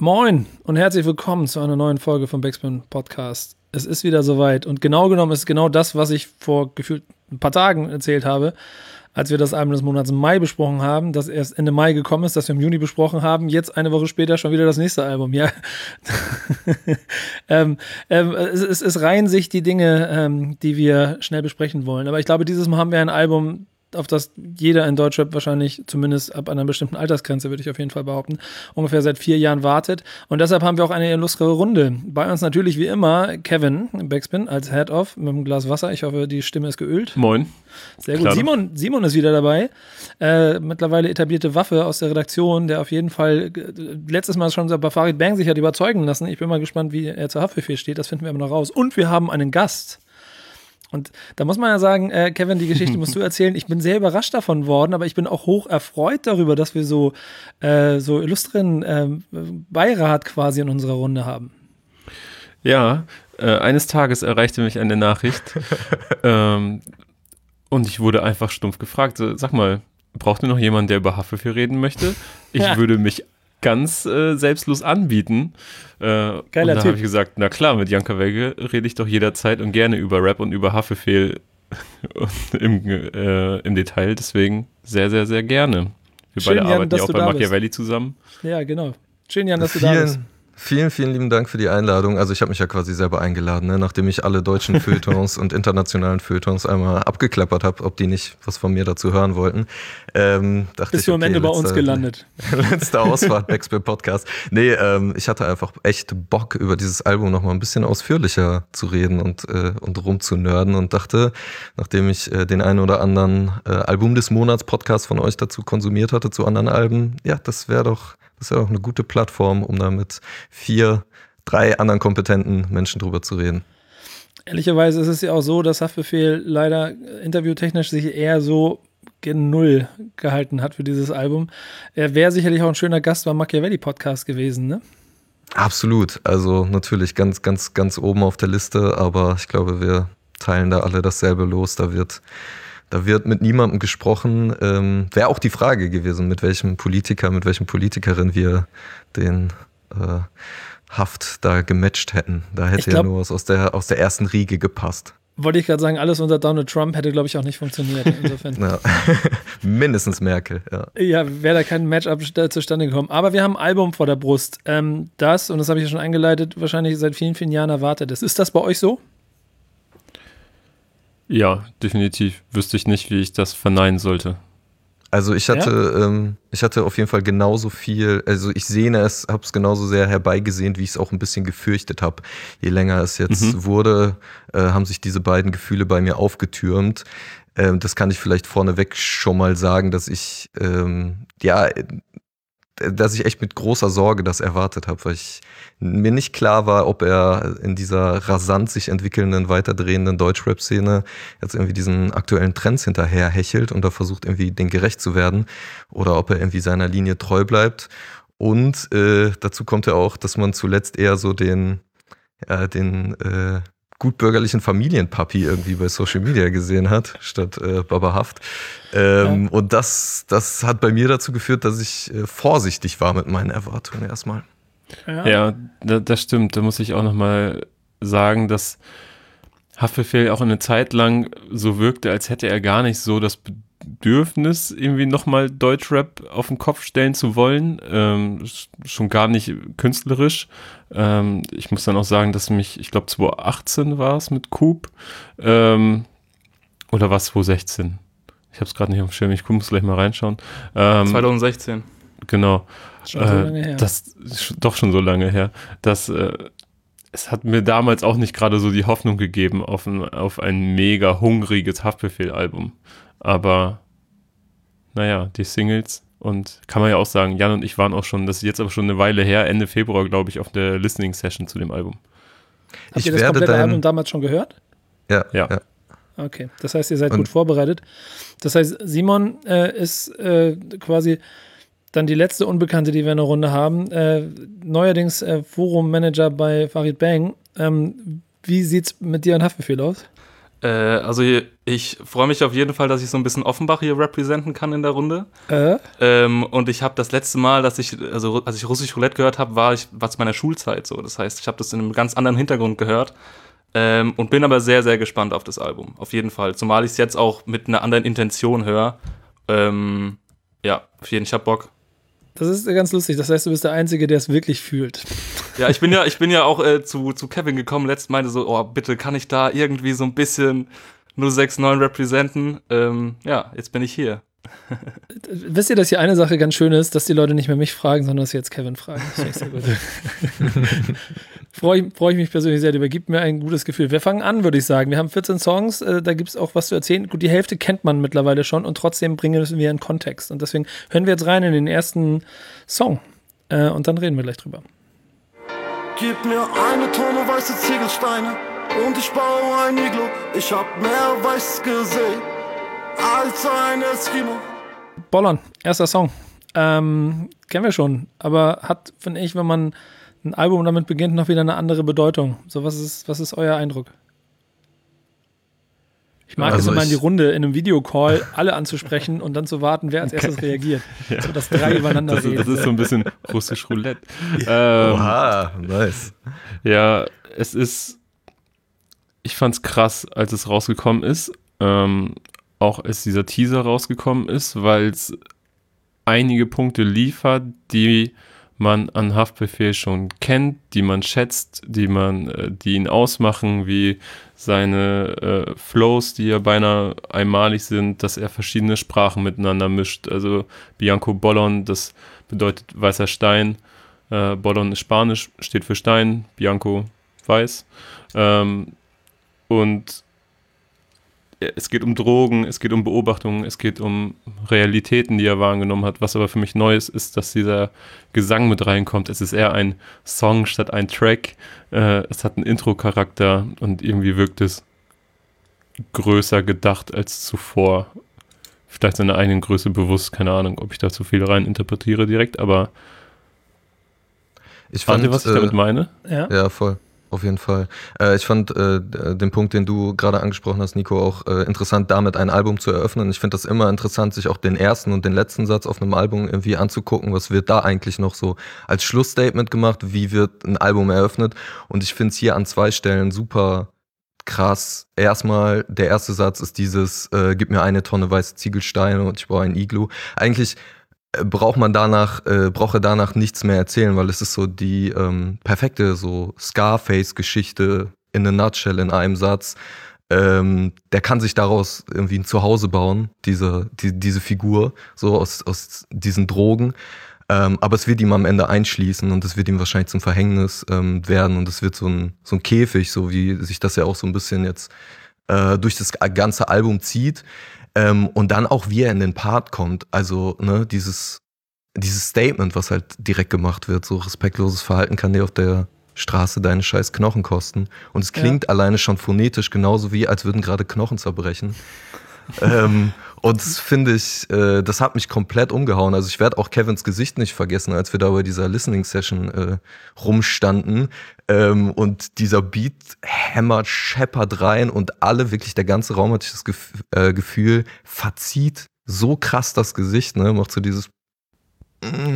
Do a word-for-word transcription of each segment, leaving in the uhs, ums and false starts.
Moin und herzlich willkommen zu einer neuen Folge vom Backspin Podcast. Es ist wieder soweit und genau genommen ist genau das, was ich vor gefühlt ein paar Tagen erzählt habe, als wir das Album des Monats Mai besprochen haben, das erst Ende Mai gekommen ist, das wir im Juni besprochen haben, jetzt eine Woche später schon wieder das nächste Album. Ja, ähm, ähm, es, es, es reihen sich die Dinge, ähm, die wir schnell besprechen wollen. Aber ich glaube, dieses Mal haben wir ein Album, auf das jeder in Deutschrap wahrscheinlich, zumindest ab einer bestimmten Altersgrenze, würde ich auf jeden Fall behaupten, ungefähr seit vier Jahren wartet. Und deshalb haben wir auch eine illustre Runde. Bei uns natürlich wie immer Kevin im Backspin als Head-Off mit einem Glas Wasser. Ich hoffe, die Stimme ist geölt. Moin. Sehr gut. Simon, Simon ist wieder dabei. Äh, mittlerweile etablierte Waffe aus der Redaktion, der auf jeden Fall äh, letztes Mal schon bei Farid Bang sich hat überzeugen lassen. Ich bin mal gespannt, wie er zur Haftbefehl steht. Das finden wir aber noch raus. Und wir haben einen Gast. Und da muss man ja sagen, äh, Kevin, die Geschichte musst du erzählen. Ich bin sehr überrascht davon worden, aber ich bin auch hoch erfreut darüber, dass wir so, äh, so illustren äh, Beirat quasi in unserer Runde haben. Ja, äh, eines Tages erreichte mich eine Nachricht ähm, und ich wurde einfach stumpf gefragt, so, sag mal, braucht ihr noch jemanden, der über Haftbefehl reden möchte? Ich ja. würde mich ganz äh, selbstlos anbieten. Äh, Geiler und dann habe ich gesagt, na klar, mit Janka Welge rede ich doch jederzeit und gerne über Rap und über Haftbefehl im, äh, im Detail. Deswegen sehr, sehr, sehr gerne. Wir Schön, beide Jan, arbeiten ja auch bei Machiavelli bist. zusammen. Ja, genau. Schön, Jan, dass vielen, du da bist. Vielen, vielen lieben Dank für die Einladung. Also ich habe mich ja quasi selber eingeladen, ne? Nachdem ich alle deutschen Feuilletons und internationalen Feuilletons einmal abgeklappert habe, ob die nicht was von mir dazu hören wollten. Ähm, dachte Bist ich, du am okay, Ende bei letzte, uns gelandet? Letzte Ausfahrt, Backspin Podcast. Nee, ähm, ich hatte einfach echt Bock, über dieses Album nochmal ein bisschen ausführlicher zu reden und, äh, und rumzunörden und dachte, nachdem ich äh, den einen oder anderen äh, Album des Monats Podcast von euch dazu konsumiert hatte, zu anderen Alben, ja, das wäre doch Das ist ja auch eine gute Plattform, um da mit vier, drei anderen kompetenten Menschen drüber zu reden. Ehrlicherweise ist es ja auch so, dass Haftbefehl leider interviewtechnisch sich eher so gen Null gehalten hat für dieses Album. Er wäre sicherlich auch ein schöner Gast beim Machiavelli-Podcast gewesen, ne? Absolut. Also natürlich ganz, ganz, ganz oben auf der Liste, aber ich glaube, wir teilen da alle dasselbe los. Da wird Da wird mit niemandem gesprochen. Ähm, wäre auch die Frage gewesen, mit welchem Politiker, mit welchem Politikerin wir den äh, Haft da gematcht hätten. Da hätte glaub, ja nur was aus der, aus der ersten Riege gepasst. Wollte ich gerade sagen, alles unter Donald Trump hätte, glaube ich, auch nicht funktioniert. Insofern. Ja. Mindestens Merkel, ja. Ja, wäre da kein Matchup zustande gekommen. Aber wir haben ein Album vor der Brust. Ähm, das, und das habe ich ja schon eingeleitet, wahrscheinlich seit vielen, vielen Jahren erwartet ist. Ist das bei euch so? Ja, definitiv. Wüsste ich nicht, wie ich das verneinen sollte. Also ich hatte, ja? ähm, ich hatte auf jeden Fall genauso viel, also ich sehne es, habe es genauso sehr herbeigesehnt, wie ich es auch ein bisschen gefürchtet habe. Je länger es jetzt mhm. wurde, äh, haben sich diese beiden Gefühle bei mir aufgetürmt. Ähm, das kann ich vielleicht vorneweg schon mal sagen, dass ich, ähm, ja, dass ich echt mit großer Sorge das erwartet habe, weil ich mir nicht klar war, ob er in dieser rasant sich entwickelnden, weiterdrehenden Deutschrap-Szene jetzt irgendwie diesen aktuellen Trends hinterher hechelt und da versucht irgendwie den gerecht zu werden oder ob er irgendwie seiner Linie treu bleibt. Und äh, dazu kommt ja auch, dass man zuletzt eher so den, ja, den äh, gutbürgerlichen Familienpapi irgendwie bei Social Media gesehen hat, statt äh, Baba Haft. Ähm, ja. Und das, das hat bei mir dazu geführt, dass ich äh, vorsichtig war mit meinen Erwartungen erstmal. Ja, ja da, das stimmt. Da muss ich auch nochmal sagen, dass Haftbefehl auch eine Zeit lang so wirkte, als hätte er gar nicht so das Bedürfnis, irgendwie nochmal Deutschrap auf den Kopf stellen zu wollen. Ähm, schon gar nicht künstlerisch. Ähm, ich muss dann auch sagen, dass mich, ich glaube zwanzig achtzehn war es mit Coop. Ähm, oder war es zwanzig sechzehn? Ich habe es gerade nicht auf dem Schirm. Ich muss gleich mal reinschauen. Ähm, zwanzig sechzehn. Genau. Schon so lange her. Das ist doch schon so lange her. Das, äh, es hat mir damals auch nicht gerade so die Hoffnung gegeben auf ein, auf ein mega hungriges Haftbefehl-Album. Aber naja, die Singles und kann man ja auch sagen, Jan und ich waren auch schon, das ist jetzt aber schon eine Weile her, Ende Februar, glaube ich, auf der Listening-Session zu dem Album. Habt ich ihr das komplette dein... Album damals schon gehört? Ja. ja. ja. Okay, das heißt, ihr seid und gut vorbereitet. Das heißt, Simon äh, ist äh, quasi dann die letzte Unbekannte, die wir in der Runde haben. Äh, neuerdings äh, Forum-Manager bei Farid Bang. Ähm, wie sieht's mit dir und Haftbefehl aus? Äh, also ich freue mich auf jeden Fall, dass ich so ein bisschen Offenbach hier representen kann in der Runde. Äh? Ähm, und ich habe das letzte Mal, dass ich, also als ich Russisch Roulette gehört habe, war ich war zu meiner Schulzeit so. Das heißt, ich habe das in einem ganz anderen Hintergrund gehört. Ähm, und bin aber sehr, sehr gespannt auf das Album. Auf jeden Fall. Zumal ich es jetzt auch mit einer anderen Intention höre. Ähm, ja, auf jeden Fall, ich hab Bock. Das ist ganz lustig. Das heißt, du bist der Einzige, der es wirklich fühlt. Ja, ich bin ja, ich bin ja auch äh, zu, zu Kevin gekommen, letztens meinte so, oh, bitte, kann ich da irgendwie so ein bisschen null sechs neun representen? Ähm, ja, jetzt bin ich hier. Wisst ihr, dass hier eine Sache ganz schön ist, dass die Leute nicht mehr mich fragen, sondern dass sie jetzt Kevin fragen. Das finde ich sehr gut. Freue ich, freu ich mich persönlich sehr drüber. Gibt mir ein gutes Gefühl. Wir fangen an, würde ich sagen. Wir haben vierzehn Songs, äh, da gibt es auch was zu erzählen. Gut, die Hälfte kennt man mittlerweile schon und trotzdem bringen wir einen Kontext. Und deswegen hören wir jetzt rein in den ersten Song äh, und dann reden wir gleich drüber. Gib mir eine Tonne weiße Ziegelsteine und ich baue ein Iglo. Ich hab mehr Weiß gesehen als ein Eskimo. Bollon, erster Song. Ähm, kennen wir schon, aber hat, finde ich, wenn man ein Album damit beginnt, noch wieder eine andere Bedeutung. So, was ist, was ist euer Eindruck? Ich mag also es immer ich, in die Runde, in einem Videocall alle anzusprechen und dann zu warten, wer als erstes reagiert. Ja. So, dass drei übereinander das, reden. Das ist so ein bisschen russisch Roulette. ähm, Oha, nice. Ja, es ist, ich fand's krass, als es rausgekommen ist, ähm, auch als dieser Teaser rausgekommen ist, weil es einige Punkte liefert, die man an Haftbefehl schon kennt, die man schätzt, die man, äh, die ihn ausmachen, wie seine äh, Flows, die ja beinahe einmalig sind, dass er verschiedene Sprachen miteinander mischt. Also Bianco Bollon, das bedeutet weißer Stein. Äh, Bollon ist Spanisch, steht für Stein, Bianco weiß. Ähm, und es geht um Drogen, es geht um Beobachtungen, es geht um Realitäten, die er wahrgenommen hat. Was aber für mich neu ist, ist, dass dieser Gesang mit reinkommt. Es ist eher ein Song statt ein Track. Äh, es hat einen Intro-Charakter und irgendwie wirkt es größer gedacht als zuvor. Vielleicht seiner eigenen Größe bewusst, keine Ahnung, ob ich da zu viel rein interpretiere direkt, aber ich fand, ihr, was ich äh, damit meine? Ja, ja voll. Auf jeden Fall. Äh, ich fand äh, den Punkt, den du gerade angesprochen hast, Nico, auch äh, interessant, damit ein Album zu eröffnen. Ich finde das immer interessant, sich auch den ersten und den letzten Satz auf einem Album irgendwie anzugucken. Was wird da eigentlich noch so als Schlussstatement gemacht? Wie wird ein Album eröffnet? Und ich finde es hier an zwei Stellen super krass. Erstmal, der erste Satz ist dieses, äh, gib mir eine Tonne weiße Ziegelsteine und ich brauche ein Iglu. Eigentlich braucht man danach, äh, braucht er danach nichts mehr erzählen, weil es ist so die ähm, perfekte so Scarface-Geschichte in a nutshell, in einem Satz. Ähm, der kann sich daraus irgendwie ein Zuhause bauen, diese, die, diese Figur, so aus, aus diesen Drogen. Ähm, aber es wird ihm am Ende einschließen und es wird ihm wahrscheinlich zum Verhängnis ähm, werden und es wird so ein, so ein Käfig, so wie sich das ja auch so ein bisschen jetzt äh, durch das ganze Album zieht. Ähm, und dann auch, wie er in den Part kommt, also ne, dieses, dieses Statement, was halt direkt gemacht wird, so respektloses Verhalten kann dir auf der Straße deine scheiß Knochen kosten. Und es klingt ja alleine schon phonetisch genauso wie, als würden gerade Knochen zerbrechen. ähm, und das finde ich, äh, das hat mich komplett umgehauen. Also ich werde auch Kevins Gesicht nicht vergessen, als wir da bei dieser Listening-Session äh, rumstanden. Ähm, und dieser Beat hämmert, scheppert rein und alle, wirklich der ganze Raum hatte ich das Gef- äh, Gefühl, verzieht so krass das Gesicht, ne, macht so dieses mm.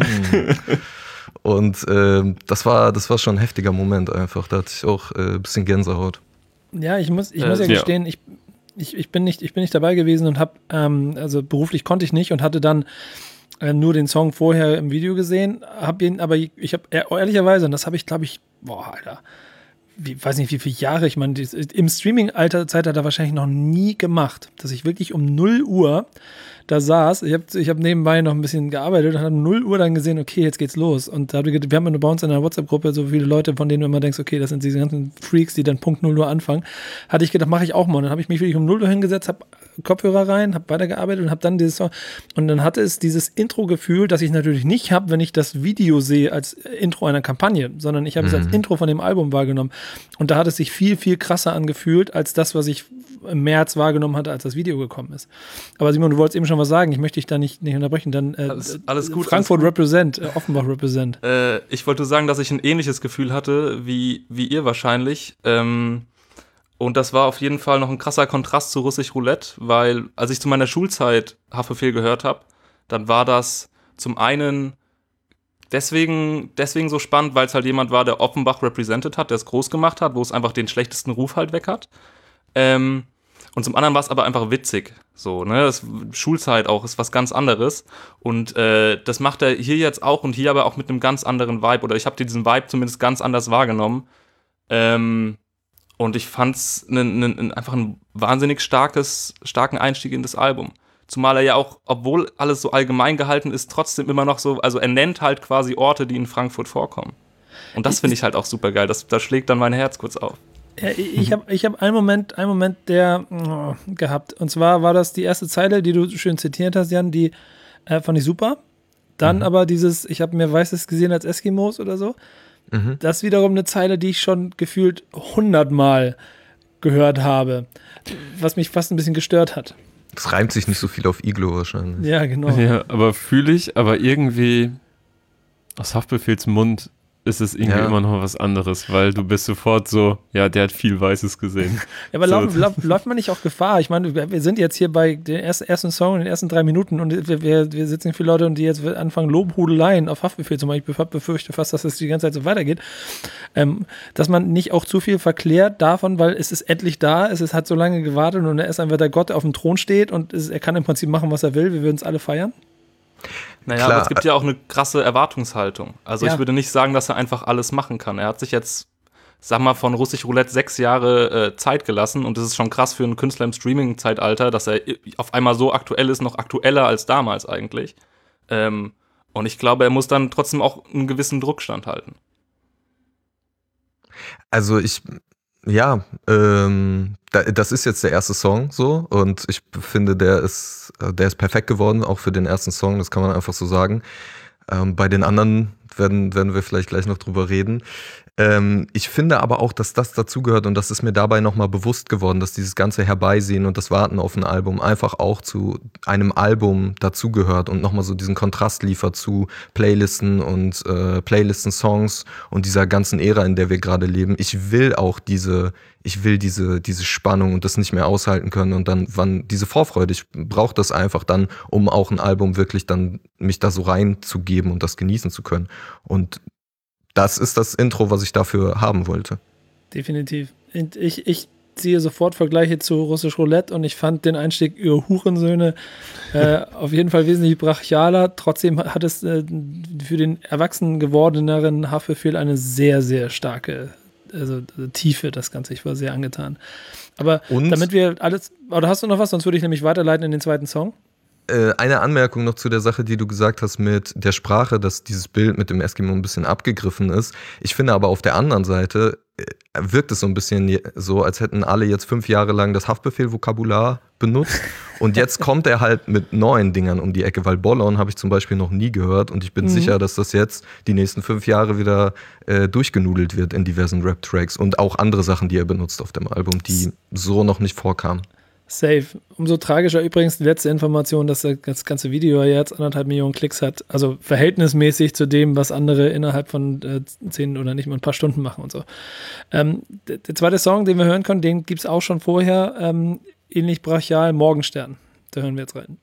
Und ähm, das war, das war schon ein heftiger Moment einfach. Da hatte ich auch äh, ein bisschen Gänsehaut. Ja, ich muss, ich Äh, muss ja ja. gestehen, ich, ich, ich, bin nicht, ich bin nicht dabei gewesen und habe, ähm, also beruflich konnte ich nicht und hatte dann äh, nur den Song vorher im Video gesehen, habe ihn, aber ich habe ehrlicherweise, und das habe ich, glaube ich, boah, Alter, wie, weiß nicht, wie viele Jahre, ich meine, im Streaming-Alter-Zeitalter wahrscheinlich noch nie gemacht, dass ich wirklich um null Uhr da saß, ich habe ich hab nebenbei noch ein bisschen gearbeitet und habe um null Uhr dann gesehen, okay, jetzt geht's los. Und da hab ich, wir haben bei uns in der WhatsApp-Gruppe so viele Leute, von denen du immer denkst, okay, das sind diese ganzen Freaks, die dann Punkt null Uhr anfangen. Hatte ich gedacht, mache ich auch mal. Und dann habe ich mich wirklich um null Uhr hingesetzt, habe Kopfhörer rein, habe weitergearbeitet und habe dann dieses Song. Und dann hatte es dieses Intro-Gefühl, das ich natürlich nicht habe, wenn ich das Video sehe als Intro einer Kampagne, sondern ich habe mhm. es als Intro von dem Album wahrgenommen. Und da hat es sich viel, viel krasser angefühlt, als das, was ich im März wahrgenommen hatte, als das Video gekommen ist. Aber Simon, du wolltest eben schon was sagen, ich möchte dich da nicht, nicht unterbrechen. Dann äh, alles, alles gut, Frankfurt alles gut. Represent, äh, Offenbach Represent. Äh, ich wollte sagen, dass ich ein ähnliches Gefühl hatte wie, wie ihr wahrscheinlich. Ähm, Und das war auf jeden Fall noch ein krasser Kontrast zu Russisch Roulette, weil als ich zu meiner Schulzeit Haftbefehl gehört habe, dann war das zum einen deswegen, deswegen so spannend, weil es halt jemand war, der Offenbach represented hat, der es groß gemacht hat, wo es einfach den schlechtesten Ruf halt weg hat. Ähm, und zum anderen war es aber einfach witzig. So, ne, das Schulzeit auch ist was ganz anderes. Und äh, das macht er hier jetzt auch und hier aber auch mit einem ganz anderen Vibe. Oder ich habe diesen Vibe zumindest ganz anders wahrgenommen. Ähm, und ich fand's ne, ne, einfach einen wahnsinnig starkes, starken Einstieg in das Album. Zumal er ja auch, obwohl alles so allgemein gehalten ist, trotzdem immer noch so, also er nennt halt quasi Orte, die in Frankfurt vorkommen. Und das finde ich halt auch super geil. Das, das schlägt dann mein Herz kurz auf. Ja, ich habe ich hab einen Moment, einen Moment, der oh, gehabt. Und zwar war das die erste Zeile, die du schön zitiert hast, Jan, die äh, fand ich super. Dann mhm. aber dieses, ich habe mir Weißes gesehen als Eskimos oder so. Mhm. Das wiederum eine Zeile, die ich schon gefühlt hundertmal gehört habe. Was mich fast ein bisschen gestört hat. Das reimt sich nicht so viel auf Iglo wahrscheinlich. Ja, genau. Ja, aber fühle ich, aber irgendwie aus Haftbefehls Mund ist es irgendwie ja. immer noch was anderes, weil du bist sofort so, ja, der hat viel Weißes gesehen. Ja, aber so. lauf, lauf, läuft man nicht auch Gefahr? Ich meine, wir sind jetzt hier bei den ersten, ersten Song in den ersten drei Minuten und wir, wir, wir sitzen viele Leute, die jetzt anfangen, Lobhudeleien auf Haftbefehl zum Beispiel. Ich befürchte fast, dass es die ganze Zeit so weitergeht. Ähm, dass man nicht auch zu viel verklärt davon, weil es ist endlich da, es ist, hat so lange gewartet und er ist einfach der Gott, der auf dem Thron steht und es, er kann im Prinzip machen, was er will. Wir würden es alle feiern. Naja, Klar. aber es gibt ja auch eine krasse Erwartungshaltung. Also ja. ich würde nicht sagen, dass er einfach alles machen kann. Er hat sich jetzt, sag mal, von Russisch Roulette sechs Jahre äh, Zeit gelassen und das ist schon krass für einen Künstler im Streaming-Zeitalter, dass er auf einmal so aktuell ist, noch aktueller als damals eigentlich. Ähm, und ich glaube, er muss dann trotzdem auch einen gewissen Druck standhalten. Also ich... Ja, ähm, da, das ist jetzt der erste Song so und ich finde, der ist, der ist perfekt geworden, auch für den ersten Song, das kann man einfach so sagen. Ähm, bei den anderen werden, werden wir vielleicht gleich noch drüber reden. Ähm, ich finde aber auch, dass das dazugehört und das ist mir dabei nochmal bewusst geworden, dass dieses ganze Herbeisehen und das Warten auf ein Album einfach auch zu einem Album dazugehört und nochmal so diesen Kontrast liefert zu Playlisten und äh, Playlisten-Songs und dieser ganzen Ära, in der wir gerade leben. Ich will auch diese, ich will diese, diese Spannung und das nicht mehr aushalten können und dann, wann diese Vorfreude, ich brauche das einfach dann, um auch ein Album wirklich dann mich da so reinzugeben und das genießen zu können. Und das ist das Intro, was ich dafür haben wollte. Definitiv. Ich, ich ziehe sofort Vergleiche zu Russisch Roulette und ich fand den Einstieg über Hurensöhne äh, auf jeden Fall wesentlich brachialer. Trotzdem hat es äh, für den erwachsen gewordeneren Haftbefehl eine sehr, sehr starke also, also Tiefe, das Ganze. Ich war sehr angetan. Aber und? damit wir alles, oder hast du noch was? Sonst würde ich nämlich weiterleiten in den zweiten Song. Eine Anmerkung noch zu der Sache, die du gesagt hast mit der Sprache, dass dieses Bild mit dem Eskimo ein bisschen abgegriffen ist. Ich finde aber auf der anderen Seite wirkt es so ein bisschen so, als hätten alle jetzt fünf Jahre lang das Haftbefehl-Vokabular benutzt und jetzt kommt er halt mit neuen Dingern um die Ecke, weil Bollon habe ich zum Beispiel noch nie gehört und ich bin mhm. sicher, dass das jetzt die nächsten fünf Jahre wieder äh, durchgenudelt wird in diversen Rap-Tracks und auch andere Sachen, die er benutzt auf dem Album, die so noch nicht vorkamen. Safe. Umso tragischer übrigens die letzte Information, dass das ganze Video jetzt anderthalb Millionen Klicks hat. Also verhältnismäßig zu dem, was andere innerhalb von äh, zehn oder nicht mal ein paar Stunden machen und so. Ähm, der, der zweite Song, den wir hören können, den gibt es auch schon vorher. Ähm, ähnlich brachial, Morgenstern. Da hören wir jetzt rein.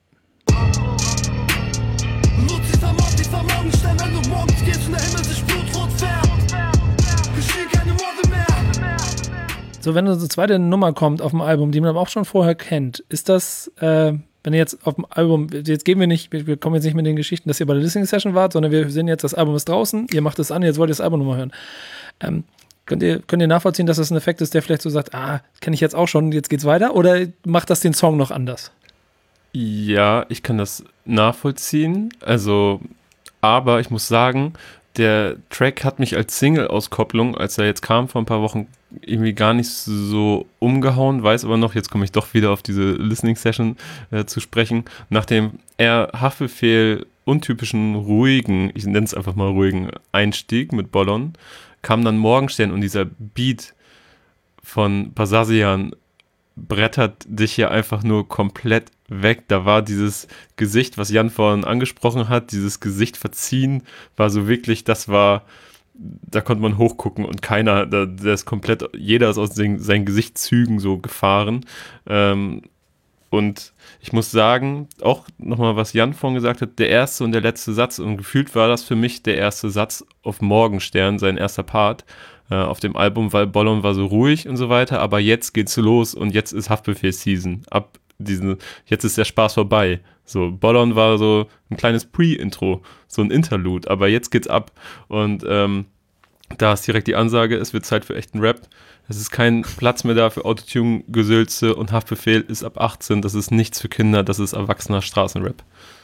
Lucifer, Mortifer, Morgenstern, wenn du morgens gehst und der Himmel sich blutrot färbt. Geschehen keine Morde mehr. So, wenn eine zweite Nummer kommt auf dem Album, die man auch schon vorher kennt, ist das, äh, wenn ihr jetzt auf dem Album, jetzt gehen wir nicht, wir kommen jetzt nicht mit den Geschichten, dass ihr bei der Listening Session wart, sondern wir sehen jetzt, das Album ist draußen, ihr macht es an, jetzt wollt ihr das Album nochmal hören. Ähm, könnt ihr, könnt ihr nachvollziehen, dass das ein Effekt ist, der vielleicht so sagt, ah, kenne ich jetzt auch schon, jetzt geht's weiter, oder macht das den Song noch anders? Ja, ich kann das nachvollziehen, also, aber ich muss sagen, der Track hat mich als Single-Auskopplung, als er jetzt kam vor ein paar Wochen, irgendwie gar nicht so umgehauen, weiß aber noch, jetzt komme ich doch wieder auf diese Listening-Session äh, zu sprechen, nachdem er Haftbefehl untypischen, ruhigen, ich nenne es einfach mal ruhigen Einstieg mit Bollon, kam dann Morgenstern und dieser Beat von Basasian brettert dich hier einfach nur komplett weg. Da war dieses Gesicht, was Jan vorhin angesprochen hat, dieses Gesicht verziehen, war so wirklich, das war da konnte man hochgucken und keiner, da, der ist komplett, jeder ist aus den, seinen Gesichtszügen so gefahren. Ähm, und ich muss sagen, auch nochmal, was Jan vorhin gesagt hat, der erste und der letzte Satz, und gefühlt war das für mich der erste Satz auf Morgenstern, sein erster Part äh, auf dem Album, weil Bollon war so ruhig und so weiter, aber jetzt geht's los und jetzt ist Haftbefehl-Season. Ab diesen, jetzt ist der Spaß vorbei. So, Bollon war so ein kleines Pre-Intro, so ein Interlude, aber jetzt geht's ab. Und ähm, da ist direkt die Ansage, es wird Zeit für echten Rap. Es ist kein Platz mehr da für Autotune-Gesülze und Haftbefehl ist ab achtzehn. Das ist nichts für Kinder, das ist erwachsener Straßenrap.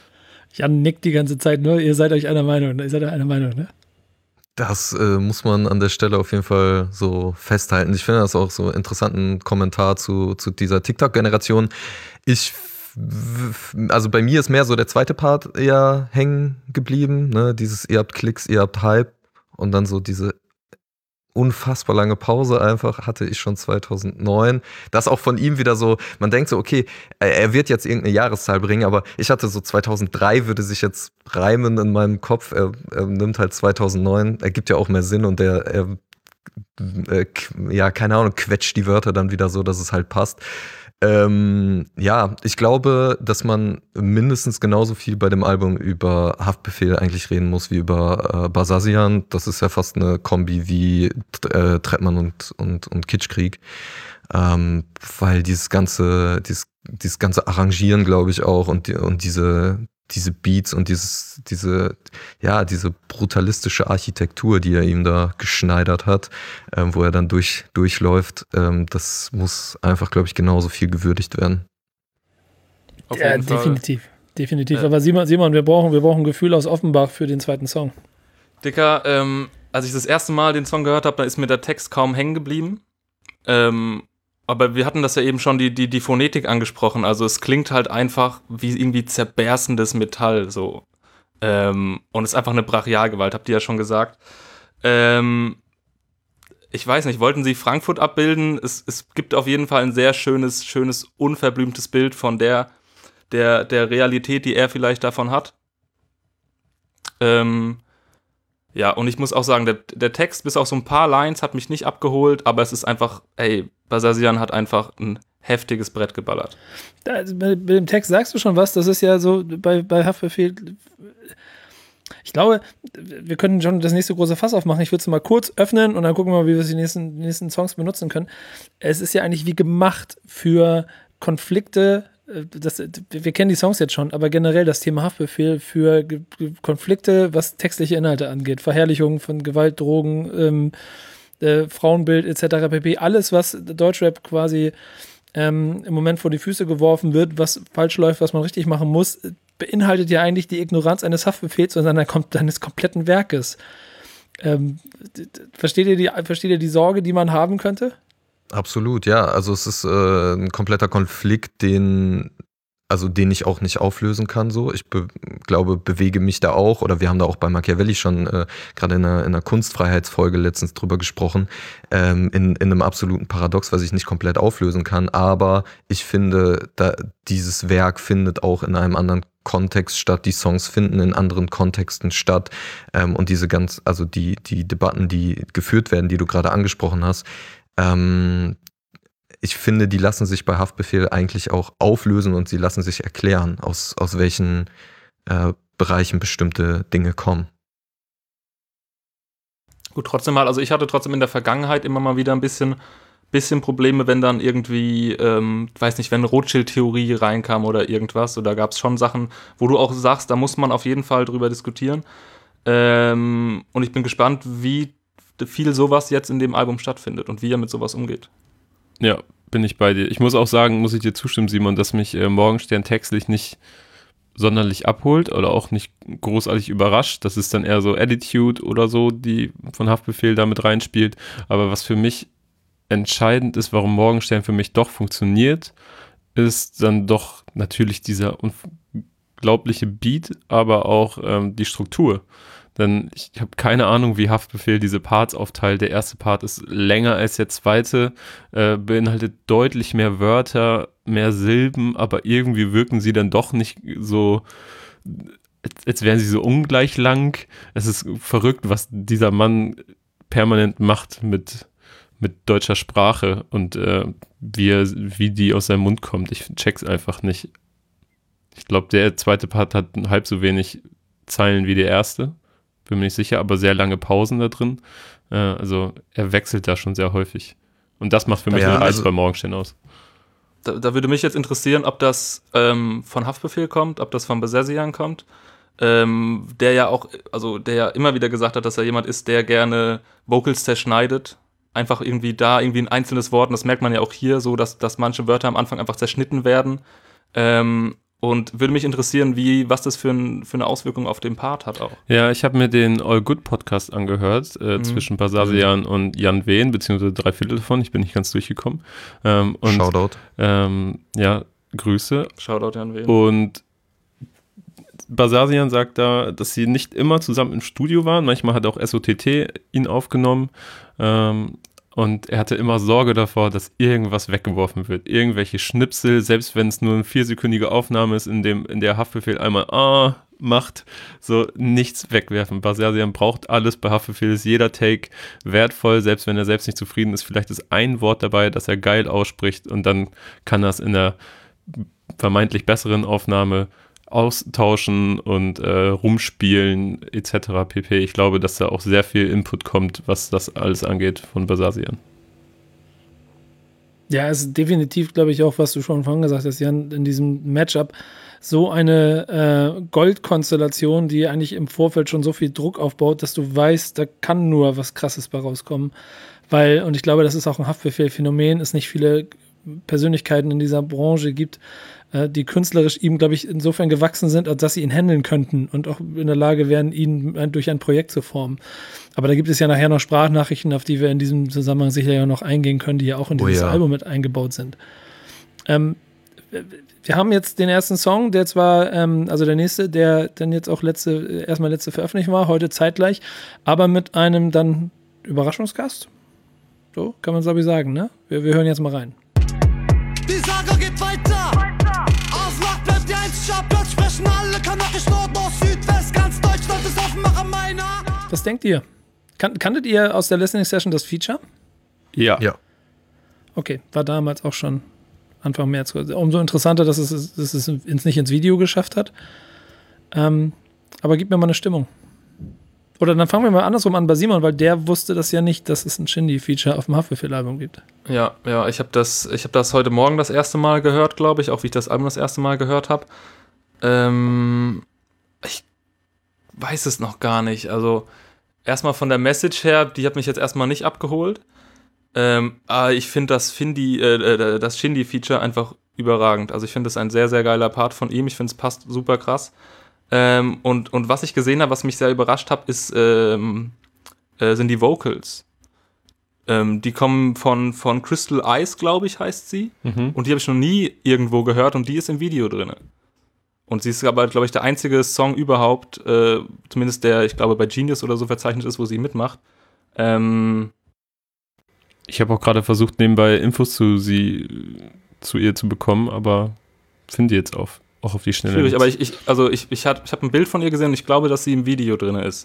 Jan nickt die ganze Zeit nur, ihr seid euch einer Meinung, ihr seid euch einer Meinung, ne? Das äh, muss man an der Stelle auf jeden Fall so festhalten. Ich finde das auch so einen interessanten Kommentar zu, zu dieser TikTok-Generation. Ich, also bei mir ist mehr so der zweite Part eher hängen geblieben, ne? Dieses, ihr habt Klicks, ihr habt Hype und dann so diese unfassbar lange Pause einfach hatte ich schon zweitausendneun. Das auch von ihm wieder so, man denkt so, okay, er wird jetzt irgendeine Jahreszahl bringen, aber ich hatte so zweitausenddrei würde sich jetzt reimen in meinem Kopf. Er, er nimmt halt zweitausendneun, ergibt ja auch mehr Sinn und der, er, äh, ja, keine Ahnung, quetscht die Wörter dann wieder so, dass es halt passt. Ähm, ja, ich glaube, dass man mindestens genauso viel bei dem Album über Haftbefehl eigentlich reden muss wie über äh, Basazian. Das ist ja fast eine Kombi wie äh, Trettmann und, und, und Kitschkrieg. Ähm, weil dieses ganze, dieses, dieses ganze Arrangieren, glaube ich, auch und, die, und diese, diese Beats und dieses, diese, ja, diese brutalistische Architektur, die er ihm da geschneidert hat, ähm, wo er dann durch, durchläuft, ähm, das muss einfach, glaube ich, genauso viel gewürdigt werden. Auf ja, jeden definitiv. Fall. Definitiv. Ja. Aber Simon, Simon, wir brauchen, wir brauchen Gefühl aus Offenbach für den zweiten Song. Dicker, ähm, als ich das erste Mal den Song gehört habe, da ist mir der Text kaum hängen geblieben. Ähm, Aber wir hatten das ja eben schon, die, die, die Phonetik angesprochen. Also es klingt halt einfach wie irgendwie zerberstendes Metall so. Ähm, und es ist einfach eine Brachialgewalt, habt ihr ja schon gesagt. Ähm, ich weiß nicht, wollten sie Frankfurt abbilden? Es, es gibt auf jeden Fall ein sehr schönes, schönes, unverblümtes Bild von der, der, der Realität, die er vielleicht davon hat. Ähm, ja, und ich muss auch sagen, der, der Text, bis auf so ein paar Lines, hat mich nicht abgeholt, aber es ist einfach, ey, Basazian hat einfach ein heftiges Brett geballert. Da, bei, bei dem Text sagst du schon was, das ist ja so bei, bei Haftbefehl. Ich glaube, wir können schon das nächste große Fass aufmachen. Ich würde es mal kurz öffnen und dann gucken wir mal, wie wir die nächsten, die nächsten Songs benutzen können. Es ist ja eigentlich wie gemacht für Konflikte. Das, wir kennen die Songs jetzt schon, aber generell das Thema Haftbefehl für Ge- Konflikte, was textliche Inhalte angeht. Verherrlichung von Gewalt, Drogen, ähm, äh, Frauenbild et cetera pp. Alles, was Deutschrap quasi ähm, im Moment vor die Füße geworfen wird, was falsch läuft, was man richtig machen muss, beinhaltet ja eigentlich die Ignoranz eines Haftbefehls und seiner, seines kompletten Werkes. Ähm, versteht ihr die, versteht ihr die Sorge, die man haben könnte? Absolut, ja. Also es ist äh, ein kompletter Konflikt, den, also den ich auch nicht auflösen kann. So, ich be- glaube, bewege mich da auch, oder wir haben da auch bei Machiavelli schon äh, gerade in einer, in einer Kunstfreiheitsfolge letztens drüber gesprochen, ähm, in, in einem absoluten Paradox, was ich nicht komplett auflösen kann. Aber ich finde, da, dieses Werk findet auch in einem anderen Kontext statt, die Songs finden in anderen Kontexten statt, ähm, und diese ganz, also die, die Debatten, die geführt werden, die du gerade angesprochen hast, Ähm, ich finde, die lassen sich bei Haftbefehl eigentlich auch auflösen und sie lassen sich erklären, aus, aus welchen äh, Bereichen bestimmte Dinge kommen. Gut, trotzdem mal, also ich hatte trotzdem in der Vergangenheit immer mal wieder ein bisschen, bisschen Probleme, wenn dann irgendwie, ähm, weiß nicht, wenn Rothschild-Theorie reinkam oder irgendwas, oder gab es schon Sachen, wo du auch sagst, da muss man auf jeden Fall drüber diskutieren. Ähm, und ich bin gespannt, wie viel sowas jetzt in dem Album stattfindet und wie er mit sowas umgeht. Ja, bin ich bei dir. Ich muss auch sagen, muss ich dir zustimmen, Simon, dass mich äh, Morgenstern textlich nicht sonderlich abholt oder auch nicht großartig überrascht. Das ist dann eher so Attitude oder so, die von Haftbefehl da mit reinspielt. Aber was für mich entscheidend ist, warum Morgenstern für mich doch funktioniert, ist dann doch natürlich dieser unglaubliche Beat, aber auch ähm, die Struktur. Denn ich habe keine Ahnung, wie Haftbefehl diese Parts aufteilt. Der erste Part ist länger als der zweite, äh, beinhaltet deutlich mehr Wörter, mehr Silben, aber irgendwie wirken sie dann doch nicht so als, als wären sie so ungleich lang. Es ist verrückt, was dieser Mann permanent macht mit, mit deutscher Sprache und äh, wie, er, wie die aus seinem Mund kommt. Ich check's einfach nicht. Ich glaube, der zweite Part hat halb so wenig Zeilen wie der erste. Bin mir nicht sicher, aber sehr lange Pausen da drin. Äh, also er wechselt da schon sehr häufig. Und das macht für mich ja, den Reiz also, bei Morgenstern aus. Da, da würde mich jetzt interessieren, ob das ähm, von Haftbefehl kommt, ob das von Bazersian kommt. Ähm, der ja auch, also der ja immer wieder gesagt hat, dass er jemand ist, der gerne Vocals zerschneidet. Einfach irgendwie da, irgendwie ein einzelnes Wort. Und das merkt man ja auch hier so, dass, dass manche Wörter am Anfang einfach zerschnitten werden. Ähm, Und würde mich interessieren, wie, was das für, ein, für eine Auswirkung auf den Part hat auch. Ja, ich habe mir den All Good Podcast angehört, äh, mhm. zwischen Bazersian mhm. und Jan Wehn, beziehungsweise drei Viertel davon. Ich bin nicht ganz durchgekommen. Ähm, und, Shoutout. Ähm, ja, Grüße. Shoutout Jan Wehn. Und Bazersian sagt da, dass sie nicht immer zusammen im Studio waren. Manchmal hat auch S O T T ihn aufgenommen. Ähm, Und er hatte immer Sorge davor, dass irgendwas weggeworfen wird. Irgendwelche Schnipsel, selbst wenn es nur eine viersekündige Aufnahme ist, in dem in der Haftbefehl einmal ah macht, so nichts wegwerfen. Bazersian braucht alles. Bei Haftbefehl ist jeder Take wertvoll, selbst wenn er selbst nicht zufrieden ist. Vielleicht ist ein Wort dabei, das er geil ausspricht und dann kann er es in der vermeintlich besseren Aufnahme austauschen und äh, rumspielen et cetera pp. Ich glaube, dass da auch sehr viel Input kommt, was das alles angeht von Bazersian. Ja, es ist definitiv, glaube ich, auch, was du schon vorhin gesagt hast, Jan, in diesem Matchup so eine äh, Goldkonstellation, die eigentlich im Vorfeld schon so viel Druck aufbaut, dass du weißt, da kann nur was Krasses bei rauskommen. Weil, und ich glaube, das ist auch ein Haftbefehl-Phänomen, es nicht viele Persönlichkeiten in dieser Branche gibt, die künstlerisch ihm, glaube ich, insofern gewachsen sind, als dass sie ihn handeln könnten und auch in der Lage wären, ihn durch ein Projekt zu formen. Aber da gibt es ja nachher noch Sprachnachrichten, auf die wir in diesem Zusammenhang sicher ja noch eingehen können, die ja auch in dieses oh ja. Album mit eingebaut sind. Ähm, wir haben jetzt den ersten Song, der zwar, ähm, also der nächste, der dann jetzt auch letzte, erstmal letzte veröffentlicht war, heute zeitgleich, aber mit einem dann Überraschungsgast. So kann man es, glaube ich, sagen, ne? Wir, wir hören jetzt mal rein. Die Saga geht weiter. Auslach bleibt die Eins, Platz sprechen alle, kann auch ich Nord, Nord, Südwest, ganz Deutschland ist Aufmacher meiner. Was denkt ihr? Kan- kanntet ihr aus der Listening Session das Feature? Ja. Ja. Okay, war damals auch schon Anfang März. Umso interessanter, dass es, dass es ins, nicht ins Video geschafft hat. Ähm, aber gib mir mal eine Stimmung. Oder dann fangen wir mal andersrum an bei Simon, weil der wusste das ja nicht, dass es ein Shindy-Feature auf dem Haftbefehl-Album gibt. Ja, ja, ich habe das, ich hab das heute Morgen das erste Mal gehört, glaube ich, auch wie ich das Album das erste Mal gehört habe. Ähm, ich weiß es noch gar nicht. Also erstmal von der Message her, die hat mich jetzt erstmal nicht abgeholt. Ähm, aber ich finde das, Findi, äh, das Shindy-Feature einfach überragend. Also ich finde es ein sehr, sehr geiler Part von ihm. Ich finde es passt super krass. Ähm, und, und was ich gesehen habe, was mich sehr überrascht hat, ist, ähm, äh, sind die Vocals. Ähm, die kommen von, von Crystal Eyes, glaube ich, heißt sie. Mhm. Und die habe ich noch nie irgendwo gehört und die ist im Video drin. Und sie ist aber, glaube ich, der einzige Song überhaupt, äh, zumindest der, ich glaube, bei Genius oder so verzeichnet ist, wo sie mitmacht. Ähm, ich habe auch gerade versucht, nebenbei Infos zu, sie, zu ihr zu bekommen, aber finde jetzt auf. Auch auf die Schnelle. Schwierig, aber ich, ich, also ich, ich habe ich hab ein Bild von ihr gesehen und ich glaube, dass sie im Video drin ist.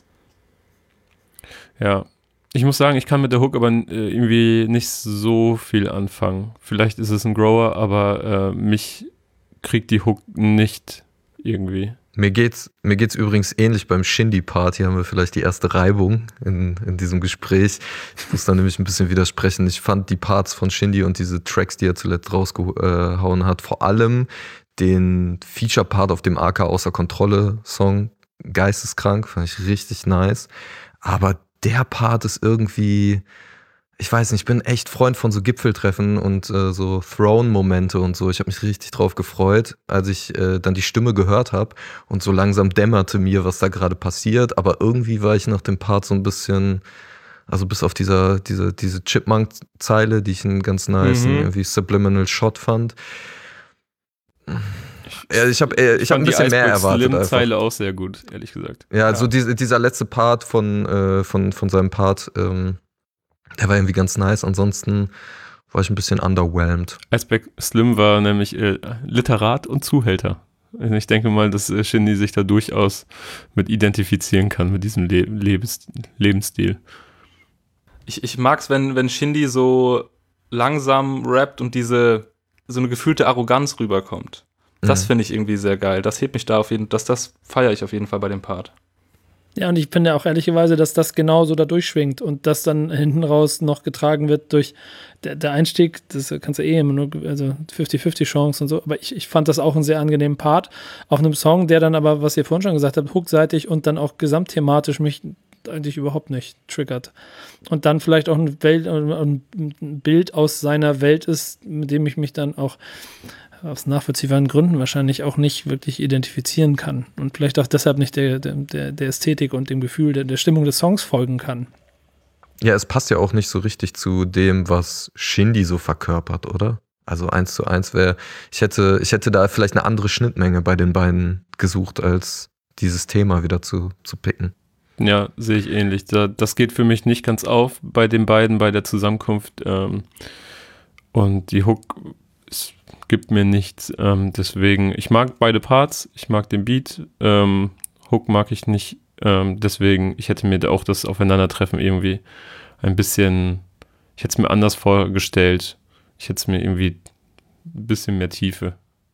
Ja, ich muss sagen, ich kann mit der Hook aber äh, irgendwie nicht so viel anfangen. Vielleicht ist es ein Grower, aber äh, mich kriegt die Hook nicht irgendwie. Mir geht's, mir geht's übrigens ähnlich beim Shindy-Part. Hier haben wir vielleicht die erste Reibung in, in diesem Gespräch. Ich muss da nämlich ein bisschen widersprechen. Ich fand die Parts von Shindy und diese Tracks, die er zuletzt rausgehauen hat, vor allem den Feature-Part auf dem A K Außer Kontrolle-Song geisteskrank, fand ich richtig nice. Aber der Part ist irgendwie, ich weiß nicht, ich bin echt Freund von so Gipfeltreffen und äh, so Throne-Momente und so. Ich habe mich richtig drauf gefreut, als ich äh, dann die Stimme gehört habe und so langsam dämmerte mir, was da gerade passiert. Aber irgendwie war ich nach dem Part so ein bisschen, also bis auf dieser, diese, diese Chipmunk-Zeile, die ich einen ganz nice, mhm. irgendwie Subliminal Shot fand. Ja, ich habe ich ich hab ein bisschen mehr erwartet. Die Zeile auch sehr gut, ehrlich gesagt. Ja, also ja. Die, dieser letzte Part von, äh, von, von seinem Part, ähm, der war irgendwie ganz nice. Ansonsten war ich ein bisschen underwhelmed. Iceberg Slim war nämlich äh, Literat und Zuhälter. Ich denke mal, dass Shindy sich da durchaus mit identifizieren kann, mit diesem Le- Lebens- Lebensstil. Ich, ich mag's, wenn, wenn Shindy so langsam rappt und diese so eine gefühlte Arroganz rüberkommt. Das Mhm. finde ich irgendwie sehr geil. Das hebt mich da auf jeden Fall, das, das feiere ich auf jeden Fall bei dem Part. Ja, und ich finde auch ehrlicherweise, dass das genauso da durchschwingt und das dann hinten raus noch getragen wird durch der, der Einstieg, das kannst du eh immer nur, also fünfzig fünfzig Chance und so, aber ich, ich fand das auch einen sehr angenehmen Part auf einem Song, der dann aber, was ihr vorhin schon gesagt habt, hookseitig und dann auch gesamtthematisch mich eigentlich überhaupt nicht triggert. Und dann vielleicht auch ein, Welt, ein Bild aus seiner Welt ist, mit dem ich mich dann auch aus nachvollziehbaren Gründen wahrscheinlich auch nicht wirklich identifizieren kann und vielleicht auch deshalb nicht der, der, der Ästhetik und dem Gefühl der, der Stimmung des Songs folgen kann. Ja, es passt ja auch nicht so richtig zu dem, was Shindy so verkörpert, oder? Also eins zu eins wäre, ich hätte, ich hätte da vielleicht eine andere Schnittmenge bei den beiden gesucht, als dieses Thema wieder zu, zu picken. Ja, sehe ich ähnlich. Da, das geht für mich nicht ganz auf bei den beiden, bei der Zusammenkunft. Ähm, und die Hook ist, gibt mir nichts. Ähm, deswegen, ich mag beide Parts, ich mag den Beat. Ähm, Hook mag ich nicht. Ähm, deswegen, ich hätte mir da auch das Aufeinandertreffen irgendwie ein bisschen, ich hätte es mir anders vorgestellt. Ich hätte es mir irgendwie ein bisschen mehr Tiefe.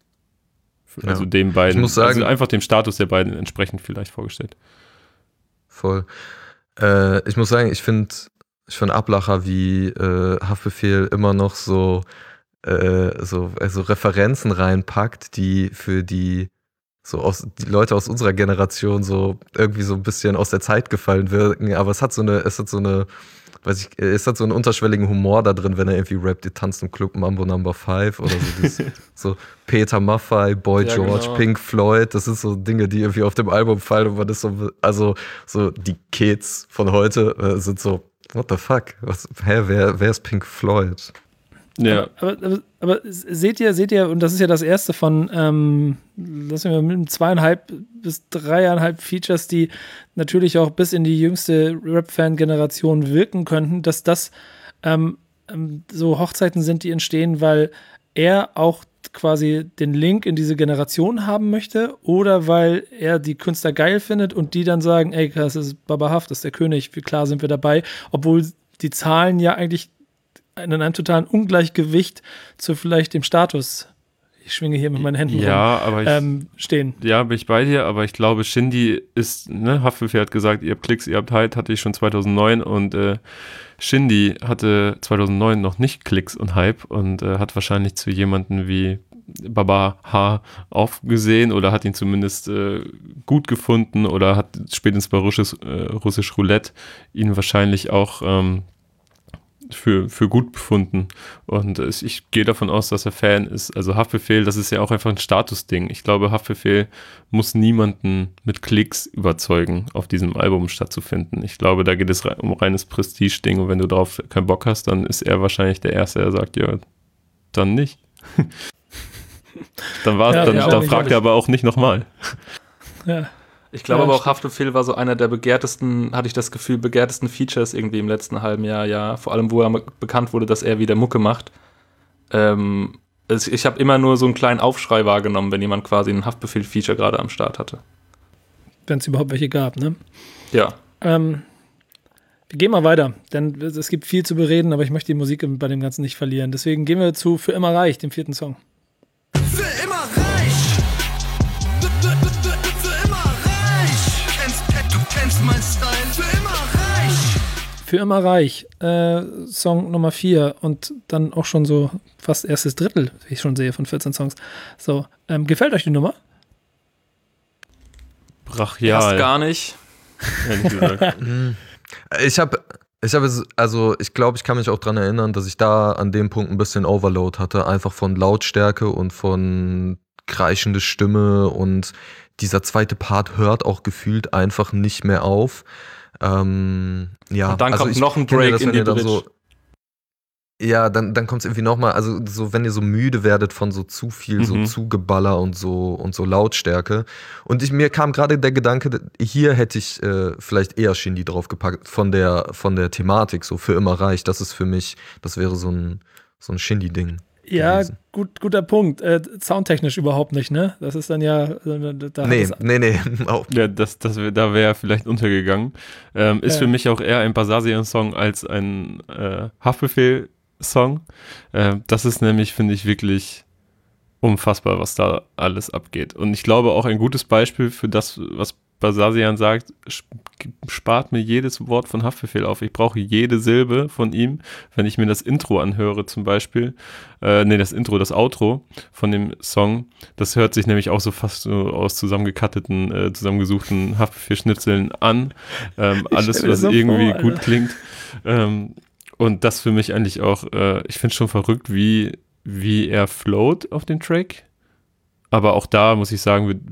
Also Ja. den beiden, Ich muss sagen- also einfach dem Status der beiden entsprechend vielleicht vorgestellt. Voll. Äh, ich muss sagen, ich finde ich find Ablacher wie äh, Haftbefehl immer noch so, äh, so also Referenzen reinpackt, die für die so aus die Leute aus unserer Generation so irgendwie so ein bisschen aus der Zeit gefallen wirken, aber es hat so eine, es hat so eine, weiß ich, es hat so einen unterschwelligen Humor da drin, wenn er irgendwie rappt, ihr tanzt im Club Mambo Number Five oder so dieses, so Peter Maffay, Boy Ja, George, genau. Pink Floyd, das sind so Dinge, die irgendwie auf dem Album fallen und man ist so, also so die Kids von heute äh, sind so, what the fuck, was, hä, wer, wer ist Pink Floyd? Ja, Aber, aber, aber seht ihr, seht ihr, und das ist ja das erste von, ähm, lassen wir mit zweieinhalb bis dreieinhalb Features, die natürlich auch bis in die jüngste Rap-Fan-Generation wirken könnten, dass das ähm, ähm, so Hochzeiten sind, die entstehen, weil er auch quasi den Link in diese Generation haben möchte oder weil er die Künstler geil findet und die dann sagen, ey, das ist Baba Haft, das ist der König, wie klar sind wir dabei, obwohl die Zahlen ja eigentlich in einem totalen Ungleichgewicht zu vielleicht dem Status, ich schwinge hier mit meinen Händen ja, rum, aber ich, ähm, stehen. ja, bin ich bei dir, aber ich glaube, Shindy ist, ne, Haftbefehl hat gesagt, ihr habt Klicks, ihr habt Hype, hatte ich schon zweitausendneun und äh, Shindy hatte zweitausendneun noch nicht Klicks und Hype und äh, hat wahrscheinlich zu jemanden wie Baba H aufgesehen oder hat ihn zumindest äh, gut gefunden oder hat spätestens bei Russisch, äh, Russisch Roulette ihn wahrscheinlich auch ähm, für, für gut befunden. Und äh, ich gehe davon aus, dass er Fan ist. Also Haftbefehl, das ist ja auch einfach ein Statusding. Ich glaube, Haftbefehl muss niemanden mit Klicks überzeugen, auf diesem Album stattzufinden. Ich glaube, da geht es rei- um reines Prestige-Ding und wenn du darauf keinen Bock hast, dann ist er wahrscheinlich der Erste, der sagt, ja, dann nicht. dann war, Ja, dann, ja, dann auch fragt nicht. er aber auch nicht nochmal. Ja. Ich glaube Ja, aber auch stimmt. Haftbefehl war so einer der begehrtesten, hatte ich das Gefühl, begehrtesten Features irgendwie im letzten halben Jahr, ja. Vor allem, wo er bekannt wurde, dass er wieder Mucke macht. Ähm, also ich habe immer nur so einen kleinen Aufschrei wahrgenommen, wenn jemand quasi ein Haftbefehl-Feature gerade am Start hatte. Wenn es überhaupt welche gab, ne? Ja. Ähm, wir gehen mal weiter, denn es gibt viel zu bereden, aber ich möchte die Musik bei dem Ganzen nicht verlieren. Deswegen gehen wir zu Für immer reich, dem vierten Song. Für immer reich. Für, für, für, für immer reich. Kennst, du kennst mein Style. Für immer reich. Für immer reich, äh, Song Nummer vier und dann auch schon so fast erstes Drittel, wie ich schon sehe, von vierzehn Songs. So, ähm, gefällt euch die Nummer? Brachial. Erst gar nicht. Ehrlich gesagt. Ich habe, ich habe, also ich glaube, ich kann mich auch dran erinnern, dass ich da an dem Punkt ein bisschen Overload hatte, einfach von Lautstärke und von kreischende Stimme und dieser zweite Part hört auch gefühlt einfach nicht mehr auf. Ähm, ja, Und dann also kommt ich noch ein kenne Break das, in wenn die ihr dann Bridge. so, ja, dann, dann kommt es irgendwie nochmal, also so, wenn ihr so müde werdet von so zu viel, so Mhm. Zugeballer und so und so Lautstärke. Und ich, mir kam gerade der Gedanke, hier hätte ich äh, vielleicht eher Shindy draufgepackt von der, von der Thematik, so für immer reich. Das ist für mich, das wäre so ein, so ein Shindy-Ding. Ja, gewesen. gut, guter Punkt. Äh, soundtechnisch überhaupt nicht, ne? Das ist dann ja. Äh, da Nee, nee, nee. Auch. Ja, das, das wär, da wäre er vielleicht untergegangen. Ähm, ist Ja. für mich auch eher ein Basarsian-Song als ein äh, Haftbefehl-Song. Äh, das ist nämlich, finde ich, wirklich unfassbar, was da alles abgeht. Und ich glaube auch ein gutes Beispiel für das, was Basarsian sagt, sp- spart mir jedes Wort von Haftbefehl auf. Ich brauche jede Silbe von ihm, wenn ich mir das Intro anhöre zum Beispiel. Äh, nee, das Intro, das Outro von dem Song, das hört sich nämlich auch so fast so aus zusammengekatteten, äh, zusammengesuchten Haftbefehl-Schnipseln an. Ähm, alles, stell mir was so irgendwie vor, gut Alter. klingt. Ähm, und das für mich eigentlich auch, äh, ich finde es schon verrückt, wie, wie er float auf dem Track. Aber auch da muss ich sagen, wird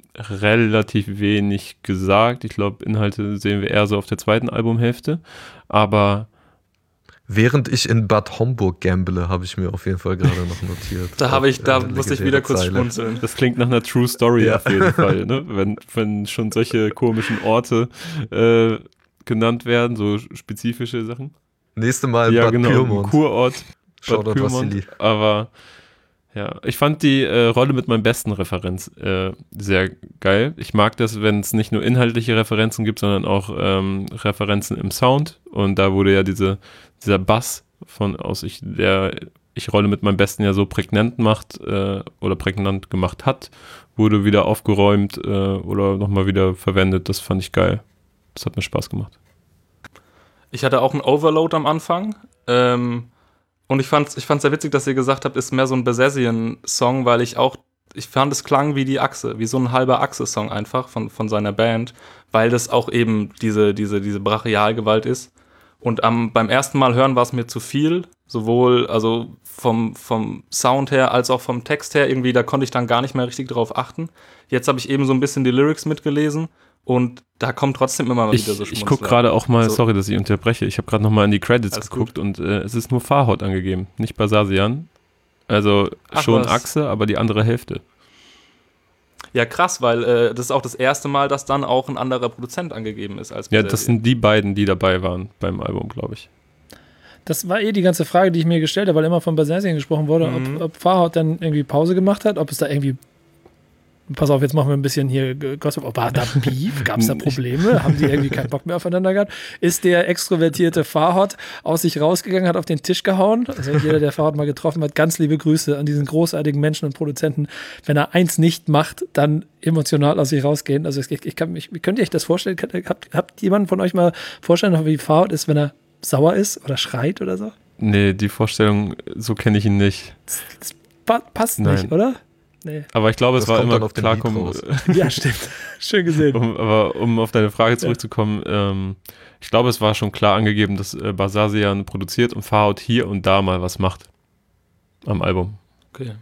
relativ wenig gesagt. Ich glaube, Inhalte sehen wir eher so auf der zweiten Albumhälfte. Aber Während ich in Bad Homburg gamble, habe ich mir auf jeden Fall gerade noch notiert. Da habe ich, da Äh, muss ich legendäre wieder kurz Zeile. schmunzeln. das klingt nach einer True Story Ja. auf jeden Fall. Ne? Wenn, wenn schon solche komischen Orte äh, genannt werden, so spezifische Sachen. Nächste Mal ja, Bad genau, Pyrmont. ein Kurort. Bad Shoutout Pyrmont. Vassili. Aber ja, ich fand die äh, Rolle mit meinem besten Referenz äh, sehr geil. Ich mag das, wenn es nicht nur inhaltliche Referenzen gibt, sondern auch ähm, Referenzen im Sound. Und da wurde ja diese, dieser Bass von aus ich, der ich Rolle mit meinem Besten ja so prägnant macht äh, oder prägnant gemacht hat, wurde wieder aufgeräumt äh, oder nochmal wieder verwendet. Das fand ich geil. Das hat mir Spaß gemacht. Ich hatte auch einen Overload am Anfang. Ähm, und ich fand es ich fand's sehr witzig, dass ihr gesagt habt, ist mehr so ein Basarsian-Song, weil ich auch, ich fand, es klang wie die Achse, wie so ein halber Achse-Song einfach von, von seiner Band, weil das auch eben diese, diese, diese Brachialgewalt ist. Und am, beim ersten Mal hören war es mir zu viel, sowohl also vom, vom Sound her als auch vom Text her. Irgendwie, da konnte ich dann gar nicht mehr richtig drauf achten. Jetzt habe ich eben so ein bisschen die Lyrics mitgelesen. Und da kommt trotzdem immer mal Ich, wieder so ich gucke Schmunzler. gerade auch mal, So. sorry, dass ich unterbreche, ich habe gerade noch mal in die Credits Alles geguckt und äh, es ist nur Farhod angegeben, nicht Basarsian. Also Ach, schon was. Achse, aber die andere Hälfte. Ja, krass, weil äh, das ist auch das erste Mal, dass dann auch ein anderer Produzent angegeben ist als Ja, Basarsian. das sind die beiden, die dabei waren beim Album, glaube ich. Das war eh die ganze Frage, die ich mir gestellt habe, weil immer von Basarsian gesprochen wurde, Mhm. ob, ob Farhod dann irgendwie Pause gemacht hat, ob es da irgendwie. Pass auf, jetzt machen wir ein bisschen hier Gossip. Oh, war da Beef? Gab es da Probleme? Haben die irgendwie keinen Bock mehr aufeinander gehabt? Ist der extrovertierte Farhod aus sich rausgegangen, hat auf den Tisch gehauen? Also jeder, der Farhod mal getroffen hat, ganz liebe Grüße an diesen großartigen Menschen und Produzenten. Wenn er eins nicht macht, dann emotional aus sich rausgehen. Also ich, ich kann mich, könnt ihr euch das vorstellen? Habt, habt jemand von euch mal vorstellen, wie Farhod ist, wenn er sauer ist oder schreit oder so? Nee, die Vorstellung, so kenne ich ihn nicht. Das, das pa- passt Nein. nicht, oder? Nee. Aber ich glaube, es Das war kommt immer dann auf den Beat klarkommen. raus. Ja, stimmt. Schön gesehen. Um, aber um auf deine Frage zurückzukommen, ähm, ich glaube, es war schon klar angegeben, dass äh, Basarsian produziert und Farhod hier und da mal was macht am Album. Okay.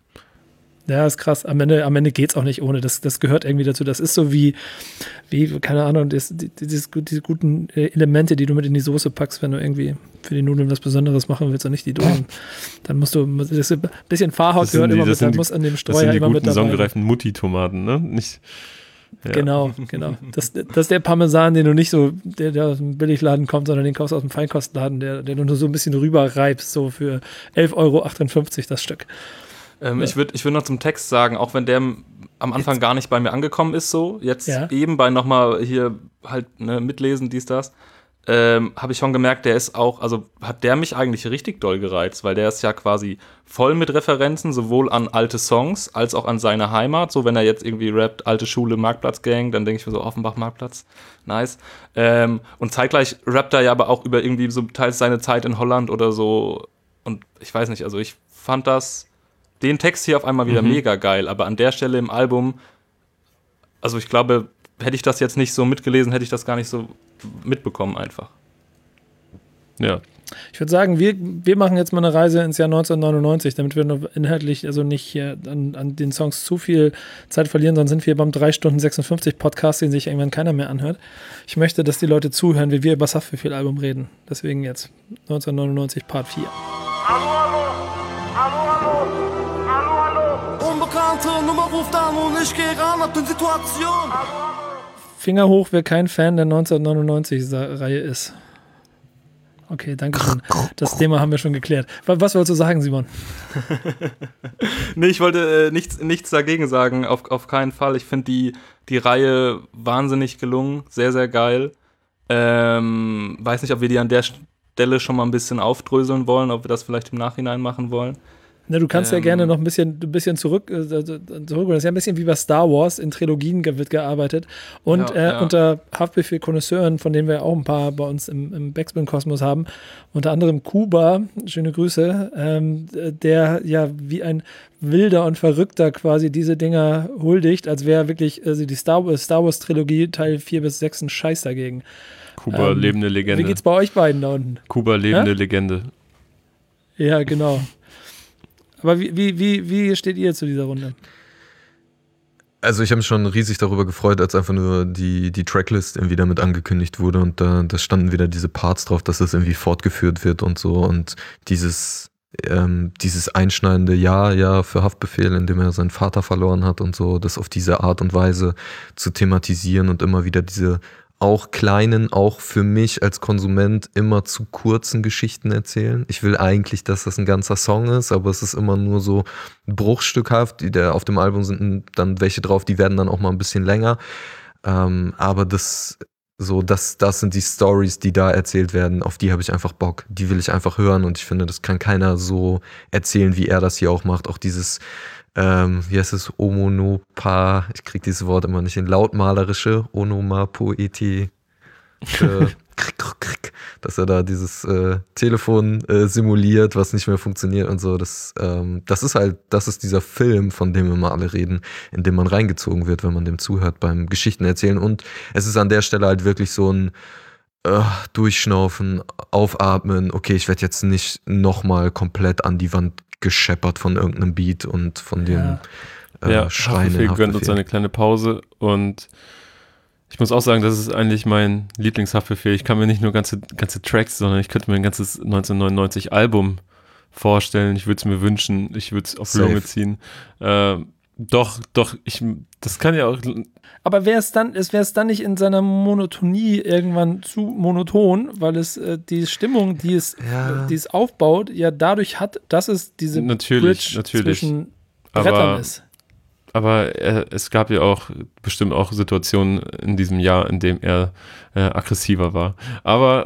Ja, ist krass. Am Ende, am Ende geht es auch nicht ohne. Das, das gehört irgendwie dazu. Das ist so wie, wie keine Ahnung, das, die, dieses, diese guten äh, Elemente, die du mit in die Soße packst, wenn du irgendwie für die Nudeln was Besonderes machen willst und nicht die Dosen. Dann musst du, das ist ein bisschen Farhod Das sind gehört die- immer das mit, sind da die- muss an dem Das Streuer sind die immer mit guten, dabei. sonnengereiften Mutti-Tomaten, ne? Nicht, ja. Genau, genau. Das, das ist der Parmesan, den du nicht so, der, der aus dem Billigladen kommt, sondern den kaufst du aus dem Feinkostladen, der, den du nur so ein bisschen rüber reibst, so für elf Euro achtundfünfzig das Stück. Ähm, Ja. Ich würde ich würd noch zum Text sagen, auch wenn der m- am Anfang gar nicht bei mir angekommen ist, so, jetzt Ja. eben bei nochmal hier halt ne, mitlesen, dies, das, ähm, habe ich schon gemerkt, der ist auch, also hat der mich eigentlich richtig doll gereizt, weil der ist ja quasi voll mit Referenzen, sowohl an alte Songs als auch an seine Heimat. So, wenn er jetzt irgendwie rappt, alte Schule, Marktplatz-Gang, dann denke ich mir so, Offenbach-Marktplatz, nice. Ähm, und zeitgleich rappt er ja aber auch über irgendwie so teils seine Zeit in Holland oder so. Und ich weiß nicht, also ich fand das, den Text hier auf einmal wieder Mhm. mega geil, aber an der Stelle im Album, also ich glaube, hätte ich das jetzt nicht so mitgelesen, hätte ich das gar nicht so mitbekommen einfach. Ja. Ich würde sagen, wir, wir machen jetzt mal eine Reise ins Jahr neunzehnhundertneunundneunzig, damit wir noch inhaltlich, also nicht hier an, an den Songs zu viel Zeit verlieren, sonst sind wir beim drei Stunden sechsundfünfzig Podcast, den sich irgendwann keiner mehr anhört. Ich möchte, dass die Leute zuhören, wie wir über das Haftbefehl-Album reden. Deswegen jetzt neunzehnhundertneunundneunzig Part vier. Hallo, hallo, hallo, hallo, hallo, hallo. Unbekannte Nummer ruft an und ich gehe ran ab der Situation. Hallo, hallo. Finger hoch, wer kein Fan der neunzehnhundertneunundneunzig-Reihe ist. Okay, danke schön. Das Thema haben wir schon geklärt. Was wolltest du sagen, Simon? Nee, ich wollte äh, nichts, nichts dagegen sagen, auf, auf keinen Fall. Ich finde die, die Reihe wahnsinnig gelungen, sehr, sehr geil. Ähm, weiß nicht, ob wir die an der Stelle schon mal ein bisschen aufdröseln wollen, ob wir das vielleicht im Nachhinein machen wollen. Na, du kannst ähm, ja gerne noch ein bisschen, ein bisschen zurück, äh, zurück. Das ist ja ein bisschen wie bei Star Wars, in Trilogien ge- wird gearbeitet. Und Ja, äh, ja. unter Haftbefehl-Konnoisseuren, von denen wir auch ein paar bei uns im, im Backspin-Kosmos haben, unter anderem Kuba, schöne Grüße, ähm, der ja wie ein Wilder und Verrückter quasi diese Dinger huldigt, als wäre wirklich also die Star Wars, Star Wars-Trilogie Teil vier bis sechs ein Scheiß dagegen. Kuba, Ähm, lebende Legende. Wie geht's bei euch beiden da unten? Kuba, lebende Ja? Legende. Ja, genau. Aber wie, wie, wie, wie steht ihr zu dieser Runde? Also ich habe mich schon riesig darüber gefreut, als einfach nur die, die Tracklist irgendwie damit angekündigt wurde und da, da standen wieder diese Parts drauf, dass das irgendwie fortgeführt wird und so und dieses, ähm, dieses einschneidende Ja, ja für Haftbefehl, in dem er seinen Vater verloren hat und so, das auf diese Art und Weise zu thematisieren und immer wieder diese auch kleinen, auch für mich als Konsument immer zu kurzen Geschichten erzählen. Ich will eigentlich, dass das ein ganzer Song ist, aber es ist immer nur so bruchstückhaft. Die, der, auf dem Album sind dann welche drauf, die werden dann auch mal ein bisschen länger. Ähm, aber das, so, das, das sind die Stories, die da erzählt werden, auf die habe ich einfach Bock. Die will ich einfach hören und ich finde, das kann keiner so erzählen, wie er das hier auch macht. Auch dieses Ähm, wie heißt es, Omonopa, ich krieg dieses Wort immer nicht hin, lautmalerische, Onomapoetie, äh, dass er da dieses äh, Telefon äh, simuliert, was nicht mehr funktioniert und so, das, ähm, das ist halt, das ist dieser Film, von dem wir mal alle reden, in dem man reingezogen wird, wenn man dem zuhört beim Geschichten erzählen und es ist an der Stelle halt wirklich so ein äh, Durchschnaufen, Aufatmen, okay, ich werde jetzt nicht nochmal komplett an die Wand gescheppert von irgendeinem Beat und von dem Ja. äh, Ja, Schreien. Haftbefehl gönnt uns eine kleine Pause und ich muss auch sagen, das ist eigentlich mein Lieblingshaftbefehl. Ich kann mir nicht nur ganze, ganze Tracks, sondern ich könnte mir ein ganzes neunzehnhundertneunundneunzig Album vorstellen. Ich würde es mir wünschen, ich würde es auf Safe. Lunge ziehen. Äh, doch, doch, ich, das kann ja auch. Aber wäre es dann, es wäre es dann nicht in seiner Monotonie irgendwann zu monoton, weil es äh, die Stimmung, die es, Ja. äh, die es aufbaut, ja dadurch hat, dass es diese Natürlich, Bridge natürlich. zwischen Aber- Brettern ist. Aber äh, es gab ja auch bestimmt auch Situationen in diesem Jahr, in dem er äh, aggressiver war. Aber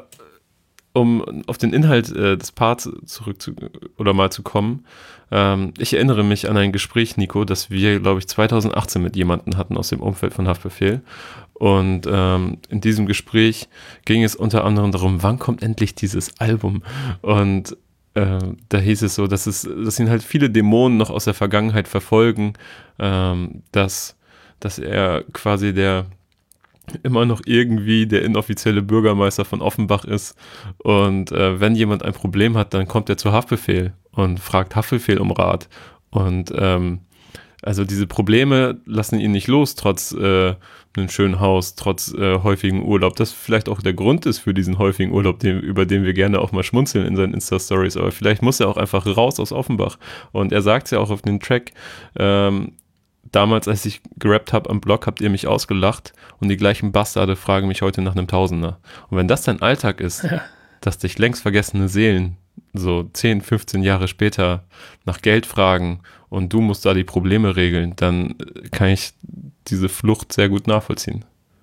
um auf den Inhalt äh, des Parts zurück zu, oder mal zu kommen, ähm, ich erinnere mich an ein Gespräch, Nico, das wir, glaube ich, zweitausendachtzehn mit jemandem hatten aus dem Umfeld von Haftbefehl. Und ähm, in diesem Gespräch ging es unter anderem darum, wann kommt endlich dieses Album? Und äh, da hieß es so, dass, es, dass ihn halt viele Dämonen noch aus der Vergangenheit verfolgen, ähm, dass, dass er quasi der immer noch irgendwie der inoffizielle Bürgermeister von Offenbach ist und äh, wenn jemand ein Problem hat, dann kommt er zu Haftbefehl und fragt Haftbefehl um Rat und ähm, also diese Probleme lassen ihn nicht los, trotz äh, einem schönen Haus, trotz äh, häufigen Urlaub, das vielleicht auch der Grund ist für diesen häufigen Urlaub, den, über den wir gerne auch mal schmunzeln in seinen Insta-Stories, aber vielleicht muss er auch einfach raus aus Offenbach und er sagt es ja auch auf dem Track, ähm, damals, als ich gerappt habe am Blog, habt ihr mich ausgelacht und die gleichen Bastarde fragen mich heute nach einem Tausender. Und wenn das dein Alltag ist, ja. dass dich längst vergessene Seelen so zehn, fünfzehn Jahre später nach Geld fragen und du musst da die Probleme regeln, dann kann ich diese Flucht sehr gut nachvollziehen.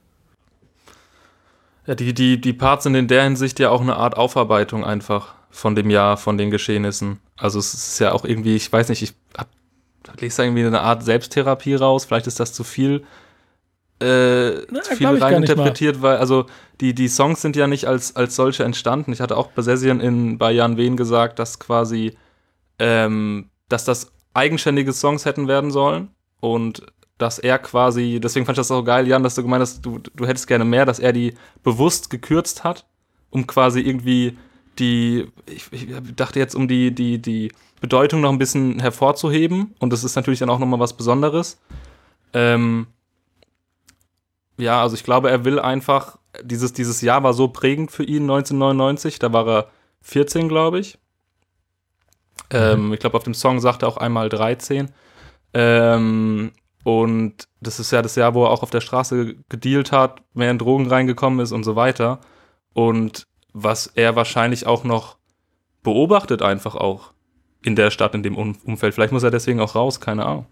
Ja, die, die, die Parts sind in der Hinsicht ja auch eine Art Aufarbeitung einfach von dem Jahr, von den Geschehnissen. Also es ist ja auch irgendwie, ich weiß nicht, ich hab lese da irgendwie eine Art Selbsttherapie raus, vielleicht ist das zu viel, äh, Na, zu viel reininterpretiert, weil also die, die Songs sind ja nicht als, als solche entstanden. Ich hatte auch bei Session in, bei Jan Wehn gesagt, dass quasi, ähm, dass das eigenständige Songs hätten werden sollen und dass er quasi, deswegen fand ich das auch geil, Jan, dass du gemeint hast, du, du hättest gerne mehr, dass er die bewusst gekürzt hat, um quasi irgendwie die, ich, ich dachte jetzt, um die, die, die Bedeutung noch ein bisschen hervorzuheben und das ist natürlich dann auch nochmal was Besonderes. Ähm, ja, also ich glaube, er will einfach, dieses, dieses Jahr war so prägend für ihn, neunzehnhundertneunundneunzig, da war er vierzehn, glaube ich. Mhm. Ähm, ich glaube, auf dem Song sagt er auch einmal dreizehn. Ähm, und das ist ja das Jahr, wo er auch auf der Straße gedealt hat, mehr in Drogen reingekommen ist und so weiter. Und was er wahrscheinlich auch noch beobachtet, einfach auch in der Stadt, in dem um- Umfeld. Vielleicht muss er deswegen auch raus, keine Ahnung.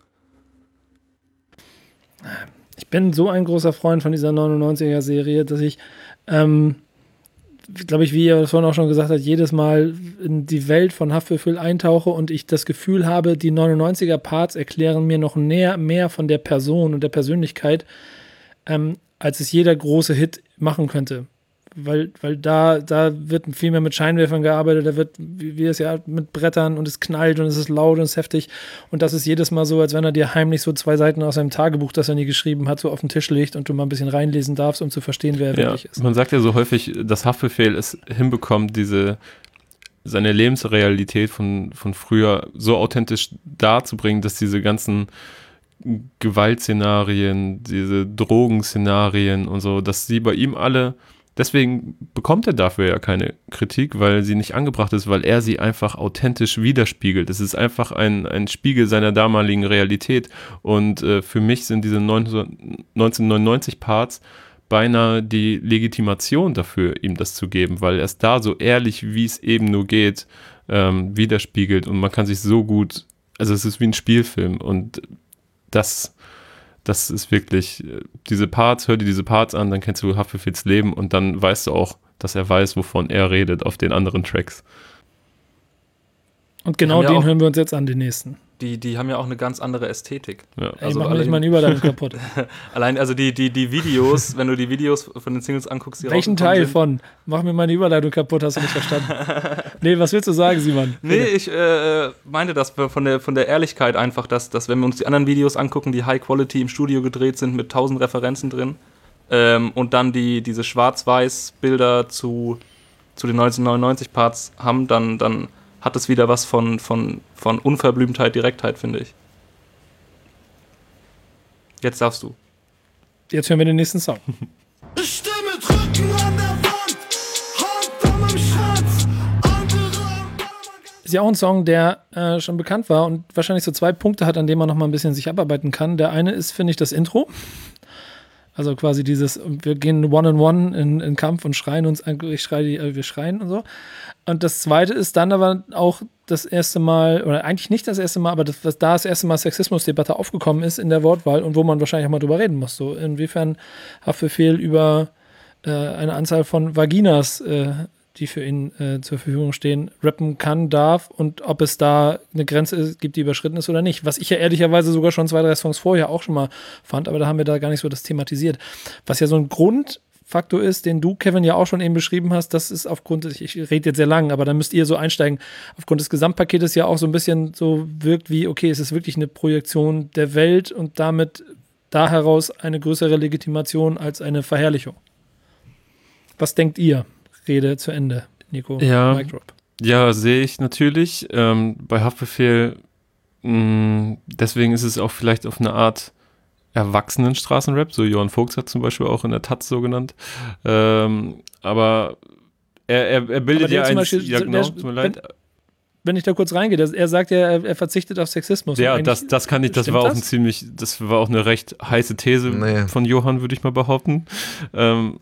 Ich bin so ein großer Freund von dieser neunundneunziger-Serie, dass ich, ähm, glaube ich, wie ihr das vorhin auch schon gesagt habt, jedes Mal in die Welt von Haftbefehl eintauche und ich das Gefühl habe, die neunundneunziger-Parts erklären mir noch näher, mehr von der Person und der Persönlichkeit, ähm, als es jeder große Hit machen könnte. Weil, weil da, da wird viel mehr mit Scheinwerfern gearbeitet, da wird, wie, wie es ja mit Brettern und es knallt und es ist laut und es ist heftig und das ist jedes Mal so, als wenn er dir heimlich so zwei Seiten aus seinem Tagebuch, das er nie geschrieben hat, so auf den Tisch legt und du mal ein bisschen reinlesen darfst, um zu verstehen, wer er Ja, wirklich ist. man sagt ja so häufig, dass Haftbefehl es hinbekommt, diese seine Lebensrealität von, von früher so authentisch darzubringen, dass diese ganzen Gewaltszenarien, diese Drogenszenarien und so, dass sie bei ihm alle, deswegen bekommt er dafür ja keine Kritik, weil sie nicht angebracht ist, weil er sie einfach authentisch widerspiegelt. Es ist einfach ein, ein Spiegel seiner damaligen Realität und äh, für mich sind diese neunzehnhundertneunundneunzig Parts beinahe die Legitimation dafür, ihm das zu geben, weil er es da so ehrlich, wie es eben nur geht, ähm, widerspiegelt und man kann sich so gut, also es ist wie ein Spielfilm und das, das ist wirklich, diese Parts, hör dir diese Parts an, dann kennst du Haftbefehls Leben und dann weißt du auch, dass er weiß, wovon er redet auf den anderen Tracks. Und genau ja den auch, hören wir uns jetzt an, den nächsten. Die, die haben ja auch eine ganz andere Ästhetik. Ja. Ey, Also mach mir nicht allein- mal eine Überleitung kaputt. Allein, also die, die, die Videos, wenn du die Videos von den Singles anguckst, die Welchen rausgekommen Teil sind, von? Mach mir meine Überleitung kaputt, hast du nicht verstanden. Nee, was willst du sagen, Simon? Nee, Bitte. ich äh, meinte das von der, von der Ehrlichkeit einfach, dass, dass wenn wir uns die anderen Videos angucken, die High Quality im Studio gedreht sind mit tausend Referenzen drin ähm, und dann die, diese Schwarz-Weiß-Bilder zu, zu den neunzehnhundertneunundneunzig Parts haben, dann, dann hat es wieder was von, von, von Unverblümtheit, Direktheit, finde ich. Jetzt darfst du. Jetzt hören wir den nächsten Song. Ich steh mit Rücken an der Wand, Hand an meinem Schatz, andere am Ist ja auch ein Song, der äh, schon bekannt war und wahrscheinlich so zwei Punkte hat, an denen man noch mal ein bisschen sich abarbeiten kann. Der eine ist, finde ich, das Intro. Also quasi dieses, wir gehen one-on-one in, in Kampf und schreien uns, an- ich schreie, die, äh, wir schreien und so. Und das zweite ist dann aber auch das erste Mal, oder eigentlich nicht das erste Mal, aber das, was da das erste Mal Sexismusdebatte aufgekommen ist in der Wortwahl und wo man wahrscheinlich auch mal drüber reden muss. So, inwiefern Haftbefehl über äh, eine Anzahl von Vaginas, äh, die für ihn äh, zur Verfügung stehen, rappen kann, darf und ob es da eine Grenze ist, gibt, die überschritten ist oder nicht. Was ich ja ehrlicherweise sogar schon zwei, drei Songs vorher auch schon mal fand, aber da haben wir da gar nicht so das thematisiert. Was ja so ein Grundfaktor ist, den du, Kevin, ja auch schon eben beschrieben hast, das ist aufgrund, ich, ich rede jetzt sehr lang, aber da müsst ihr so einsteigen, aufgrund des Gesamtpaketes ja auch so ein bisschen so wirkt wie, okay, es ist wirklich eine Projektion der Welt und damit da heraus eine größere Legitimation als eine Verherrlichung. Was denkt ihr? Rede zu Ende, Nico. Ja. Mic drop. Ja, sehe ich natürlich. Ähm, bei Haftbefehl, mh, deswegen ist es auch vielleicht auf eine Art erwachsenen Straßenrap, so Johann Vogts hat zum Beispiel auch in der Taz so genannt. Ähm, aber er, er, er bildet Aber der ja zum ein, Beispiel- ja genau, der- tut mir leid. Wenn ich da kurz reingehe, das, er sagt ja, er, er verzichtet auf Sexismus. Ja, Und eigentlich- das, das kann ich, das stimmt war auch das? ein ziemlich, das war auch eine recht heiße These Nee. von Johann, würde ich mal behaupten. Ähm,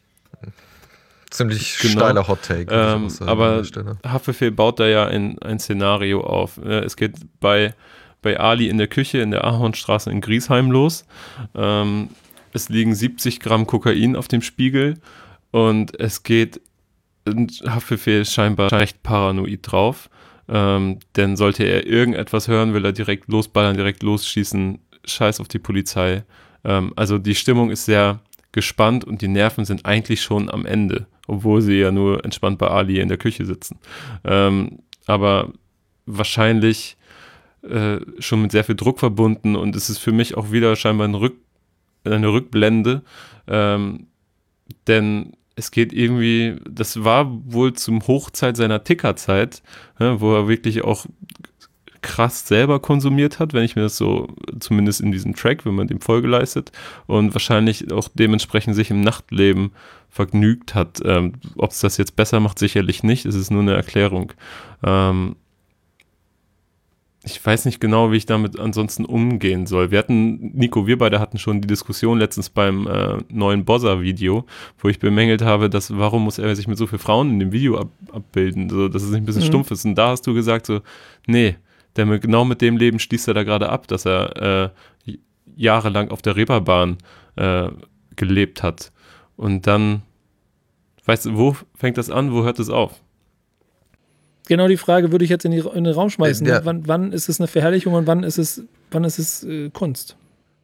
Ziemlich Genau. steiler Hot Take. muss ich Ähm, auch sagen, aber an der Stelle. Haftbefehl baut da ja ein, ein Szenario auf. Äh, Es geht bei, bei Ali in der Küche in der Ahornstraße in Griesheim los. Ähm, es liegen siebzig Gramm Kokain auf dem Spiegel und es geht, und Haftbefehl ist scheinbar recht paranoid drauf. Ähm, denn sollte er irgendetwas hören, will er direkt losballern, direkt losschießen, scheiß auf die Polizei. Ähm, also die Stimmung ist sehr gespannt und die Nerven sind eigentlich schon am Ende, obwohl sie ja nur entspannt bei Ali in der Küche sitzen. Ähm, aber wahrscheinlich äh, schon mit sehr viel Druck verbunden und es ist für mich auch wieder scheinbar ein Rück, eine Rückblende, ähm, denn es geht irgendwie, das war wohl zum Hochzeit seiner Tickerzeit, ne, wo er wirklich auch krass selber konsumiert hat, wenn ich mir das so, zumindest in diesem Track, wenn man dem Folge leistet und wahrscheinlich auch dementsprechend sich im Nachtleben vergnügt hat. Ähm, ob es das jetzt besser macht, sicherlich nicht, es ist nur eine Erklärung. Ähm, ich weiß nicht genau, wie ich damit ansonsten umgehen soll. Wir hatten, Nico, wir beide hatten schon die Diskussion letztens beim äh, neuen Bozza-Video, wo ich bemängelt habe, dass warum muss er sich mit so vielen Frauen in dem Video ab, abbilden, so, dass es nicht ein bisschen mhm. stumpf ist. Und da hast du gesagt so, nee, der mit, genau mit dem Leben schließt er da gerade ab, dass er äh, jahrelang auf der Reeperbahn äh, gelebt hat. Und dann, weißt du, wo fängt das an, wo hört es auf? Genau die Frage würde ich jetzt in, die, in den Raum schmeißen. Ja. Wann, wann ist es eine Verherrlichung und wann ist es, wann ist es äh, Kunst?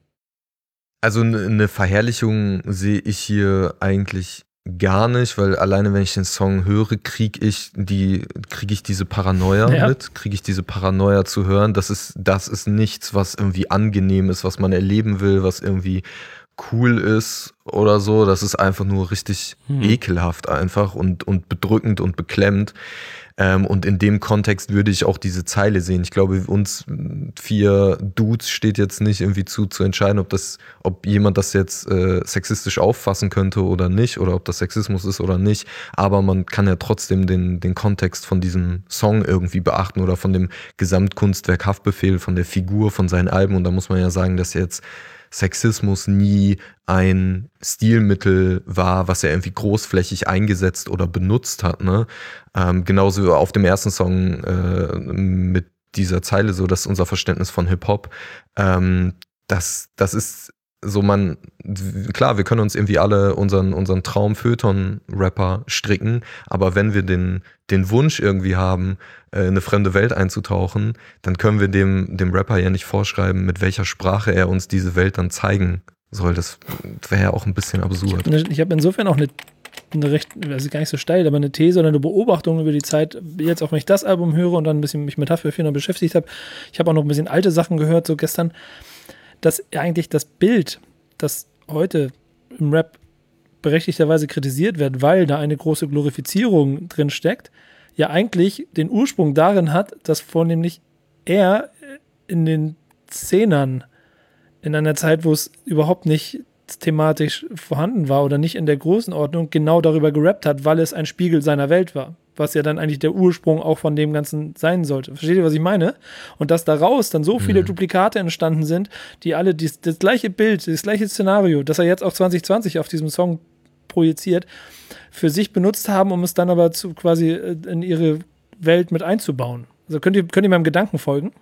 Also eine Verherrlichung sehe ich hier eigentlich gar nicht, weil alleine wenn ich den Song höre, kriege ich die, kriege ich diese Paranoia ja. mit, kriege ich diese Paranoia zu hören. Das ist, das ist nichts, was irgendwie angenehm ist, was man erleben will, was irgendwie cool ist oder so. Das ist einfach nur richtig hm. ekelhaft einfach und, und bedrückend und beklemmt. Ähm, und in dem Kontext würde ich auch diese Zeile sehen. Ich glaube, uns vier Dudes steht jetzt nicht irgendwie zu, zu entscheiden, ob das, ob jemand das jetzt äh, sexistisch auffassen könnte oder nicht, oder ob das Sexismus ist oder nicht. Aber man kann ja trotzdem den, den Kontext von diesem Song irgendwie beachten oder von dem Gesamtkunstwerk Haftbefehl, von der Figur, von seinen Alben. Und da muss man ja sagen, dass jetzt Sexismus nie ein Stilmittel war, was er irgendwie großflächig eingesetzt oder benutzt hat. Ne? Ähm, genauso auf dem ersten Song äh, mit dieser Zeile, so, das ist unser Verständnis von Hip-Hop. Ähm, das, das ist so, man, klar, wir können uns irgendwie alle unseren, unseren Traum-Feuilleton-Rapper stricken, aber wenn wir den, den Wunsch irgendwie haben, in eine fremde Welt einzutauchen, dann können wir dem, dem Rapper ja nicht vorschreiben, mit welcher Sprache er uns diese Welt dann zeigen soll. Das wäre ja auch ein bisschen absurd. Ich, ich habe insofern auch eine, eine recht, also gar nicht so steil, aber eine These oder eine Beobachtung über die Zeit, jetzt auch wenn ich das Album höre und dann ein bisschen mich mit Haftbefehl noch beschäftigt habe, ich habe auch noch ein bisschen alte Sachen gehört, so gestern, dass eigentlich das Bild, das heute im Rap berechtigterweise kritisiert wird, weil da eine große Glorifizierung drin steckt, ja eigentlich den Ursprung darin hat, dass vornehmlich er in den Zehnern, in einer Zeit, wo es überhaupt nicht thematisch vorhanden war oder nicht in der Größenordnung, genau darüber gerappt hat, weil es ein Spiegel seiner Welt war. Was ja dann eigentlich der Ursprung auch von dem Ganzen sein sollte. Versteht ihr, was ich meine? Und dass daraus dann so viele mhm. Duplikate entstanden sind, die alle dies, das gleiche Bild, das gleiche Szenario, das er jetzt auch zwanzig zwanzig auf diesem Song projiziert, für sich benutzt haben, um es dann aber zu, quasi in ihre Welt mit einzubauen. Also könnt ihr, könnt ihr meinem Gedanken folgen?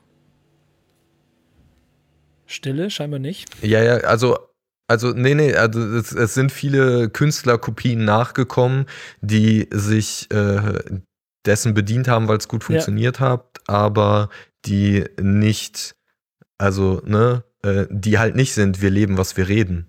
Stille, scheinbar nicht. Ja, ja, also Also, nee, nee, also es, es sind viele Künstlerkopien nachgekommen, die sich äh, dessen bedient haben, weil es gut funktioniert ja. hat, aber die nicht, also, ne, äh, die halt nicht sind, wir leben, was wir reden.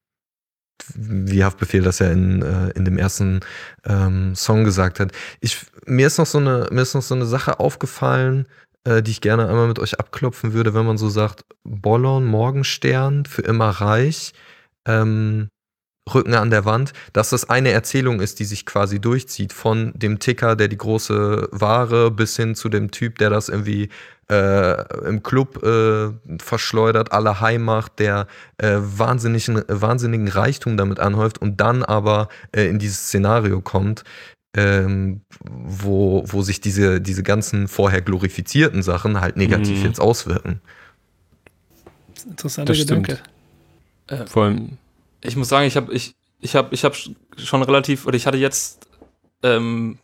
Wie Haftbefehl das ja in, äh, in dem ersten ähm, Song gesagt hat. Ich, mir ist noch so eine, mir ist noch so eine Sache aufgefallen, äh, die ich gerne einmal mit euch abklopfen würde, wenn man so sagt, Bollon, Morgenstern, für immer reich, Ähm, Rücken an der Wand, dass das eine Erzählung ist, die sich quasi durchzieht, von dem Ticker, der die große Ware, bis hin zu dem Typ, der das irgendwie äh, im Club äh, verschleudert, alle heim macht, der äh, wahnsinnigen, wahnsinnigen Reichtum damit anhäuft und dann aber äh, in dieses Szenario kommt, ähm, wo, wo sich diese, diese ganzen vorher glorifizierten Sachen halt negativ mhm. jetzt auswirken. Interessanter das Gedanke. Äh, Vor allem, ich muss sagen, ich habe ich, ich hab, ich hab schon relativ, oder ich hatte jetzt ähm,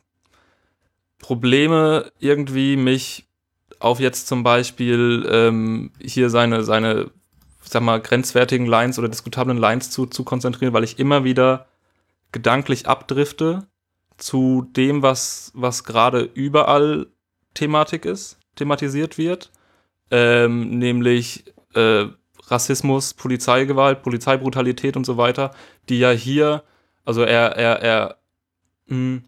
Probleme irgendwie, mich auf jetzt zum Beispiel ähm, hier seine, seine, ich sag mal, grenzwertigen Lines oder diskutablen Lines zu, zu konzentrieren, weil ich immer wieder gedanklich abdrifte zu dem, was, was gerade überall Thematik ist, thematisiert wird, ähm, nämlich äh, Rassismus, Polizeigewalt, Polizeibrutalität und so weiter, die ja hier, also er, er, er, mh,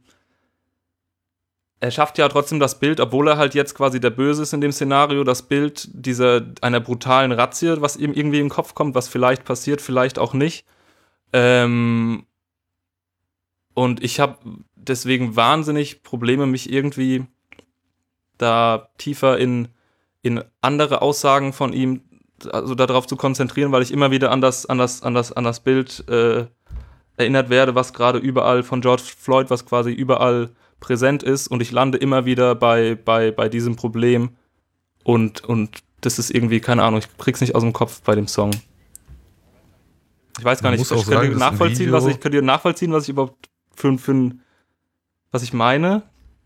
er schafft ja trotzdem das Bild, obwohl er halt jetzt quasi der Böse ist in dem Szenario, das Bild dieser, einer brutalen Razzia, was ihm irgendwie in den Kopf kommt, was vielleicht passiert, vielleicht auch nicht. Ähm, und ich habe deswegen wahnsinnig Probleme, mich irgendwie da tiefer in, in andere Aussagen von ihm also darauf zu konzentrieren, weil ich immer wieder an das, an das, an das, an das Bild äh, erinnert werde, was gerade überall von George Floyd, was quasi überall präsent ist und ich lande immer wieder bei, bei, bei diesem Problem Und, und das ist irgendwie, keine Ahnung, ich krieg's nicht aus dem Kopf bei dem Song. Ich weiß gar Man nicht, muss ich auch könnte sagen, nachvollziehen, das was ich könnte nachvollziehen, was ich überhaupt für, für ein, was ich meine.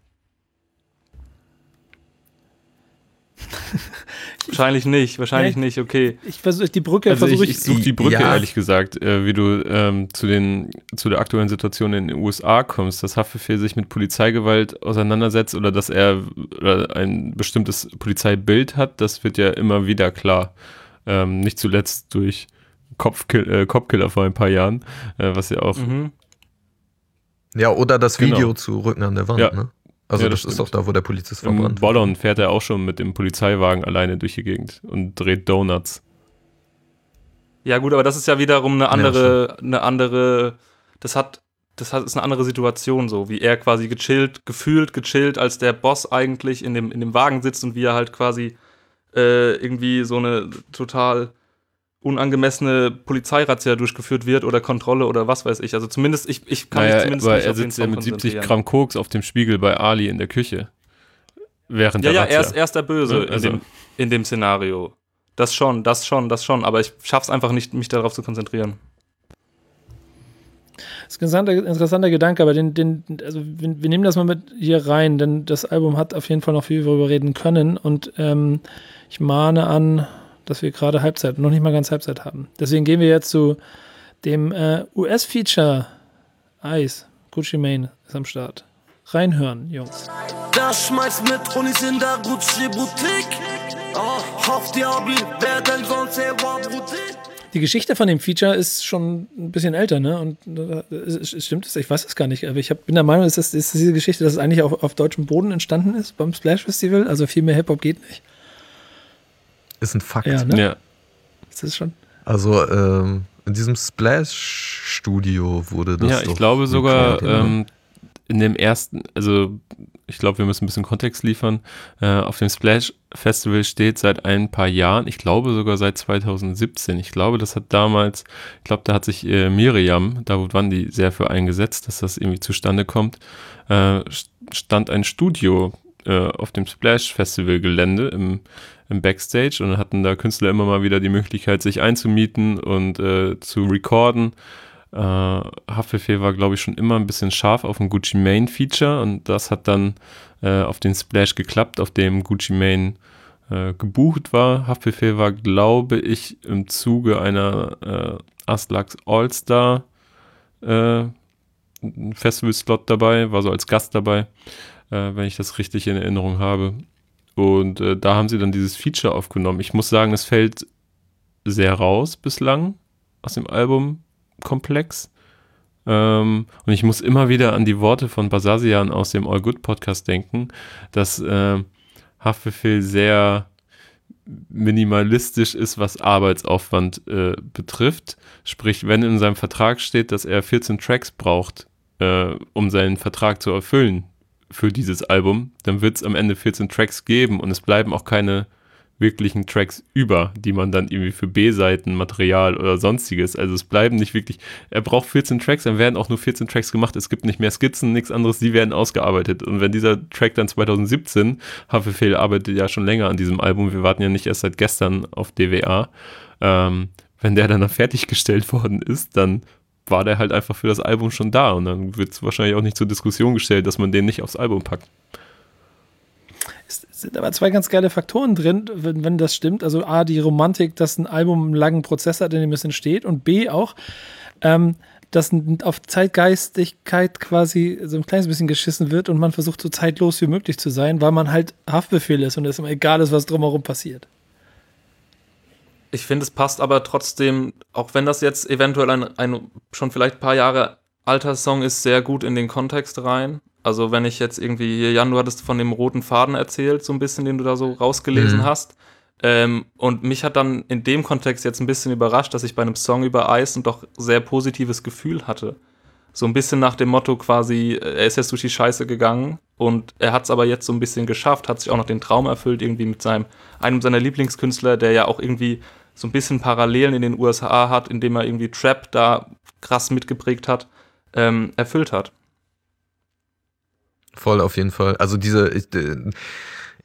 Wahrscheinlich nicht, wahrscheinlich Ja, nicht, okay. Ich versuche die Brücke, Also versuche ich, ich, ich suche die Brücke, Ja. ehrlich gesagt, äh, wie du ähm, zu, den, zu der aktuellen Situation in den U S A kommst, dass Haftbefehl sich mit Polizeigewalt auseinandersetzt oder dass er oder ein bestimmtes Polizeibild hat, das wird ja immer wieder klar. Ähm, nicht zuletzt durch Kopfkill, äh, Kopfkiller vor ein paar Jahren, äh, was ja auch Mhm. Ja, oder das Video Genau. zu Rücken an der Wand, Ja. ne? Also Ja, das, das ist doch stimmt. da, wo der Polizist im verbrannt wird. Bollon fährt er auch schon mit dem Polizeiwagen alleine durch die Gegend und dreht Donuts. Ja, gut, aber das ist ja wiederum eine andere, eine andere, das hat, das hat, ist eine andere Situation so, wie er quasi gechillt, gefühlt gechillt, als der Boss eigentlich in dem, in dem Wagen sitzt und wie er halt quasi äh, irgendwie so eine total unangemessene Polizeirazzia durchgeführt wird oder Kontrolle oder was weiß ich. Also zumindest, ich, ich kann Naja, mich zumindest aber nicht er auf den sitzt ja Song mit siebzig konzentrieren. Gramm Koks auf dem Spiegel bei Ali in der Küche. Während Ja, der ja, Razzia. er ist, er ist der Böse Ja, also- in, dem, in dem Szenario. Das schon, das schon, das schon, aber ich schaff's einfach nicht, mich darauf zu konzentrieren. das ist ein interessanter, interessanter Gedanke, aber den, den, also wir, wir nehmen das mal mit hier rein, denn das Album hat auf jeden Fall noch viel darüber reden können und ähm, ich mahne an, dass wir gerade Halbzeit, noch nicht mal ganz Halbzeit haben. Deswegen gehen wir jetzt zu dem äh, U S-Feature Ice, Gucci Mane ist am Start. Reinhören, Jungs. Der schmeißt mit Unis in der Gucci-Boutique. Oh, auf die Abi, wer denn sonst, er war Boutique. Die Geschichte von dem Feature ist schon ein bisschen älter, ne? Und äh, es- es stimmt es? Ich weiß es gar nicht, aber ich hab, bin der Meinung, dass das, ist das diese Geschichte, dass es eigentlich auf, auf deutschem Boden entstanden ist beim Splash Festival. Also viel mehr Hip-Hop geht nicht. Ist ein Fakt. Ja, ne? Ja. Ist das schon? Also ähm, in diesem Splash-Studio wurde das Ja, ich doch glaube sogar recorded, ne? ähm, in dem ersten, also ich glaube, wir müssen ein bisschen Kontext liefern. Äh, auf dem Splash Festival steht seit ein paar Jahren, ich glaube sogar seit zweitausendsiebzehn. Ich glaube, das hat damals, ich glaube, da hat sich äh, Miriam, Davut Wandi, sehr für eingesetzt, dass das irgendwie zustande kommt. Äh, stand ein Studio äh, auf dem Splash Festival Gelände im, im Backstage und hatten da Künstler immer mal wieder die Möglichkeit, sich einzumieten und äh, zu recorden. Äh, Haftbefehl war, glaube ich, schon immer ein bisschen scharf auf ein Gucci Mane Feature und das hat dann äh, auf den Splash geklappt, auf dem Gucci Mane äh, gebucht war. Haftbefehl war, glaube ich, im Zuge einer äh, Aslaks All-Star äh, Festival-Slot dabei, war so als Gast dabei, äh, wenn ich das richtig in Erinnerung habe. Und äh, da haben sie dann dieses Feature aufgenommen. Ich muss sagen, es fällt sehr raus bislang aus dem Albumkomplex. Ähm, und ich muss immer wieder an die Worte von Basasian aus dem All Good Podcast denken, dass äh, Haftbefehl sehr minimalistisch ist, was Arbeitsaufwand äh, betrifft. Sprich, wenn in seinem Vertrag steht, dass er vierzehn Tracks braucht, äh, um seinen Vertrag zu erfüllen für dieses Album, dann wird es am Ende vierzehn Tracks geben und es bleiben auch keine wirklichen Tracks über, die man dann irgendwie für B-Seiten, Material oder sonstiges, also es bleiben nicht wirklich, er braucht vierzehn Tracks, dann werden auch nur vierzehn Tracks gemacht, es gibt nicht mehr Skizzen, nichts anderes, die werden ausgearbeitet und wenn dieser Track dann zweitausendsiebzehn, Haftbefehl arbeitet ja schon länger an diesem Album, wir warten ja nicht erst seit gestern auf D W A, ähm, wenn der dann noch fertiggestellt worden ist, dann war der halt einfach für das Album schon da und dann wird es wahrscheinlich auch nicht zur Diskussion gestellt, dass man den nicht aufs Album packt. Es sind aber zwei ganz geile Faktoren drin, wenn, wenn das stimmt. Also A, die Romantik, dass ein Album einen langen Prozess hat, in dem es entsteht. Und B, auch, ähm, dass ein, auf Zeitgeistigkeit quasi so ein kleines bisschen geschissen wird und man versucht, so zeitlos wie möglich zu sein, weil man halt Haftbefehl ist und es immer egal ist, was drumherum passiert. Ich finde, es passt aber trotzdem, auch wenn das jetzt eventuell ein, ein schon vielleicht ein paar Jahre alter Song ist, sehr gut in den Kontext rein. Also wenn ich jetzt irgendwie, Jan, du hattest von dem roten Faden erzählt, so ein bisschen, den du da so rausgelesen Mhm. hast. Ähm, und mich hat dann in dem Kontext jetzt ein bisschen überrascht, dass ich bei einem Song über Eis ein doch sehr positives Gefühl hatte. So ein bisschen nach dem Motto quasi, er ist jetzt durch die Scheiße gegangen und er hat es aber jetzt so ein bisschen geschafft, hat sich auch noch den Traum erfüllt, irgendwie mit seinem, einem seiner Lieblingskünstler, der ja auch irgendwie so ein bisschen Parallelen in den U S A hat, indem er irgendwie Trap da krass mitgeprägt hat, ähm, erfüllt hat. Voll auf jeden Fall. Also diese, ich, äh,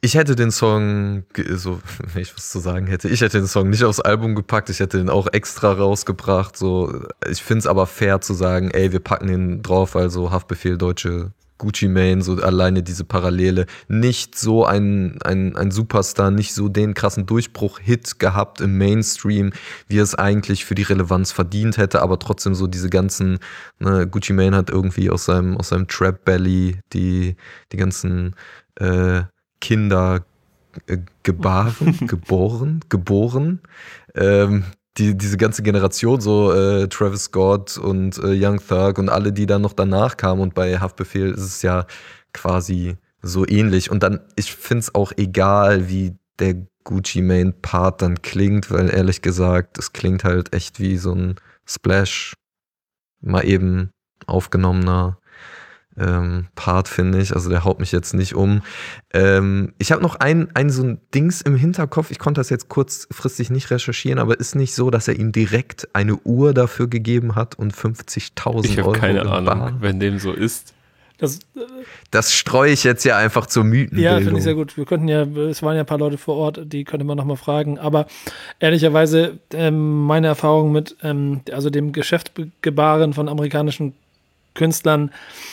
Ich hätte den Song, so, wenn ich was zu sagen hätte, ich hätte den Song nicht aufs Album gepackt, ich hätte den auch extra rausgebracht. So. Ich finde es aber fair zu sagen, ey, wir packen den drauf, also Haftbefehl, deutsche Gucci Mane, so alleine diese Parallele. Nicht so ein, ein, ein Superstar, nicht so den krassen Durchbruch-Hit gehabt im Mainstream, wie es eigentlich für die Relevanz verdient hätte, aber trotzdem so diese ganzen, ne, Gucci Mane hat irgendwie aus seinem, aus seinem Trap-Belly die, die ganzen äh, Kinder äh, gebaren, geboren, geboren, ähm, Die, diese ganze Generation, so äh, Travis Scott und äh, Young Thug und alle, die dann noch danach kamen, und bei Haftbefehl ist es ja quasi so ähnlich. Und dann, ich finde es auch egal, wie der Gucci Mane Part dann klingt, weil ehrlich gesagt, es klingt halt echt wie so ein Splash, mal eben aufgenommener ähm, Part, finde ich. Also der haut mich jetzt nicht um. Ähm, ich habe noch ein, ein so ein Dings im Hinterkopf. Ich konnte das jetzt kurzfristig nicht recherchieren, aber ist nicht so, dass er ihm direkt eine Uhr dafür gegeben hat und fünfzigtausend Euro. Ich habe keine Ahnung, Bar. wenn dem so ist. Das, das streue ich jetzt ja einfach zur Mythenbildung. Ja, finde ich sehr gut. Wir könnten ja, es waren ja ein paar Leute vor Ort, die könnte man nochmal fragen. Aber ehrlicherweise, ähm, meine Erfahrung mit ähm, also dem Geschäftsgebaren von amerikanischen Künstlern,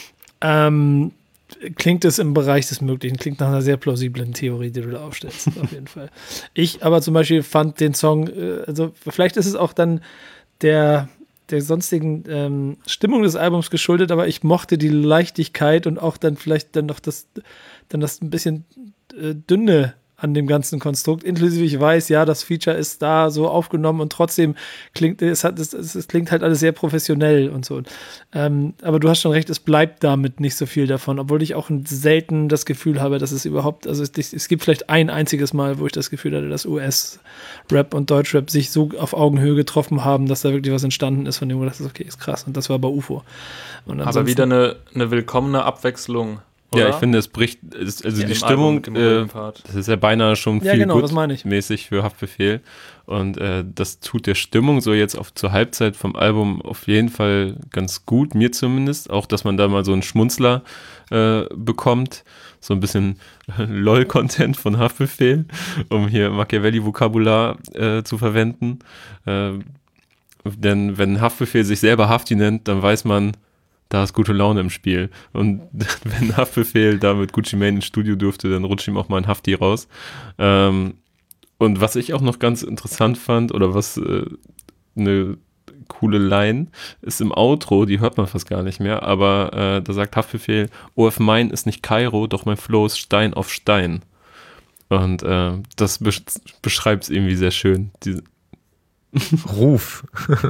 ähm, klingt es im Bereich des Möglichen, klingt nach einer sehr plausiblen Theorie, die du da aufstellst, auf jeden Fall. Ich aber zum Beispiel fand den Song, äh, also vielleicht ist es auch dann der, der sonstigen ähm, Stimmung des Albums geschuldet, aber ich mochte die Leichtigkeit und auch dann vielleicht dann noch das, dann das ein bisschen äh, dünne an dem ganzen Konstrukt, inklusive ich weiß, ja, das Feature ist da so aufgenommen und trotzdem klingt es, hat, es, es klingt halt alles sehr professionell und so. Ähm, aber du hast schon recht, es bleibt damit nicht so viel davon, obwohl ich auch selten das Gefühl habe, dass es überhaupt, also es, es gibt vielleicht ein einziges Mal, wo ich das Gefühl hatte, dass U S-Rap und Deutschrap sich so auf Augenhöhe getroffen haben, dass da wirklich was entstanden ist, von dem du dachtest, okay, ist krass, und das war bei U F O. Und aber wieder eine, eine willkommene Abwechslung. Oder? Ja, ich finde, es bricht, es, also Ja, die im Stimmung, Album, äh, Part. das ist ja beinahe schon Ja, viel genau, gut das meine ich. mäßig für Haftbefehl. Und äh, das tut der Stimmung so jetzt auf, zur Halbzeit vom Album auf jeden Fall ganz gut, mir zumindest. Auch, dass man da mal so einen Schmunzler äh, bekommt, so ein bisschen LOL-Content von Haftbefehl, um hier Machiavelli-Vokabular äh, zu verwenden. Äh, denn wenn Haftbefehl sich selber Hafti nennt, dann weiß man, da ist gute Laune im Spiel. Und wenn Haftbefehl da mit Gucci Mane ins Studio durfte, dann rutscht ihm auch mal ein Hafti raus. Ähm, und was ich auch noch ganz interessant fand, oder was äh, eine coole Line, ist im Outro, die hört man fast gar nicht mehr, aber äh, da sagt Haftbefehl, O F mein ist nicht Kairo, doch mein Flow ist Stein auf Stein. Und äh, das besch- beschreibt es irgendwie sehr schön. Diese Ruf.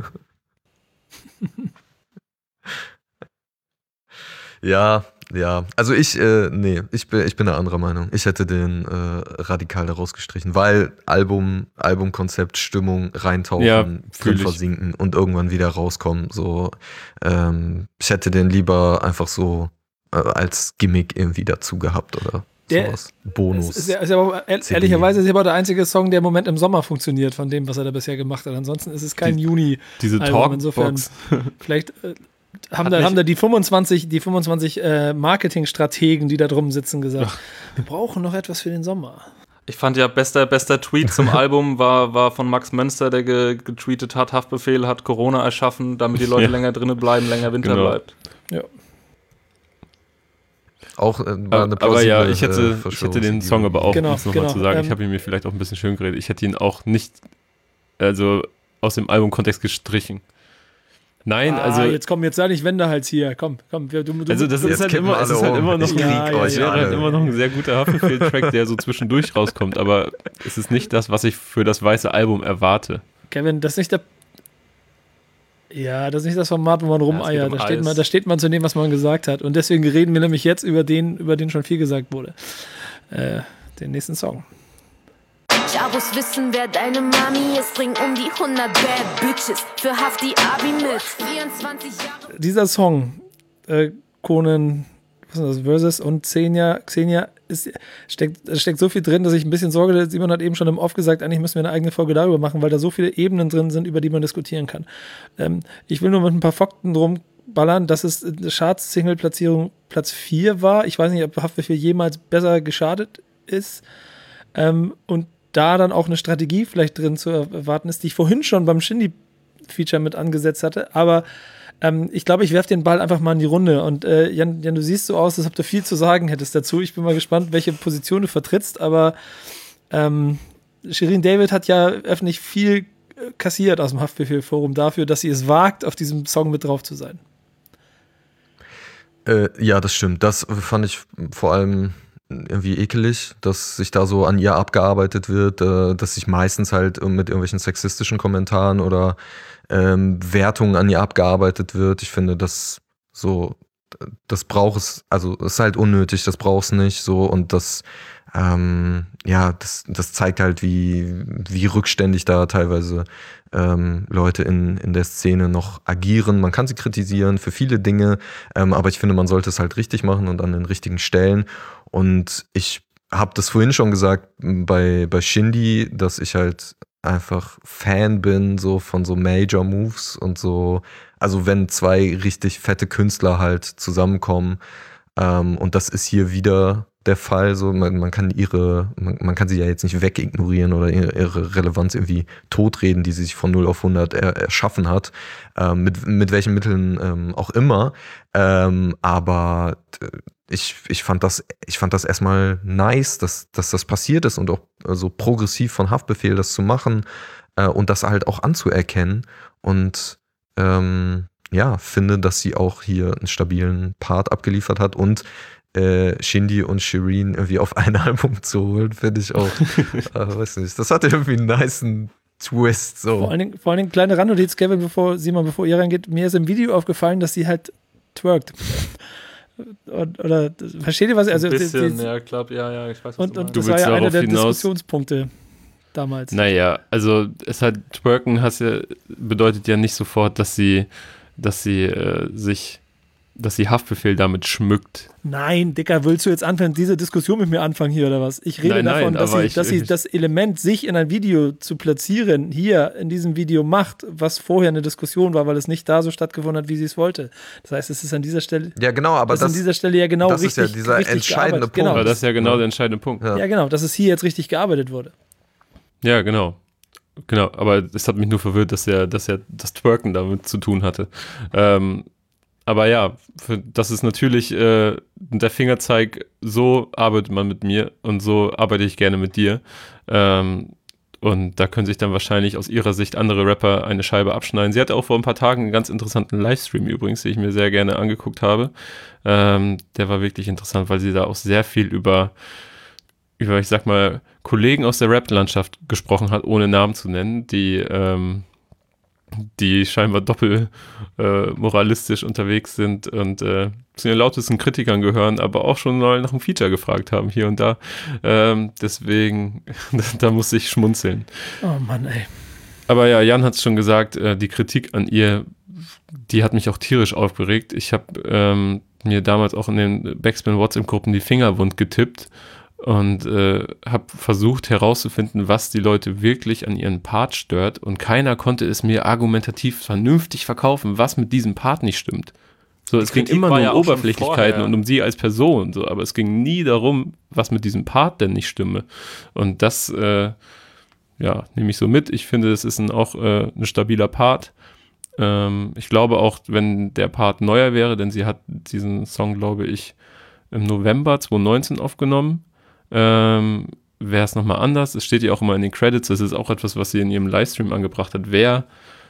Ja, ja. Also ich, äh, nee, ich bin, ich bin der anderer Meinung. Ich hätte den äh, radikal da rausgestrichen, weil Album, Albumkonzept, Stimmung, reintauchen, Ja, drin fühl ich. versinken und irgendwann wieder rauskommen. So, ähm, ich hätte den lieber einfach so äh, als Gimmick irgendwie dazu gehabt oder Der- sowas. Bonus. Es ist ja, ist ja aber, ehr- C D. ehrlicherweise ist ja aber der einzige Song, der im Moment im Sommer funktioniert, von dem, was er da bisher gemacht hat. Ansonsten ist es kein Die- Juni. diese Album, insofern. Talkbox. Vielleicht äh, haben, Hat da, nicht- haben da die fünfundzwanzig, die fünfundzwanzig äh, Marketingstrategen, die da drum sitzen, gesagt, wir brauchen noch etwas für den Sommer. Ich fand ja, bester, bester Tweet zum Album war, war von Max Mönster, der ge- getweetet hat, Haftbefehl hat Corona erschaffen, damit die Leute Ja. länger drinnen bleiben, länger Winter Genau. bleibt. Ja. Auch äh, war eine Aber, aber ja, plausible, ich hätte, äh, ich hätte den Song aber auch, Genau, um es nochmal genau, zu sagen, ähm, ich habe ihn mir vielleicht auch ein bisschen schön geredet. Ich hätte ihn auch nicht, also aus dem Albumkontext gestrichen. Nein, ah, also, jetzt komm, jetzt sei nicht Wendehals hier. Komm, komm. Wir, du, du, also das Jetzt ist halt kippen immer, es alle ist halt um. immer noch, Ich krieg Ja, ja, euch es wäre halt alle. immer noch ein sehr guter Haftbefehl-Track, der so zwischendurch rauskommt, aber es ist nicht das, was ich für das weiße Album erwarte. Kevin, das ist nicht der. Ja, das ist nicht das Format, wo man rumeiert. um da, steht Eis. man, da steht man zu dem, was man gesagt hat. Und deswegen reden wir nämlich jetzt über den, über den schon viel gesagt wurde. Äh, den nächsten Song. Jabos wissen, wer deine Mami ist. Bring um die hundert Bad Bitches für Hafti Abi mit. vierundzwanzig Jahre. Dieser Song, äh, Conan, was ist das, Versus und Xenia, Xenia, ist, steckt, es steckt so viel drin, dass ich ein bisschen Sorge hatte. Simon hat eben schon im Off gesagt, eigentlich müssen wir eine eigene Folge darüber machen, weil da so viele Ebenen drin sind, über die man diskutieren kann. Ähm, ich will nur mit ein paar Fakten drum ballern, dass es eine Charts-Single-Platzierung Platz vier war. Ich weiß nicht, ob Haftbefehl jemals besser geschadet ist ähm, und da dann auch eine Strategie vielleicht drin zu erwarten ist, die ich vorhin schon beim Shindy-Feature mit angesetzt hatte, aber ähm, ich glaube, ich werfe den Ball einfach mal in die Runde und äh, Jan, Jan, du siehst so aus, als ob du viel zu sagen hättest dazu. Ich bin mal gespannt, welche Position du vertrittst, aber ähm, Shirin David hat ja öffentlich viel kassiert aus dem Haftbefehl-Forum dafür, dass sie es wagt, auf diesem Song mit drauf zu sein. Äh, ja, das stimmt. Das fand ich vor allem irgendwie ekelig, dass sich da so an ihr abgearbeitet wird, äh, dass sich meistens halt mit irgendwelchen sexistischen Kommentaren oder ähm, Wertungen an ihr abgearbeitet wird. Ich finde, das so, das braucht es, also es ist halt unnötig, das braucht es nicht so und das ähm, ja, das, das zeigt halt, wie, wie rückständig da teilweise ähm, Leute in, in der Szene noch agieren. Man kann sie kritisieren für viele Dinge, ähm, aber ich finde, man sollte es halt richtig machen und an den richtigen Stellen. Und ich habe das vorhin schon gesagt bei, bei Shindy, dass ich halt einfach Fan bin so von so Major Moves und so, also wenn zwei richtig fette Künstler halt zusammenkommen, ähm, und das ist hier wieder der Fall, so man, man kann ihre, man, man kann sie ja jetzt nicht wegignorieren oder ihre, ihre Relevanz irgendwie totreden, die sie sich von null auf hundert er, erschaffen hat, ähm, mit, mit welchen Mitteln ähm, auch immer, ähm, aber ich, ich fand das, ich fand das erstmal nice, dass, dass das passiert ist und auch so progressiv von Haftbefehl das zu machen äh, und das halt auch anzuerkennen und ähm, ja, finde, dass sie auch hier einen stabilen Part abgeliefert hat und äh, Shindy und Shirin irgendwie auf ein Album zu holen, finde ich auch, äh, weiß nicht, das hatte irgendwie einen nicen Twist. So. Vor allen Dingen, vor allen Dingen kleine Randnotiz, Kevin, bevor Simon, bevor ihr reingeht, mir ist im Video aufgefallen, dass sie halt twerkt. Oder, oder versteht ihr was? Also, ein bisschen, die, die, ja, glaub, ja, ja, ich weiß, was und, du und meinst. das Du war ja einer der hinaus, Diskussionspunkte damals. Naja, also es hat Twerken hast ja, bedeutet ja nicht sofort, dass sie, dass sie äh, sich, dass sie Haftbefehl damit schmückt. Nein, Dicker, willst du jetzt anfangen, diese Diskussion mit mir anfangen hier oder was? Ich rede Nein, davon, nein, dass, aber sie, ich- dass sie ich- das Element, sich in ein Video zu platzieren, hier in diesem Video macht, was vorher eine Diskussion war, weil es nicht da so stattgefunden hat, wie sie es wollte. Das heißt, es ist an dieser Stelle, Ja, genau, aber das ist das, an dieser Stelle ja genau das ist richtig, ja dieser richtig entscheidende gearbeitet. Punkt. Genau, Aber das ist ja genau Ja. der entscheidende Punkt. Ja. ja, genau, dass es hier jetzt richtig gearbeitet wurde. Ja, genau. Genau, aber es hat mich nur verwirrt, dass er, dass er das Twerken damit zu tun hatte. Ähm, aber ja, für, das ist natürlich äh, der Fingerzeig, so arbeitet man mit mir und so arbeite ich gerne mit dir. Ähm, und da können sich dann wahrscheinlich aus ihrer Sicht andere Rapper eine Scheibe abschneiden. Sie hatte auch vor ein paar Tagen einen ganz interessanten Livestream übrigens, den ich mir sehr gerne angeguckt habe. Ähm, der war wirklich interessant, weil sie da auch sehr viel über über, ich sag mal, Kollegen aus der Rap-Landschaft gesprochen hat, ohne Namen zu nennen, die, ähm, die scheinbar doppel äh, moralistisch unterwegs sind und äh, zu den lautesten Kritikern gehören, aber auch schon mal nach einem Feature gefragt haben, hier und da. Ähm, deswegen, da muss ich schmunzeln. Oh Mann, ey. Aber ja, Jan hat es schon gesagt, äh, die Kritik an ihr, die hat mich auch tierisch aufgeregt. Ich habe ähm, mir damals auch in den Backspin-WhatsApp-Gruppen die Finger wund getippt und äh, habe versucht herauszufinden, was die Leute wirklich an ihren Part stört und keiner konnte es mir argumentativ vernünftig verkaufen, was mit diesem Part nicht stimmt. So, es ging Kritik immer war nur ja um auch schon Oberflächlichkeiten vorher. und um sie als Person, so, aber es ging nie darum, was mit diesem Part denn nicht stimme. Und das, äh, ja, nehme ich so mit. Ich finde, es ist ein, auch äh, ein stabiler Part. Ähm, ich glaube auch, wenn der Part neuer wäre, denn sie hat diesen Song, glaube ich, im November zwanzig neunzehn aufgenommen, ähm, wäre es nochmal anders. Es steht ja auch immer in den Credits, das ist auch etwas, was sie in ihrem Livestream angebracht hat. Wer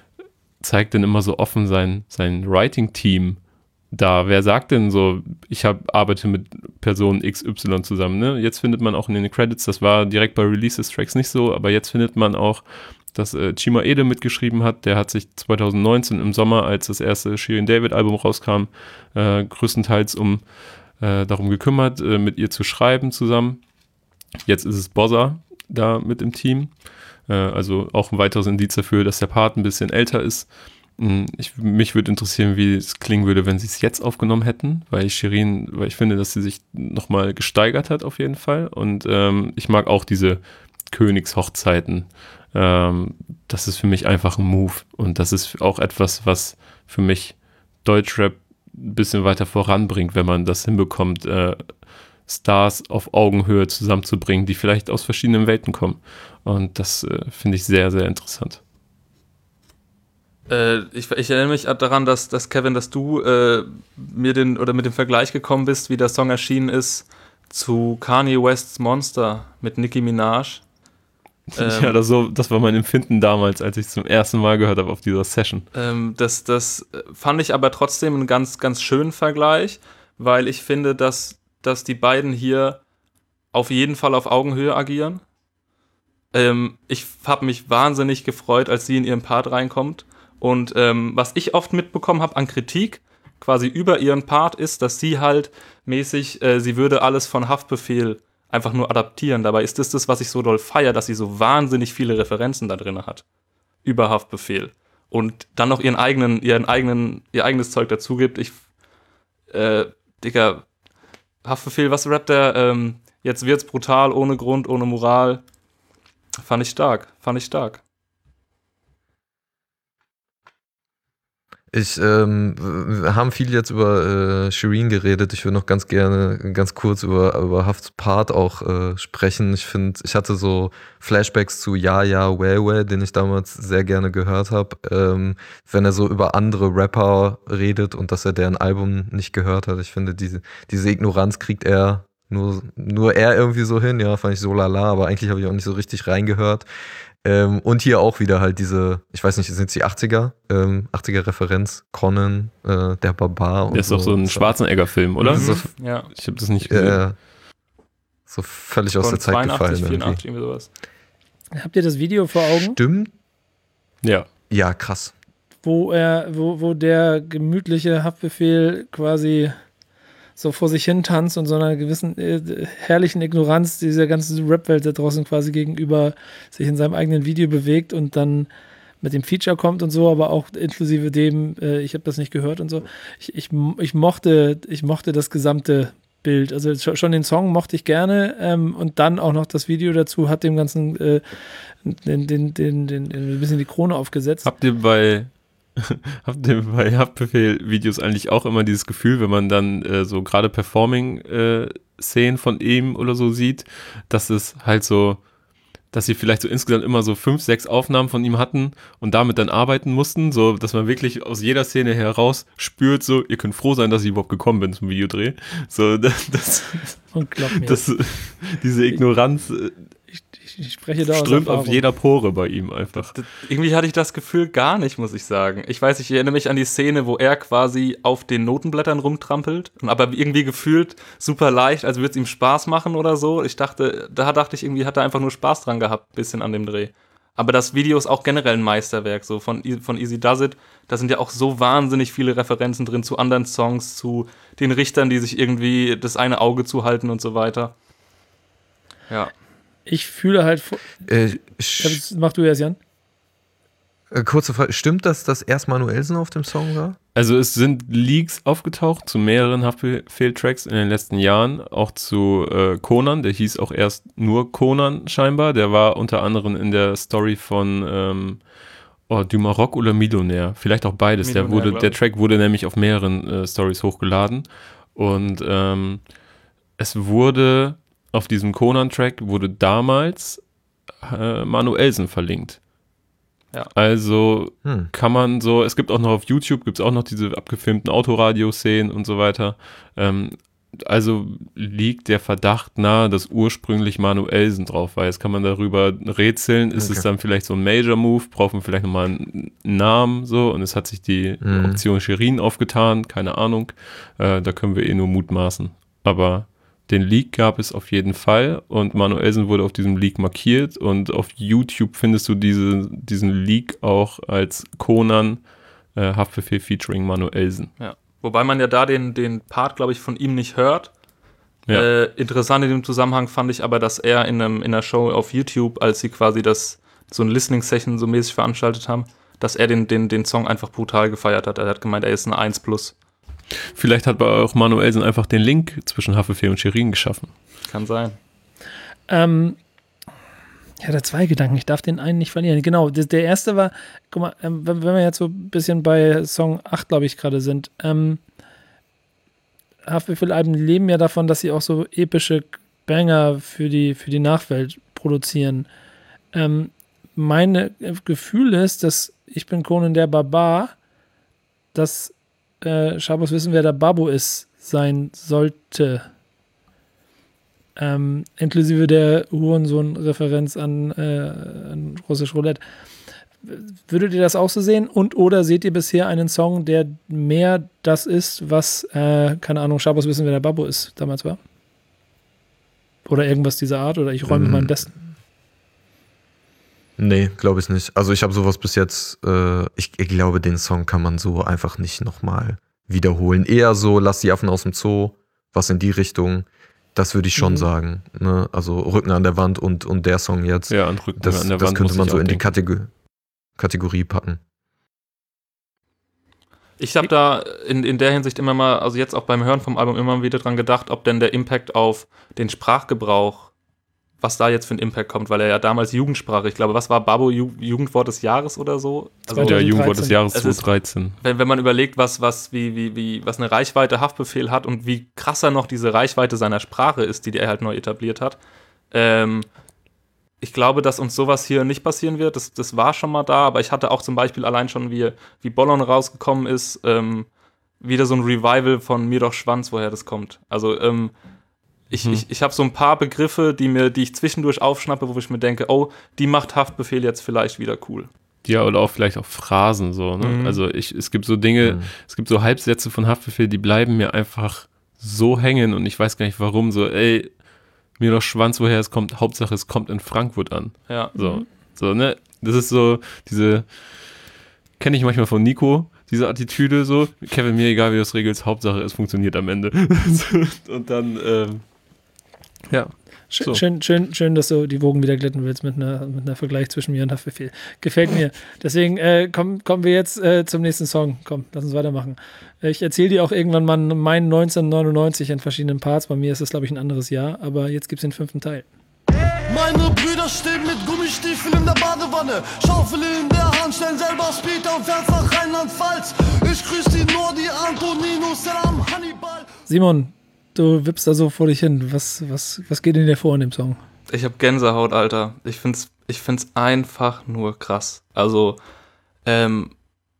zeigt denn immer so offen sein, sein Writing-Team da? Wer sagt denn so, ich hab, arbeite mit Person X Y zusammen? Ne? Jetzt findet man auch in den Credits, das war direkt bei Release des Tracks nicht so, aber jetzt findet man auch, dass äh, Chima Ede mitgeschrieben hat. Der hat sich zwanzig neunzehn im Sommer, als das erste Shirin David Album rauskam, äh, größtenteils um äh, darum gekümmert, äh, mit ihr zu schreiben zusammen. Jetzt ist es Bozza da mit im Team. Äh, also auch ein weiteres Indiz dafür, dass der Part ein bisschen älter ist. Ich, mich würde interessieren, wie es klingen würde, wenn sie es jetzt aufgenommen hätten, weil ich Shirin, weil ich finde, dass sie sich nochmal gesteigert hat auf jeden Fall. Und ähm, ich mag auch diese Königshochzeiten. Ähm, das ist für mich einfach ein Move. Und das ist auch etwas, was für mich Deutschrap ein bisschen weiter voranbringt, wenn man das hinbekommt, äh, Stars auf Augenhöhe zusammenzubringen, die vielleicht aus verschiedenen Welten kommen. Und das äh, finde ich sehr, sehr interessant. Äh, ich, ich erinnere mich daran, dass, dass Kevin, dass du äh, mir den oder mit dem Vergleich gekommen bist, wie der Song erschienen ist zu Kanye Wests Monster mit Nicki Minaj. Ähm, ja, das, so, das war mein Empfinden damals, als ich es zum ersten Mal gehört habe auf dieser Session. Ähm, das, das fand ich aber trotzdem einen ganz, ganz schönen Vergleich, weil ich finde, dass, dass die beiden hier auf jeden Fall auf Augenhöhe agieren. Ähm, ich habe mich wahnsinnig gefreut, als sie in ihren Part reinkommt. Und ähm, was ich oft mitbekommen habe an Kritik, quasi über ihren Part, ist, dass sie halt mäßig, äh, sie würde alles von Haftbefehl einfach nur adaptieren. Dabei ist das das, was ich so doll feiere, dass sie so wahnsinnig viele Referenzen da drin hat. Über Haftbefehl. Und dann noch ihren eigenen, ihren eigenen, ihr eigenes Zeug dazu gibt. Ich, äh, Digga, Haftbefehl, was rappt der? Ähm, jetzt wird's brutal, ohne Grund, ohne Moral. Fand ich stark, fand ich stark. Ich, ähm, wir haben viel jetzt über äh, Shireen geredet. Ich würde noch ganz gerne, ganz kurz über, über Hafts Part auch äh, sprechen. Ich finde, ich hatte so Flashbacks zu Ja, Ja, Way, Way, den ich damals sehr gerne gehört habe. Ähm, wenn er so über andere Rapper redet und dass er deren Album nicht gehört hat. Ich finde, diese, diese Ignoranz kriegt er nur, nur er irgendwie so hin. Ja, fand ich so lala, aber eigentlich habe ich auch nicht so richtig reingehört. Ähm, und hier auch wieder halt diese, ich weiß nicht, sind es die achtziger? Ähm, achtziger-Referenz, Conan, äh, der Barbar und Der ist so. doch so ein Schwarzenegger-Film, oder? Mhm. So, Ja. Ich habe das nicht gesehen. äh, so völlig aus Von der Zeit zweiundachtzig, gefallen. vierundachtzig, Irgendwie. irgendwie sowas. Habt ihr das Video vor Augen? Stimmt? Ja. Ja, krass. Wo er, wo, wo der gemütliche Haftbefehl quasi so vor sich hin tanzt und so einer gewissen äh, herrlichen Ignoranz dieser ganzen Rap-Welt da draußen quasi gegenüber sich in seinem eigenen Video bewegt und dann mit dem Feature kommt und so, aber auch inklusive dem, äh, ich habe das nicht gehört und so. Ich, ich, ich, mochte, ich mochte das gesamte Bild. Also schon den Song mochte ich gerne ähm, und dann auch noch das Video dazu hat dem Ganzen äh, den, den, den, den, den, ein bisschen die Krone aufgesetzt. Habt ihr bei Habt ihr bei Haftbefehl-Videos eigentlich auch immer dieses Gefühl, wenn man dann äh, so gerade Performing-Szenen äh, von ihm oder so sieht, dass es halt so, dass sie vielleicht so insgesamt immer so fünf, sechs Aufnahmen von ihm hatten und damit dann arbeiten mussten, so dass man wirklich aus jeder Szene heraus spürt, so, ihr könnt froh sein, dass ich überhaupt gekommen bin zum Videodreh. So, das, das, und glaub mir. das diese Ignoranz ich, ich, ich spreche da strömt auf jeder Pore bei ihm einfach. Das, irgendwie hatte ich das Gefühl gar nicht, muss ich sagen. Ich weiß, ich erinnere mich an die Szene, wo er quasi auf den Notenblättern rumtrampelt, aber irgendwie gefühlt super leicht, als würde es ihm Spaß machen oder so. Ich dachte, da dachte ich irgendwie, hat er einfach nur Spaß dran gehabt, bisschen an dem Dreh. Aber das Video ist auch generell ein Meisterwerk, so von, von Easy Does It. Da sind ja auch so wahnsinnig viele Referenzen drin zu anderen Songs, zu den Richtern, die sich irgendwie das eine Auge zuhalten und so weiter. Ja. Ich fühle halt. Äh, sch- mach du erst, Jan. Äh, kurze Frage: Stimmt das, dass erst Manuelsen auf dem Song war? Also, es sind Leaks aufgetaucht zu mehreren Haftbefehl-Tracks in den letzten Jahren, auch zu äh, Conan. Der hieß auch erst nur Conan scheinbar. Der war unter anderem in der Story von ähm, oh, Du Maroc oder Millionär. Vielleicht auch beides. Der, wurde, der Track wurde nämlich auf mehreren äh, Stories hochgeladen. Und ähm, es wurde. Auf diesem Conan-Track wurde damals äh, Manuelsen verlinkt. Ja. Also Hm. kann man so, es gibt auch noch auf YouTube, gibt es auch noch diese abgefilmten Autoradio-Szenen und so weiter. Ähm, also liegt der Verdacht nahe, dass ursprünglich Manuelsen drauf war. Jetzt kann man darüber rätseln, ist Okay. es dann vielleicht so ein Major-Move, braucht man vielleicht nochmal einen Namen so und es hat sich die Mhm. Option Shirin aufgetan, keine Ahnung. Äh, da können wir eh nur mutmaßen. Aber den Leak gab es auf jeden Fall und Manuelsen wurde auf diesem Leak markiert und auf YouTube findest du diese, diesen Leak auch als Conan äh, Haftbefehl featuring Manuelsen. Ja. Wobei man ja da den, den Part, glaube ich, von ihm nicht hört. Ja. Äh, interessant in dem Zusammenhang fand ich aber, dass er in, einem, in einer Show auf YouTube, als sie quasi das so ein Listening-Session so mäßig veranstaltet haben, dass er den, den, den Song einfach brutal gefeiert hat. Er hat gemeint, er ist eine eins plus. Vielleicht hat aber auch Manuelsen einfach den Link zwischen Haftbefehl und Shirin geschaffen. Kann sein. Ähm, ich hatte zwei Gedanken, ich darf den einen nicht verlieren. Genau, der, der erste war, guck mal, ähm, wenn, wenn wir jetzt so ein bisschen bei Song acht, glaube ich, gerade sind, ähm, Haftbefehl-Alben leben ja davon, dass sie auch so epische Banger für die, für die Nachwelt produzieren. Ähm, mein Gefühl ist, dass Ich bin Conan der Barbar, dass äh, Schabos wissen, wer der Babu ist, sein sollte. Ähm, inklusive der Hurensohn-Referenz an, äh, an Russisch Roulette. Würdet ihr das auch so sehen? Und oder seht ihr bisher einen Song, der mehr das ist, was, äh, keine Ahnung, Schabos wissen, wer der Babu ist, damals war? Oder irgendwas dieser Art? Oder ich räume mit meinem Besten? Nee, glaube ich nicht. Also ich habe sowas bis jetzt, äh, ich, ich glaube, den Song kann man so einfach nicht nochmal wiederholen. Eher so, lass die Affen aus dem Zoo, was in die Richtung, das würde ich schon mhm. sagen. Ne? Also Rücken an der Wand und, und der Song jetzt, ja, und Rücken das, an der das Wand könnte man so in die denken. Kategor- Kategorie packen. Ich habe da in, in der Hinsicht immer mal, also jetzt auch beim Hören vom Album immer wieder dran gedacht, ob denn der Impact auf den Sprachgebrauch, was da jetzt für ein Impact kommt, weil er ja damals Jugendsprache, ich glaube, was war Babu, Ju- Jugendwort des Jahres oder so? Also, ja, Jugendwort des Jahres Es ist- zwanzig dreizehn. wenn, wenn man überlegt, was, was, wie, wie, wie, was eine Reichweite Haftbefehl hat und wie krasser noch diese Reichweite seiner Sprache ist, die er halt neu etabliert hat. Ähm, ich glaube, dass uns sowas hier nicht passieren wird. Das, das war schon mal da, aber ich hatte auch zum Beispiel allein schon, wie, wie Bollon rausgekommen ist, ähm, wieder so ein Revival von Mir doch Schwanz, woher das kommt. Also, ähm, ich, Mhm. ich, ich habe so ein paar Begriffe, die mir, die ich zwischendurch aufschnappe, wo ich mir denke, oh, die macht Haftbefehl jetzt vielleicht wieder cool. Ja, oder auch vielleicht auch Phrasen so, ne? Mhm. Also ich, es gibt so Dinge, Mhm. es gibt so Halbsätze von Haftbefehl, die bleiben mir einfach so hängen und ich weiß gar nicht warum, so, ey, mir doch Schwanz, woher es kommt, Hauptsache es kommt in Frankfurt an. Ja. So, so, ne? Das ist so, diese, kenne ich manchmal von Nico, diese Attitüde so, Kevin, mir egal wie du es regelst, Hauptsache es funktioniert am Ende. Und dann, ähm, ja. Schön, So. schön, schön, schön, dass du die Wogen wieder glätten willst mit einer, mit einer Vergleich zwischen mir und Haftbefehl. Gefällt mir. Deswegen äh, kommen, kommen wir jetzt äh, zum nächsten Song. Komm, lass uns weitermachen. Ich erzähle dir auch irgendwann mal meinen neunzehnhundertneunundneunzig in verschiedenen Parts. Bei mir ist das, glaube ich, ein anderes Jahr. Aber jetzt gibt es den fünften Teil. Meine Brüder stehen mit Gummistiefeln in der Badewanne, Schaufel in der Hand, stellen selber Speed auf Herz nach Rheinland-Pfalz. Ich grüß die Nordi, Antonino, Salam, Hannibal. Simon, du wippst da so vor dich hin. Was, was, was geht in dir vor in dem Song? Ich hab Gänsehaut, Alter. Ich find's, ich find's einfach nur krass. Also, ähm,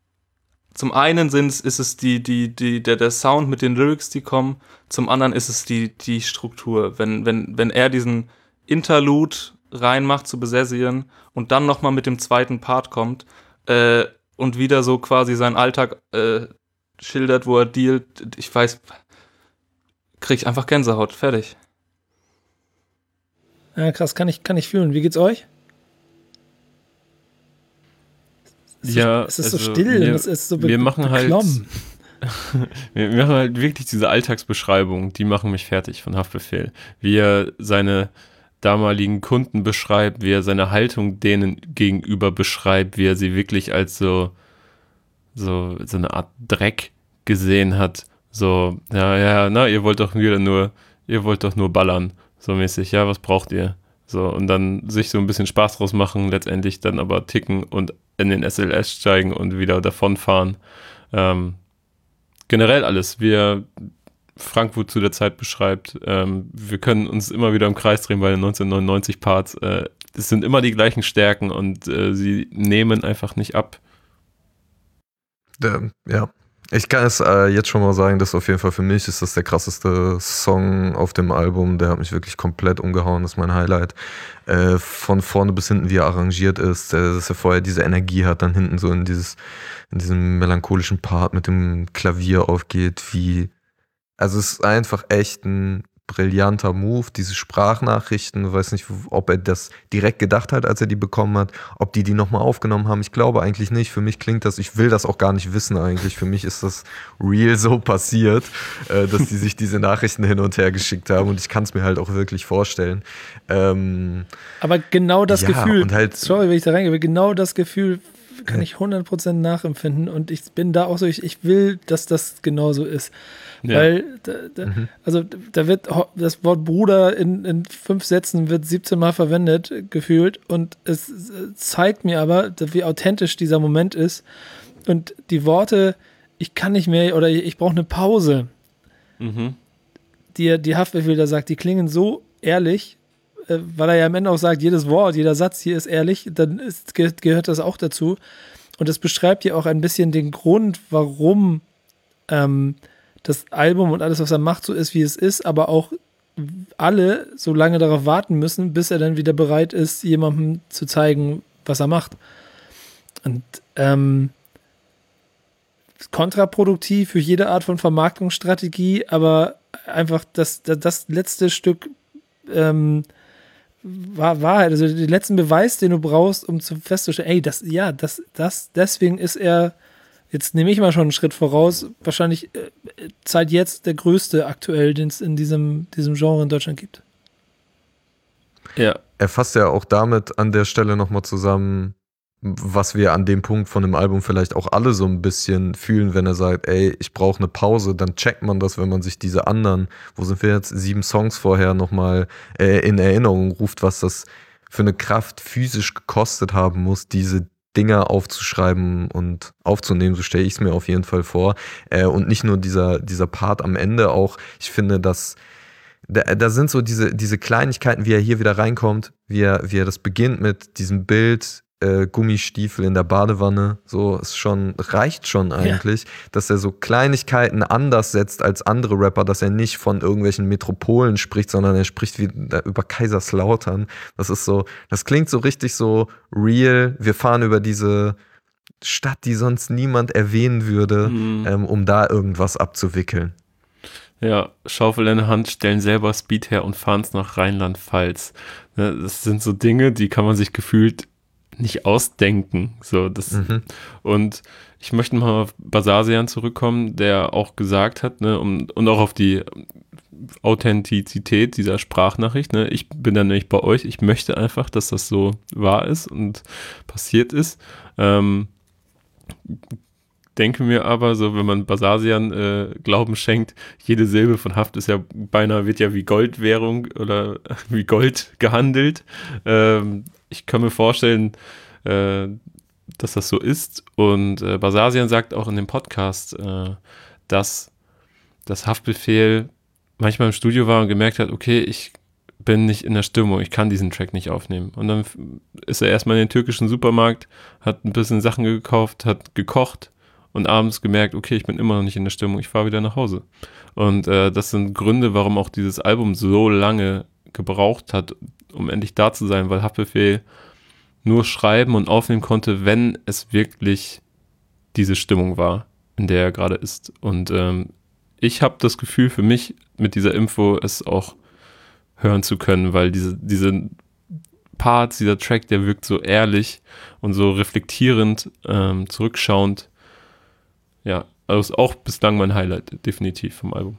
zum einen sind's, ist es die, die, die, der, der Sound mit den Lyrics, die kommen. Zum anderen ist es die, die Struktur. Wenn, wenn, wenn er diesen Interlude reinmacht zu Besessien und dann nochmal mit dem zweiten Part kommt, äh, und wieder so quasi seinen Alltag, äh, schildert, wo er dealt. Ich weiß, krieg ich einfach Gänsehaut. Fertig. Ja, krass, kann ich, kann ich fühlen. Wie geht's euch? Es ist Ja, so, es ist also so still, wir- es ist so be- wir machen halt- beklommen. Wir wir machen halt wirklich diese Alltagsbeschreibung, die machen mich fertig von Haftbefehl. Wie er seine damaligen Kunden beschreibt, wie er seine Haltung denen gegenüber beschreibt, wie er sie wirklich als so, so, so eine Art Dreck gesehen hat. So, ja, ja, na, ihr wollt doch wieder nur, ihr wollt doch nur ballern. So mäßig, ja, was braucht ihr? So, und dann sich so ein bisschen Spaß draus machen, letztendlich dann aber ticken und in den S L S steigen und wieder davonfahren. Ähm, generell alles, wie er Frankfurt zu der Zeit beschreibt. Ähm, wir können uns immer wieder im Kreis drehen bei den neunzehnhundertneunundneunzig Parts. Äh, es sind immer die gleichen Stärken und äh, sie nehmen einfach nicht ab. Der, ja, ich kann es äh, jetzt schon mal sagen, dass auf jeden Fall für mich ist das der krasseste Song auf dem Album. Der hat mich wirklich komplett umgehauen, das ist mein Highlight. Äh, von vorne bis hinten, wie er arrangiert ist, äh, dass er vorher diese Energie hat, dann hinten so in dieses, in diesem melancholischen Part mit dem Klavier aufgeht, wie, also es ist einfach echt ein brillanter Move, diese Sprachnachrichten, weiß nicht, ob er das direkt gedacht hat, als er die bekommen hat, ob die die nochmal aufgenommen haben, ich glaube eigentlich nicht, für mich klingt das, ich will das auch gar nicht wissen eigentlich, für mich ist das real so passiert, äh, dass die sich diese Nachrichten hin und her geschickt haben und ich kann es mir halt auch wirklich vorstellen. Ähm, Aber genau das ja, Gefühl, und halt- sorry, wenn ich da reingehe, genau das Gefühl kann ich hundert Prozent nachempfinden und ich bin da auch so, ich, ich will, dass das genauso ist. Ja. Weil, da, da, also da wird ho- das Wort Bruder in, in fünf Sätzen wird siebzehn Mal verwendet, gefühlt und es äh, zeigt mir aber, wie authentisch dieser Moment ist und die Worte, ich kann nicht mehr oder ich, ich brauche eine Pause, mhm. die, die Haftbefehl da sagt, die klingen so ehrlich, äh, weil er ja am Ende auch sagt, jedes Wort, jeder Satz hier ist ehrlich, dann ist, ge- gehört das auch dazu. Und das beschreibt ja auch ein bisschen den Grund, warum ähm, das Album und alles, was er macht, so ist, wie es ist, aber auch alle so lange darauf warten müssen, bis er dann wieder bereit ist, jemandem zu zeigen, was er macht. Und ähm, kontraproduktiv für jede Art von Vermarktungsstrategie, aber einfach das, das, das letzte Stück ähm, war Wahrheit, also den letzten Beweis, den du brauchst, um zu festzustellen, ey, das, ja, das, das, deswegen ist er, jetzt nehme ich mal schon einen Schritt voraus, wahrscheinlich äh, Zeit jetzt der größte aktuell, den es in diesem, diesem Genre in Deutschland gibt. Ja. Er fasst ja auch damit an der Stelle nochmal zusammen, was wir an dem Punkt von dem Album vielleicht auch alle so ein bisschen fühlen, wenn er sagt, ey, ich brauche eine Pause, dann checkt man das, wenn man sich diese anderen, wo sind wir jetzt, sieben Songs vorher nochmal äh, in Erinnerung ruft, was das für eine Kraft physisch gekostet haben muss, diese Dinge aufzuschreiben und aufzunehmen, so stelle ich es mir auf jeden Fall vor. Äh, und nicht nur dieser, dieser Part am Ende auch, ich finde, dass da, da sind so diese, diese Kleinigkeiten, wie er hier wieder reinkommt, wie er, wie er das beginnt mit diesem Bild, Äh, Gummistiefel in der Badewanne, so ist schon, reicht schon eigentlich, ja. Dass er so Kleinigkeiten anders setzt als andere Rapper, dass er nicht von irgendwelchen Metropolen spricht, sondern er spricht wie über Kaiserslautern. Das ist so, das klingt so richtig so real. Wir fahren über diese Stadt, die sonst niemand erwähnen würde, mhm. ähm, um da irgendwas abzuwickeln. Ja, Schaufel in der Hand, stellen selber Speed her und fahren es nach Rheinland-Pfalz. Das sind so Dinge, die kann man sich gefühlt nicht ausdenken. So, das, mhm. Und ich möchte mal auf Basarsian zurückkommen, der auch gesagt hat, ne, um, und auch auf die Authentizität dieser Sprachnachricht, ne, ich bin dann nämlich bei euch, ich möchte einfach, dass das so wahr ist und passiert ist. Ähm, denke mir aber, so wenn man Basarsian äh, Glauben schenkt, jede Silbe von Haft ist ja beinahe, wird ja wie Goldwährung oder wie Gold gehandelt. Ähm, ich kann mir vorstellen, äh, dass das so ist. Und äh, Basarsian sagt auch in dem Podcast, äh, dass das Haftbefehl manchmal im Studio war und gemerkt hat, okay, ich bin nicht in der Stimmung, ich kann diesen Track nicht aufnehmen. Und dann ist er erstmal in den türkischen Supermarkt, hat ein bisschen Sachen gekauft, hat gekocht und abends gemerkt, okay, ich bin immer noch nicht in der Stimmung, ich fahre wieder nach Hause. Und äh, das sind Gründe, warum auch dieses Album so lange gebraucht hat, um endlich da zu sein, weil Haftbefehl nur schreiben und aufnehmen konnte, wenn es wirklich diese Stimmung war, in der er gerade ist. Und ähm, ich habe das Gefühl für mich, mit dieser Info es auch hören zu können, weil diese, diese Parts, dieser Track, der wirkt so ehrlich und so reflektierend, ähm, zurückschauend. Ja, also ist auch bislang mein Highlight, definitiv vom Album.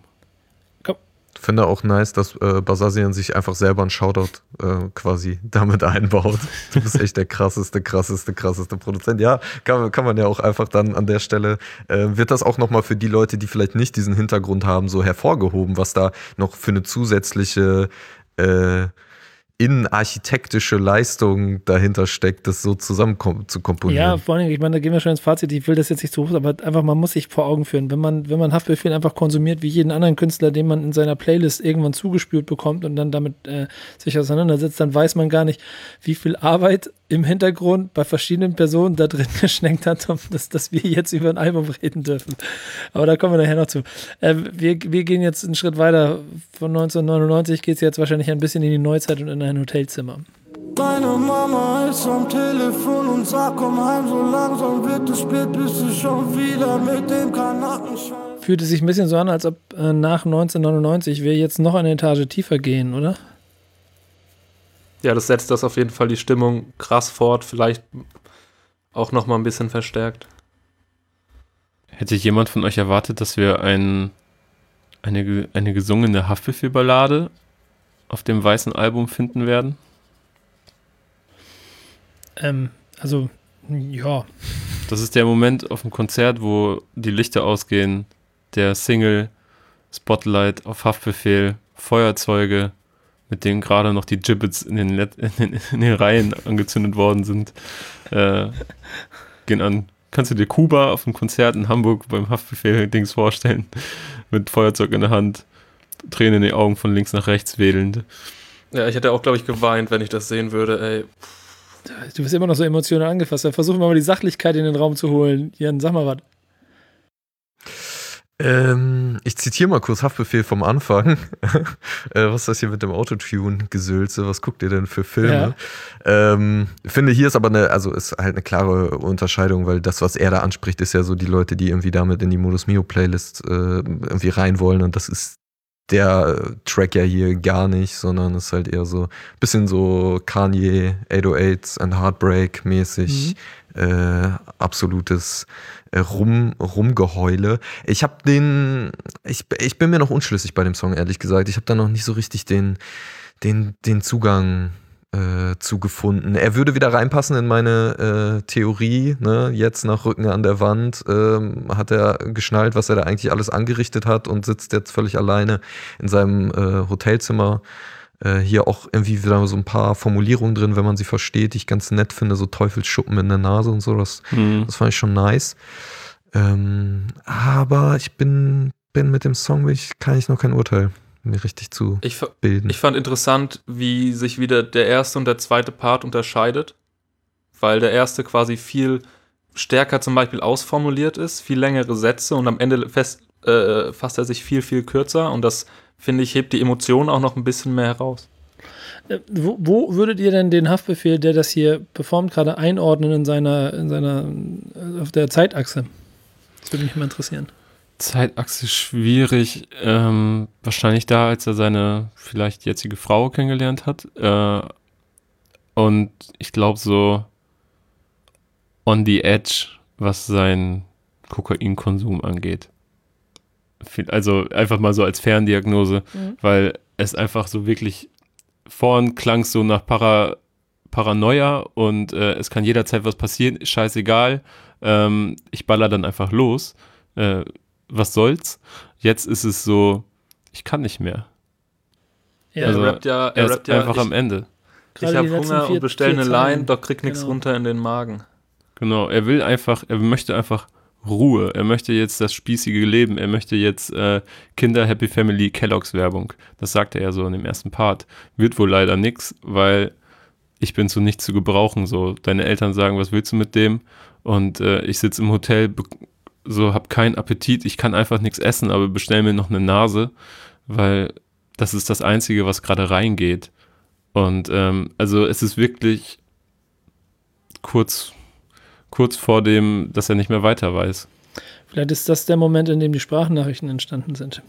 Ich finde auch nice, dass äh, Basarsian sich einfach selber einen Shoutout äh, quasi damit einbaut. Du bist echt der krasseste, krasseste, krasseste Produzent. Ja, kann, kann man ja auch einfach dann an der Stelle, äh, wird das auch nochmal für die Leute, die vielleicht nicht diesen Hintergrund haben, so hervorgehoben, was da noch für eine zusätzliche äh, innenarchitektische Leistung dahinter steckt, das so zusammen kom- zu komponieren. Ja, vor allem, ich meine, da gehen wir schon ins Fazit, ich will das jetzt nicht zu hoch, aber einfach, man muss sich vor Augen führen, wenn man, wenn man Haftbefehl einfach konsumiert, wie jeden anderen Künstler, den man in seiner Playlist irgendwann zugespült bekommt und dann damit äh, sich auseinandersetzt, dann weiß man gar nicht, wie viel Arbeit im Hintergrund bei verschiedenen Personen da drin geschneckt hat, dass, dass wir jetzt über ein Album reden dürfen. Aber da kommen wir nachher noch zu. Äh, wir, wir gehen jetzt einen Schritt weiter. Von neunzehnhundertneunundneunzig geht es jetzt wahrscheinlich ein bisschen in die Neuzeit und in ein Hotelzimmer. Deine Mama ist am Telefon und sagt, komm heim, so langsam wird es spät, bist du schon wieder mit dem Kanakenschein. Fühlt es sich ein bisschen so an, als ob äh, nach neunzehnhundertneunundneunzig wir jetzt noch eine Etage tiefer gehen, oder? Ja, das setzt das auf jeden Fall die Stimmung krass fort, vielleicht auch noch mal ein bisschen verstärkt. Hätte jemand von euch erwartet, dass wir ein, eine, eine gesungene Haftbefehl-Ballade auf dem weißen Album finden werden? Ähm, also, ja. Das ist der Moment auf dem Konzert, wo die Lichter ausgehen, der Single, Spotlight auf Haftbefehl, Feuerzeuge, mit denen gerade noch die Gibbets in den, Let- in den, in den Reihen angezündet worden sind, äh, gehen an. kannst du dir Kuba auf einem Konzert in Hamburg beim Haftbefehl-Dings vorstellen? Mit Feuerzeug in der Hand, Tränen in den Augen von links nach rechts wedelnd. Ja, ich hätte auch, glaube ich, geweint, wenn ich das sehen würde, ey. Du bist immer noch so emotional angefasst. Dann versuchen wir mal die Sachlichkeit in den Raum zu holen. Jan, sag mal was. Ähm, ich zitiere mal kurz Haftbefehl vom Anfang. äh, was ist das hier mit dem Autotune-Gesülze? Was guckt ihr denn für Filme? Ja. Ähm, finde, hier ist aber eine, also ist halt eine klare Unterscheidung, weil das, was er da anspricht, ist ja so die Leute, die irgendwie damit in die Modus Mio Playlist äh, irgendwie rein wollen, und das ist der Track ja hier gar nicht, sondern ist halt eher so ein bisschen so Kanye, acht null acht and Heartbreak mäßig, mhm. äh, absolutes Rum, Rumgeheule. Ich habe den, ich, ich bin mir noch unschlüssig bei dem Song, ehrlich gesagt. Ich habe da noch nicht so richtig den, den, den Zugang äh, zugefunden. Er würde wieder reinpassen in meine äh, Theorie, ne? Jetzt nach Rücken an der Wand ähm, hat er geschnallt, was er da eigentlich alles angerichtet hat, und sitzt jetzt völlig alleine in seinem äh, Hotelzimmer. Äh, hier auch irgendwie wieder so ein paar Formulierungen drin, wenn man sie versteht, die ich ganz nett finde, so Teufelsschuppen in der Nase und so, das, mhm. das fand ich schon nice. Ähm, aber ich bin, bin mit dem Song, ich, kann ich noch kein Urteil mir richtig zu ich fa- bilden. Ich fand interessant, wie sich wieder der erste und der zweite Part unterscheidet, weil der erste quasi viel stärker zum Beispiel ausformuliert ist, viel längere Sätze, und am Ende fest, äh, fasst er sich viel, viel kürzer, und das, finde ich, hebt die Emotionen auch noch ein bisschen mehr heraus. Wo, wo würdet ihr denn den Haftbefehl, der das hier performt, gerade einordnen in seiner, in seiner, auf der Zeitachse? Das würde mich mal interessieren. Zeitachse schwierig. Ähm, wahrscheinlich da, als er seine vielleicht jetzige Frau kennengelernt hat. Äh, und ich glaube so on the edge, was seinen Kokainkonsum angeht. Also einfach mal so als Ferndiagnose, mhm. weil es einfach so wirklich, vorhin klang es so nach Para, Paranoia, und äh, es kann jederzeit was passieren, scheißegal, ähm, ich baller dann einfach los, äh, was soll's. Jetzt ist es so, ich kann nicht mehr. Ja, also, er rappt ja, er, er ist rappt ja, einfach ich, am Ende. Ich habe Hunger und bestelle eine Line, doch krieg nichts genau. runter in den Magen. Genau, er will einfach, er möchte einfach Ruhe. Er möchte jetzt das spießige Leben. Er möchte jetzt äh, Kinder, Happy Family, Kellogg's Werbung. Das sagte er so in dem ersten Part. Wird wohl leider nix, weil ich bin zu nichts zu gebrauchen. So, deine Eltern sagen, was willst du mit dem? Und äh, ich sitze im Hotel, so hab keinen Appetit. Ich kann einfach nichts essen, aber bestell mir noch eine Nase, weil das ist das Einzige, was gerade reingeht. Und ähm, also es ist wirklich kurz kurz vor dem, dass er nicht mehr weiter weiß. Vielleicht ist das der Moment, in dem die Sprachnachrichten entstanden sind.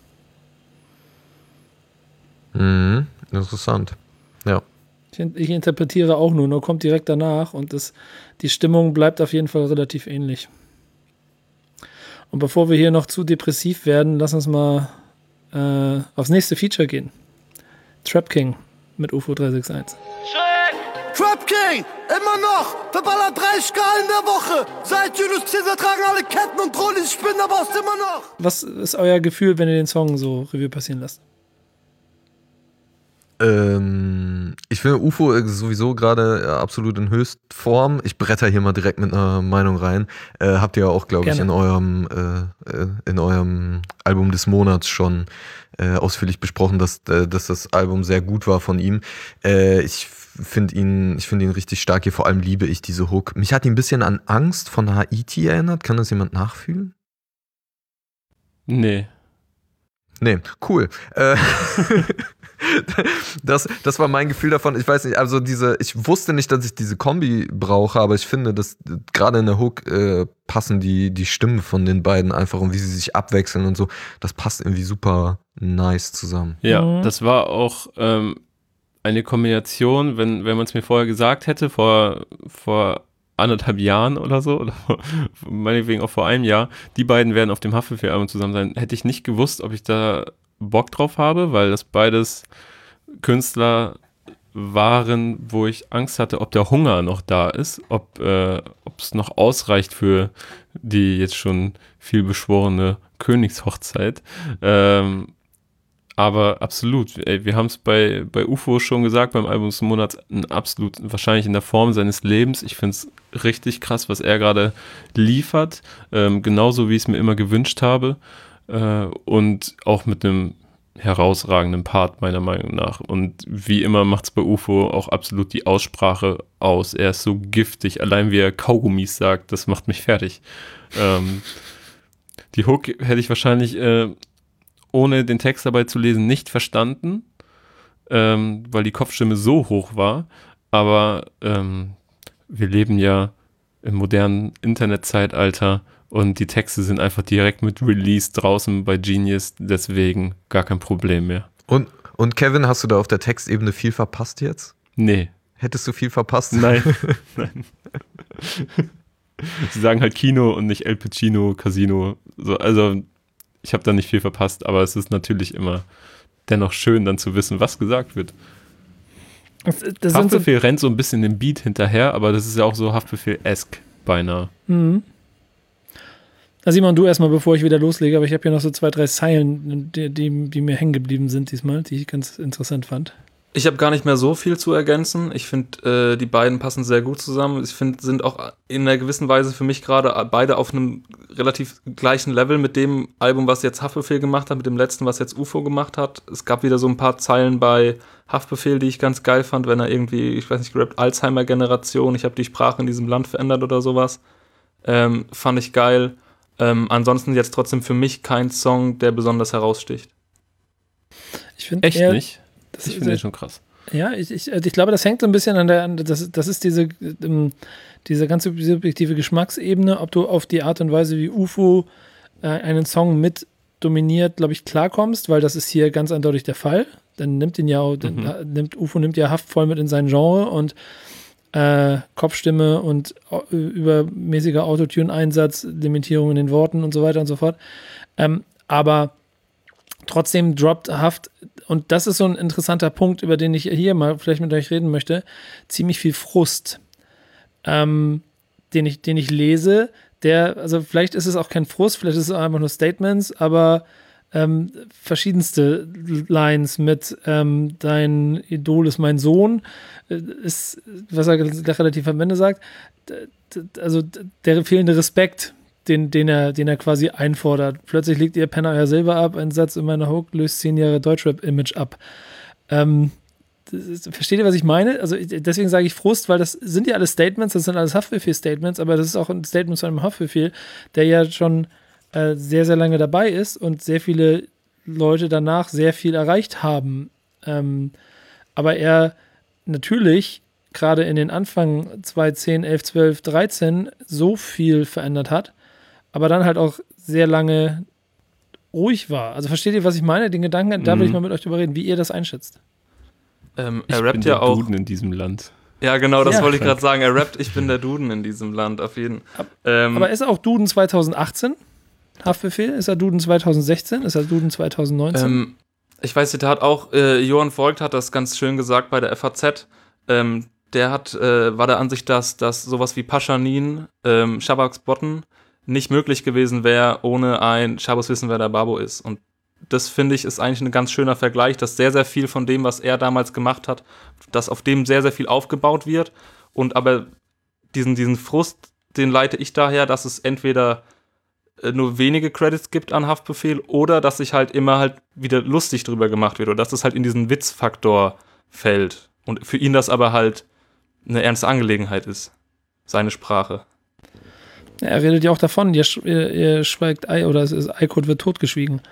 Mhm, interessant. Ja. Ich, ich interpretiere auch nur, nur kommt direkt danach, und das, die Stimmung bleibt auf jeden Fall relativ ähnlich. Und bevor wir hier noch zu depressiv werden, lass uns mal äh, aufs nächste Feature gehen. Trap King mit U F O drei sechs eins. Trap King, immer noch, verballert drei Skalen der Woche. Seit Julius Caesar tragen alle Ketten und drohen die Spinnerboss immer noch. Was ist euer Gefühl, wenn ihr den Song so Revue passieren lasst? Ähm, ich finde U F O sowieso gerade äh, absolut in Höchstform. Ich bretter hier mal direkt mit einer Meinung rein. Äh, habt ihr ja auch, glaube ich, in eurem, äh, in eurem Album des Monats schon äh, ausführlich besprochen, dass, äh, dass das Album sehr gut war von ihm. Äh, ich finde ihn, ich finde ihn richtig stark hier. Vor allem liebe ich diese Hook. Mich hat ihn ein bisschen an Angst von Haiti erinnert. Kann das jemand nachfühlen? Nee. Nee, cool. Äh, das, das war mein Gefühl davon. Ich weiß nicht, also diese, ich wusste nicht, dass ich diese Kombi brauche, aber ich finde, dass gerade in der Hook äh, passen die, die Stimmen von den beiden einfach, und wie sie sich abwechseln und so, das passt irgendwie super nice zusammen. Ja, mhm. das war auch ähm, eine Kombination, wenn, wenn man es mir vorher gesagt hätte, vor, vor anderthalb Jahren oder so, oder meinetwegen auch vor einem Jahr, die beiden werden auf dem Haftbefehl-Album zusammen sein, hätte ich nicht gewusst, ob ich da Bock drauf habe, weil das beides Künstler waren, wo ich Angst hatte, ob der Hunger noch da ist, ob äh, es noch ausreicht für die jetzt schon viel beschworene Königshochzeit. Ähm, Aber absolut, ey, wir haben es bei, bei U F O schon gesagt, beim Album des Monats, ein absolut, wahrscheinlich in der Form seines Lebens. Ich finde es richtig krass, was er gerade liefert, ähm, genauso wie ich es mir immer gewünscht habe äh, und auch mit einem herausragenden Part meiner Meinung nach. Und wie immer macht es bei U F O auch absolut die Aussprache aus. Er ist so giftig, allein wie er Kaugummis sagt, das macht mich fertig. Ähm, die Hook hätte ich wahrscheinlich äh, ohne den Text dabei zu lesen nicht verstanden, ähm, weil die Kopfstimme so hoch war. Aber ähm, wir leben ja im modernen Internetzeitalter und die Texte sind einfach direkt mit Release draußen bei Genius, deswegen gar kein Problem mehr. Und, und Kevin, hast du da auf der Textebene viel verpasst jetzt? Nee. Hättest du viel verpasst? Nein. Nein. Sie sagen halt Kino und nicht El Pacino, Casino. So, also ich habe da nicht viel verpasst, aber es ist natürlich immer dennoch schön, dann zu wissen, was gesagt wird. Das, das Haftbefehl so rennt so ein bisschen dem Beat hinterher, aber das ist ja auch so Haftbefehl-esque beinahe. Mhm. Na Simon, du erstmal, bevor ich wieder loslege, aber ich habe hier noch so zwei, drei Zeilen, die, die, die mir hängen geblieben sind diesmal, die ich ganz interessant fand. Ich habe gar nicht mehr so viel zu ergänzen. Ich finde, äh, die beiden passen sehr gut zusammen. Ich finde, sind auch in einer gewissen Weise für mich gerade beide auf einem relativ gleichen Level mit dem Album, was jetzt Haftbefehl gemacht hat, mit dem letzten, was jetzt U F O gemacht hat. Es gab wieder so ein paar Zeilen bei Haftbefehl, die ich ganz geil fand, wenn er irgendwie, ich weiß nicht, gerappt, Alzheimer-Generation, ich habe die Sprache in diesem Land verändert oder sowas. Ähm, fand ich geil. Ähm, ansonsten jetzt trotzdem für mich kein Song, der besonders heraussticht. Ich finde Echt eher, nicht? Das ich finde den schon krass. Ja, ich, ich, also ich glaube, das hängt so ein bisschen an der, an, das, das ist diese, ähm, diese ganze subjektive Geschmacksebene, ob du auf die Art und Weise, wie U F O äh, einen Song mit dominiert, glaube ich, klarkommst, weil das ist hier ganz eindeutig der Fall. Dann nimmt ihn ja, dann mhm. nimmt U F O nimmt ja Haft voll mit in sein Genre und äh, Kopfstimme und äh, übermäßiger Autotune-Einsatz, Limitierung in den Worten und so weiter und so fort. Ähm, aber trotzdem droppt Haft, und das ist so ein interessanter Punkt, über den ich hier mal vielleicht mit euch reden möchte, ziemlich viel Frust, ähm, den ich, den ich lese, der, also vielleicht ist es auch kein Frust, vielleicht ist es einfach nur Statements, aber ähm, verschiedenste Lines mit ähm, dein Idol ist mein Sohn, äh, ist, was er relativ am Ende sagt, d- d- also der fehlende Respekt, Den, den, er, den er quasi einfordert. Plötzlich legt ihr Penner euer Silber ab, ein Satz in meiner Hook löst zehn Jahre Deutschrap-Image ab. Ähm, ist, versteht ihr, was ich meine? Also deswegen sage ich Frust, weil das sind ja alles Statements, das sind alles Haftbefehl-Statements, aber das ist auch ein Statement zu einem Haftbefehl, der ja schon äh, sehr, sehr lange dabei ist und sehr viele Leute danach sehr viel erreicht haben. Ähm, aber er natürlich gerade in den Anfang zweitausendzehn, elf, zwölf, dreizehn so viel verändert hat, aber dann halt auch sehr lange ruhig war. Also versteht ihr, was ich meine? Den Gedanken, da will ich mal mit euch drüber reden, wie ihr das einschätzt. Ähm, ich er rappt bin ja der auch. Duden in diesem Land. Ja, genau, das Ja. wollte ich gerade sagen. Er rappt, ich bin der Duden in diesem Land, auf jeden Fall. Ähm, Aber ist er auch Duden zweitausendachtzehn? Haftbefehl? Ist er Duden zweitausendsechzehn? Ist er Duden zweitausendneunzehn? ähm, ich weiß nicht, da hat auch äh, Johann Voigt hat das ganz schön gesagt bei der F A Z. Ähm, der hat, äh, war der Ansicht, dass, dass sowas wie Paschanin, ähm, Shabaks Botten nicht möglich gewesen wäre, ohne ein Schabos wissen, wer der Babo ist. Und das, finde ich, ist eigentlich ein ganz schöner Vergleich, dass sehr, sehr viel von dem, was er damals gemacht hat, dass auf dem sehr, sehr viel aufgebaut wird. Und aber diesen, diesen Frust, den leite ich daher, dass es entweder äh, nur wenige Credits gibt an Haftbefehl oder dass sich halt immer halt wieder lustig drüber gemacht wird oder dass es halt in diesen Witzfaktor fällt. Und für ihn das aber halt eine ernste Angelegenheit ist, seine Sprache. Er redet ja auch davon, ihr, sch- ihr, ihr schweigt Ei oder es ist Eicode wird totgeschwiegen.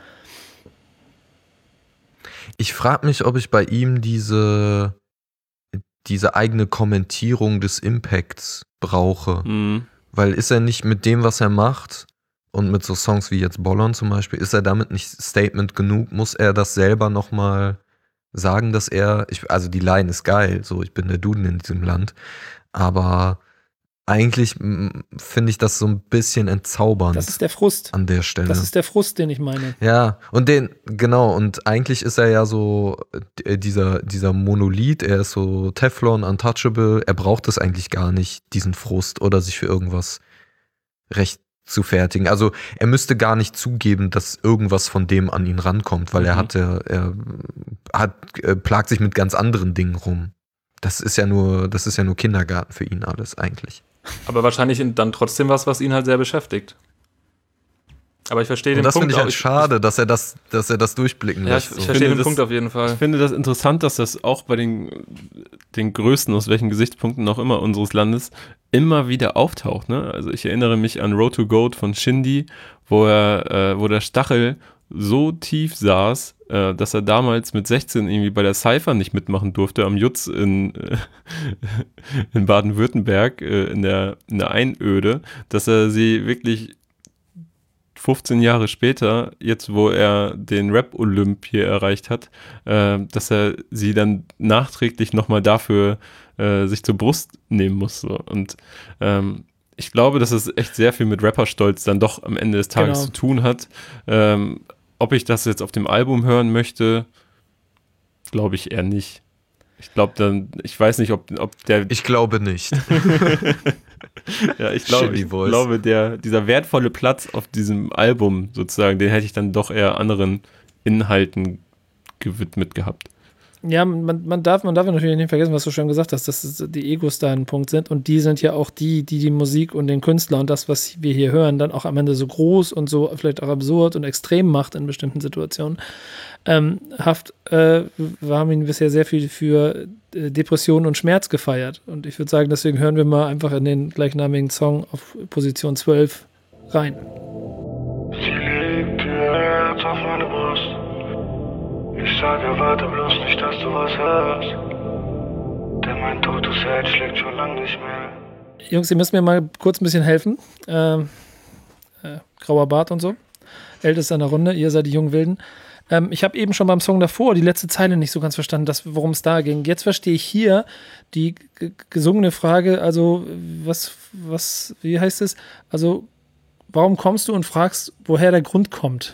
Ich frage mich, ob ich bei ihm diese, diese eigene Kommentierung des Impacts brauche. Mhm. Weil ist er nicht mit dem, was er macht und mit so Songs wie jetzt Bollon zum Beispiel, ist er damit nicht Statement genug? Muss er das selber nochmal sagen, dass er, ich, also die Line ist geil, so ich bin der Duden in diesem Land, aber eigentlich m, finde ich das so ein bisschen entzaubernd. Das ist der Frust. An der Stelle. Das ist der Frust, den ich meine. Ja, und den, genau, und eigentlich ist er ja so äh, dieser, dieser Monolith, er ist so Teflon, untouchable, er braucht es eigentlich gar nicht, diesen Frust oder sich für irgendwas recht zu fertigen. Also er müsste gar nicht zugeben, dass irgendwas von dem an ihn rankommt, weil mhm. er hatte, er hat, er plagt sich mit ganz anderen Dingen rum. Das ist ja nur, das ist ja nur Kindergarten für ihn alles eigentlich. Aber wahrscheinlich dann trotzdem was, was ihn halt sehr beschäftigt. Aber ich verstehe den Und das Punkt. finde ich halt auch. schade, ich, dass er das, dass er das durchblicken ja, lässt. Ich, ich so. verstehe den das, Punkt auf jeden Fall. Ich finde das interessant, dass das auch bei den, den Größten, aus welchen Gesichtspunkten auch immer unseres Landes, immer wieder auftaucht. Ne? Also ich erinnere mich an Road to Goat von Shindy, wo er, äh, wo der Stachel so tief saß, äh, dass er damals mit sechzehn irgendwie bei der Cypher nicht mitmachen durfte, am Jutz in, äh, in Baden-Württemberg, äh, in der, in der Einöde, dass er sie wirklich fünfzehn Jahre später, jetzt wo er den Rap-Olymp hier erreicht hat, äh, dass er sie dann nachträglich nochmal dafür äh, sich zur Brust nehmen muss. So. Und ähm, ich glaube, dass es echt sehr viel mit Rapperstolz dann doch am Ende des Tages genau. zu tun hat. Ähm, ob ich das jetzt auf dem Album hören möchte, glaube ich eher nicht. Ich glaube dann, ich weiß nicht, ob, ob der... Ich glaube nicht. Ja, ich glaube, ich glaube der, dieser wertvolle Platz auf diesem Album sozusagen, den hätte ich dann doch eher anderen Inhalten gewidmet gehabt. Ja, man, man, darf, man darf natürlich nicht vergessen, was du schon gesagt hast, dass die Egos da ein Punkt sind und die sind ja auch die, die die Musik und den Künstler und das, was wir hier hören, dann auch am Ende so groß und so vielleicht auch absurd und extrem macht in bestimmten Situationen. Ähm, Haft, äh, wir haben ihn bisher sehr viel für äh, Depression und Schmerz gefeiert und ich würde sagen, deswegen hören wir mal einfach in den gleichnamigen Song auf Position zwölf rein. Sie legt ihr Herz auf meine Brust. Ich sage, warte bloß nicht, dass du was hörst. Denn mein totes Herz schlägt schon lange nicht mehr. Jungs, ihr müsst mir mal kurz ein bisschen helfen. Ähm, äh, grauer Bart und so. Ältester in der Runde, ihr seid die jungen Wilden. Ähm, ich habe eben schon beim Song davor die letzte Zeile nicht so ganz verstanden, worum es da ging. Jetzt verstehe ich hier die g- gesungene Frage, also was, was, wie heißt es? Also, warum kommst du und fragst, woher der Grund kommt?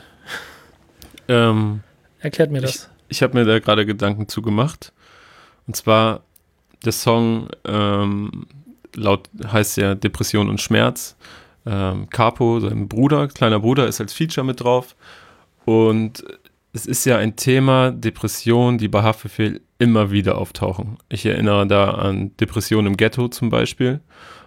Ähm... Erklärt mir das. Ich, ich habe mir da gerade Gedanken zu gemacht. Und zwar, der Song ähm, laut heißt ja Depression und Schmerz. Ähm, Capo, sein Bruder, kleiner Bruder, ist als Feature mit drauf. Und es ist ja ein Thema, Depressionen, die bei Haftbefehl immer wieder auftauchen. Ich erinnere da an Depressionen im Ghetto zum Beispiel.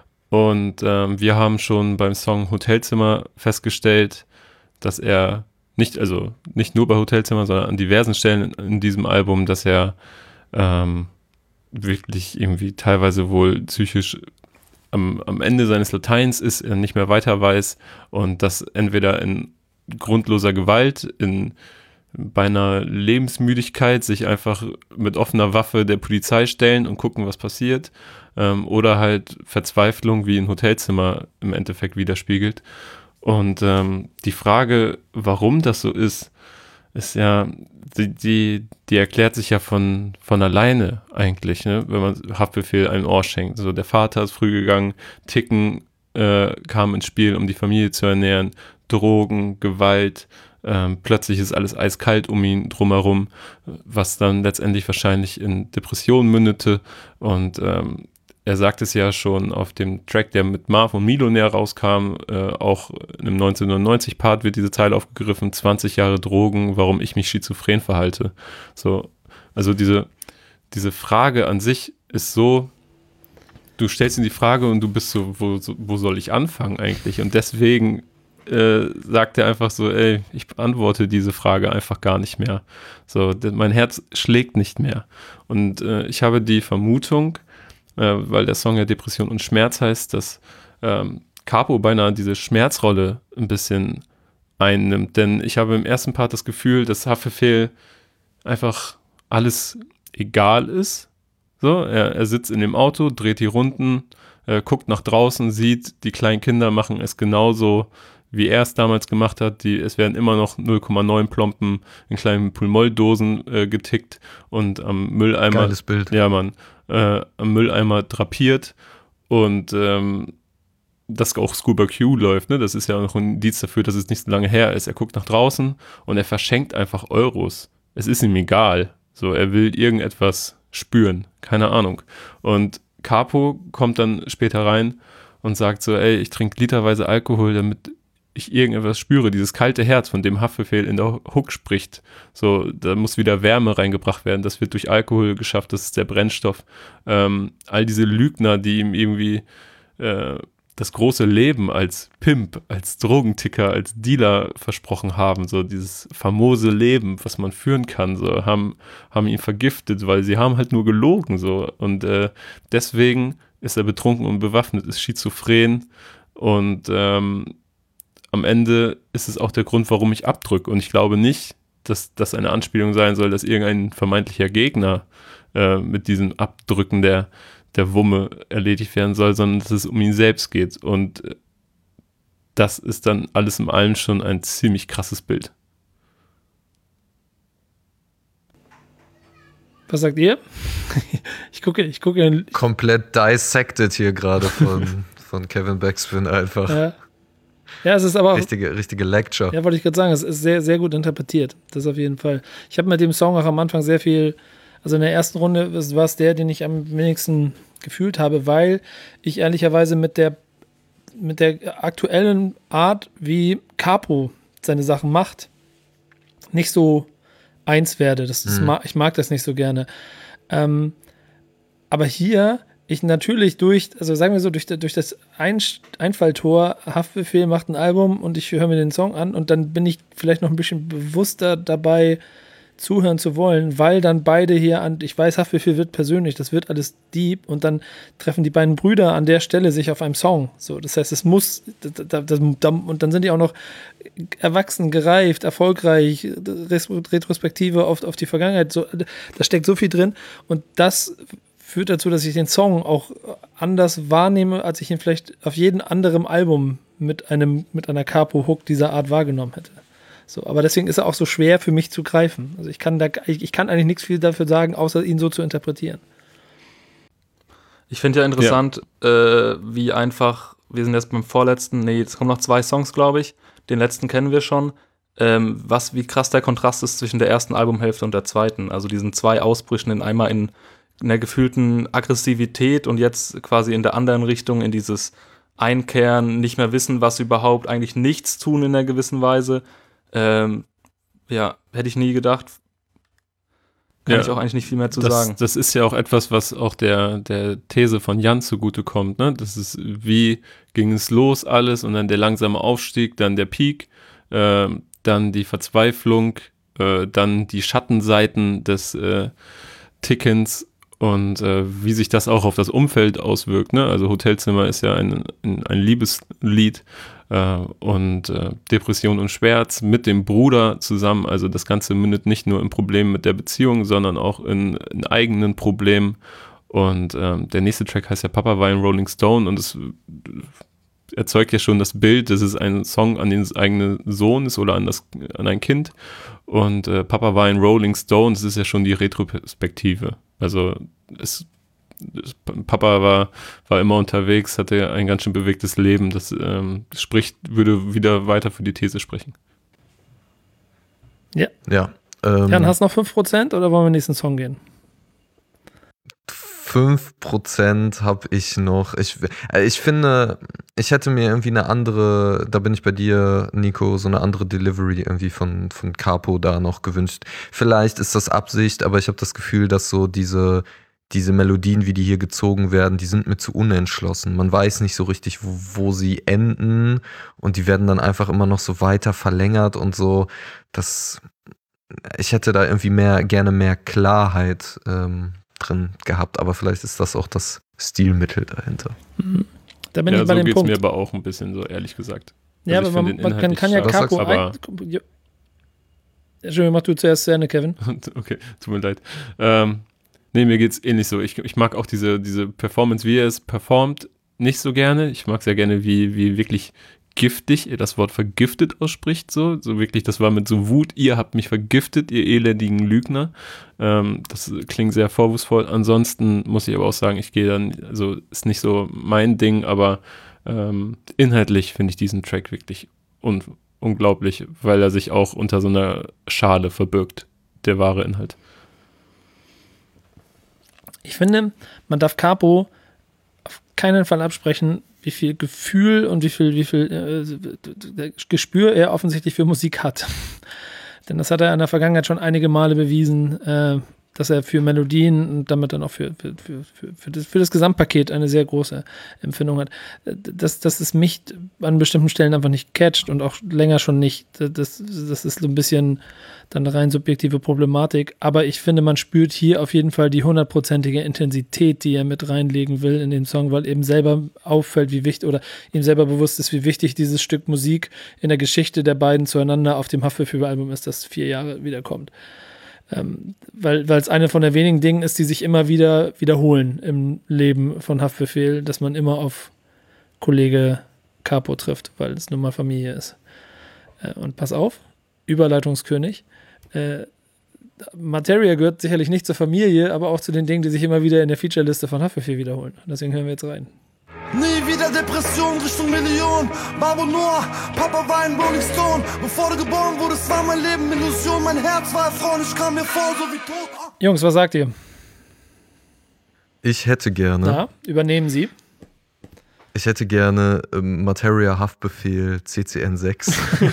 Und ähm, wir haben schon beim Song Hotelzimmer festgestellt, dass er Nicht, also nicht nur bei Hotelzimmer, sondern an diversen Stellen in, in diesem Album, dass er ähm, wirklich irgendwie teilweise wohl psychisch am, am Ende seines Lateins ist, er nicht mehr weiter weiß und das entweder in grundloser Gewalt, in beinahe Lebensmüdigkeit, sich einfach mit offener Waffe der Polizei stellen und gucken, was passiert, ähm, oder halt Verzweiflung wie ein Hotelzimmer im Endeffekt widerspiegelt. Und ähm, die Frage, warum das so ist, ist ja, die, die, die erklärt sich ja von, von alleine eigentlich, ne? Wenn man Haftbefehl ein Ohr schenkt. Also der Vater ist früh gegangen, Ticken äh, kam ins Spiel, um die Familie zu ernähren, Drogen, Gewalt, ähm, plötzlich ist alles eiskalt um ihn drumherum, was dann letztendlich wahrscheinlich in Depressionen mündete und ähm, er sagt es ja schon auf dem Track, der mit Marv und Millionär rauskam, äh, auch in einem neunzehnhundertneunzig-Part wird diese Zeile aufgegriffen, zwanzig Jahre Drogen, warum ich mich schizophren verhalte. So, also diese, diese Frage an sich ist so, du stellst ihm die Frage und du bist so, wo, so, wo soll ich anfangen eigentlich? Und deswegen äh, sagt er einfach so, ey, ich beantworte diese Frage einfach gar nicht mehr. So, denn mein Herz schlägt nicht mehr. Und äh, ich habe die Vermutung, weil der Song ja Depression und Schmerz heißt, dass ähm, Capo beinahe diese Schmerzrolle ein bisschen einnimmt. Denn ich habe im ersten Part das Gefühl, dass Haftbefehl einfach alles egal ist. So, er, er sitzt in dem Auto, dreht die Runden, äh, guckt nach draußen, sieht, die kleinen Kinder machen es genauso, wie er es damals gemacht hat. Die, es werden immer noch null Komma neun Plomben in kleinen Pulmol-Dosen äh, getickt und am Mülleimer. Geiles Bild. Ja, Mann. Äh, am Mülleimer drapiert und ähm, dass auch Scuba Q läuft, ne? Das ist ja auch noch ein Indiz dafür, dass es nicht so lange her ist. Er guckt nach draußen und er verschenkt einfach Euros. Es ist ihm egal. So, er will irgendetwas spüren. Keine Ahnung. Und Capo kommt dann später rein und sagt so, ey, ich trinke literweise Alkohol, damit ich irgendetwas spüre, dieses kalte Herz, von dem Haftbefehl in der Hook spricht, so, da muss wieder Wärme reingebracht werden, das wird durch Alkohol geschafft, das ist der Brennstoff. Ähm, all diese Lügner, die ihm irgendwie äh, das große Leben als Pimp, als Drogenticker, als Dealer versprochen haben, so dieses famose Leben, was man führen kann, so haben, haben ihn vergiftet, weil sie haben halt nur gelogen, so, und äh, deswegen ist er betrunken und bewaffnet, ist schizophren und ähm, am Ende ist es auch der Grund, warum ich abdrücke, und ich glaube nicht, dass das eine Anspielung sein soll, dass irgendein vermeintlicher Gegner äh, mit diesem Abdrücken der der Wumme erledigt werden soll, sondern dass es um ihn selbst geht. Und das ist dann alles in allem schon ein ziemlich krasses Bild. Was sagt ihr? Ich gucke, ich gucke. Komplett dissected hier gerade von, von Kevin Backspin einfach. Ja. Ja, es ist aber auch. Richtige, richtige Lecture. Ja, wollte ich gerade sagen, es ist sehr, sehr gut interpretiert. Das auf jeden Fall. Ich habe mit dem Song auch am Anfang sehr viel. Also in der ersten Runde war es der, den ich am wenigsten gefühlt habe, weil ich ehrlicherweise mit der, mit der aktuellen Art, wie Capo seine Sachen macht, nicht so eins werde. Das, das mhm. mag, ich mag das nicht so gerne. Ähm, aber hier, ich natürlich durch, also sagen wir so, durch, durch das Ein- Einfalltor, Haftbefehl macht ein Album und ich höre mir den Song an und dann bin ich vielleicht noch ein bisschen bewusster dabei, zuhören zu wollen, weil dann beide hier an, ich weiß, Haftbefehl wird persönlich, das wird alles deep und dann treffen die beiden Brüder an der Stelle sich auf einem Song. So, das heißt, es muss, das, das, das, und dann sind die auch noch erwachsen, gereift, erfolgreich, Retrospektive auf, auf die Vergangenheit, so, da steckt so viel drin und das führt dazu, dass ich den Song auch anders wahrnehme, als ich ihn vielleicht auf jedem anderen Album mit einem, mit einer Capo-Hook dieser Art wahrgenommen hätte. So, aber deswegen ist er auch so schwer für mich zu greifen. Also ich kann da, ich, ich kann eigentlich nichts viel dafür sagen, außer ihn so zu interpretieren. Ich finde ja interessant, ja. Äh, wie einfach, wir sind jetzt beim vorletzten, nee, jetzt kommen noch zwei Songs, glaube ich. Den letzten kennen wir schon. Ähm, was, wie krass der Kontrast ist zwischen der ersten Albumhälfte und der zweiten. Also diesen zwei Ausbrüchen, in einmal in, in der gefühlten Aggressivität und jetzt quasi in der anderen Richtung, in dieses Einkehren, nicht mehr wissen, was überhaupt, eigentlich nichts tun in einer gewissen Weise. Ähm, ja, hätte ich nie gedacht. Kann ja, ich auch eigentlich nicht viel mehr zu das, sagen. Das ist ja auch etwas, was auch der, der These von Jan zugutekommt, ne? Das ist, wie ging es los alles und dann der langsame Aufstieg, dann der Peak, äh, dann die Verzweiflung, äh, dann die Schattenseiten des äh, Tickens und äh, wie sich das auch auf das Umfeld auswirkt, ne? Also Hotelzimmer ist ja ein, ein, ein Liebeslied. Uh, und uh, Depression und Schmerz mit dem Bruder zusammen, also das Ganze mündet nicht nur in Problemen mit der Beziehung, sondern auch in, in eigenen Problemen und uh, der nächste Track heißt ja Papa war ein Rolling Stone und es erzeugt ja schon das Bild, dass es ein Song an den eigenen Sohn ist oder an, das, an ein Kind und uh, Papa war ein Rolling Stone, das ist ja schon die Retroperspektive, also es Papa war, war immer unterwegs, hatte ein ganz schön bewegtes Leben. Das ähm, spricht, würde wieder weiter für die These sprechen. Ja. Ja. Ähm, Jan, hast du noch fünf Prozent oder wollen wir in den nächsten Song gehen? fünf Prozent habe ich noch. Ich, ich finde, ich hätte mir irgendwie eine andere, da bin ich bei dir, Nico, so eine andere Delivery irgendwie von, von Capo da noch gewünscht. Vielleicht ist das Absicht, aber ich habe das Gefühl, dass so diese diese Melodien, wie die hier gezogen werden, die sind mir zu unentschlossen. Man weiß nicht so richtig, wo, wo sie enden und die werden dann einfach immer noch so weiter verlängert und so. Das, ich hätte da irgendwie mehr, gerne mehr Klarheit ähm, drin gehabt, aber vielleicht ist das auch das Stilmittel dahinter. Da bin ja, ich bei so dem geht's Punkt. mir aber auch ein bisschen so, ehrlich gesagt. Ja, also aber man, man kann, kann ja Capo ein... Entschuldigung, mach du zuerst zu Ende, Kevin. Okay, tut mir leid. Ähm, Nee, mir geht's ähnlich so. Ich, ich mag auch diese, diese Performance, wie er es performt, nicht so gerne. Ich mag sehr gerne, wie, wie wirklich giftig er das Wort vergiftet ausspricht. So. so wirklich, das war mit so Wut, ihr habt mich vergiftet, ihr elendigen Lügner. Ähm, das klingt sehr vorwurfsvoll. Ansonsten muss ich aber auch sagen, ich gehe dann, also ist nicht so mein Ding, aber ähm, inhaltlich finde ich diesen Track wirklich un- unglaublich, weil er sich auch unter so einer Schale verbirgt, der wahre Inhalt. Ich finde, man darf Capo auf keinen Fall absprechen, wie viel Gefühl und wie viel, wie viel äh, Gespür er offensichtlich für Musik hat. Denn das hat er in der Vergangenheit schon einige Male bewiesen, äh, dass er für Melodien und damit dann auch für, für, für, für, das, für das Gesamtpaket eine sehr große Empfindung hat. Dass, dass es mich an bestimmten Stellen einfach nicht catcht und auch länger schon nicht. Das, das ist so ein bisschen dann eine rein subjektive Problematik. Aber ich finde, man spürt hier auf jeden Fall die hundertprozentige Intensität, die er mit reinlegen will in den Song, weil eben selber auffällt, wie wichtig, oder ihm selber bewusst ist, wie wichtig dieses Stück Musik in der Geschichte der beiden zueinander auf dem Haftbefehl-Album ist, das vier Jahre wiederkommt. Ähm, weil es eine von der wenigen Dingen ist, die sich immer wieder wiederholen im Leben von Haftbefehl, dass man immer auf Kollege Capo trifft, weil es nun mal Familie ist. Äh, und pass auf, Überleitungskönig. Äh, Materia gehört sicherlich nicht zur Familie, aber auch zu den Dingen, die sich immer wieder in der Featureliste von Haftbefehl wiederholen. Deswegen hören wir jetzt rein. Nie wieder Depression Richtung Million. Babo Noah, Papa war ein Rolling Stone. Bevor du geboren wurdest, war mein Leben Illusion. Mein Herz war erfroren, ich kam mir vor, so wie tot. Jungs, was sagt ihr? Ich hätte gerne. Ja, übernehmen Sie. Ich hätte gerne ähm, Materia Haftbefehl C C N sechs.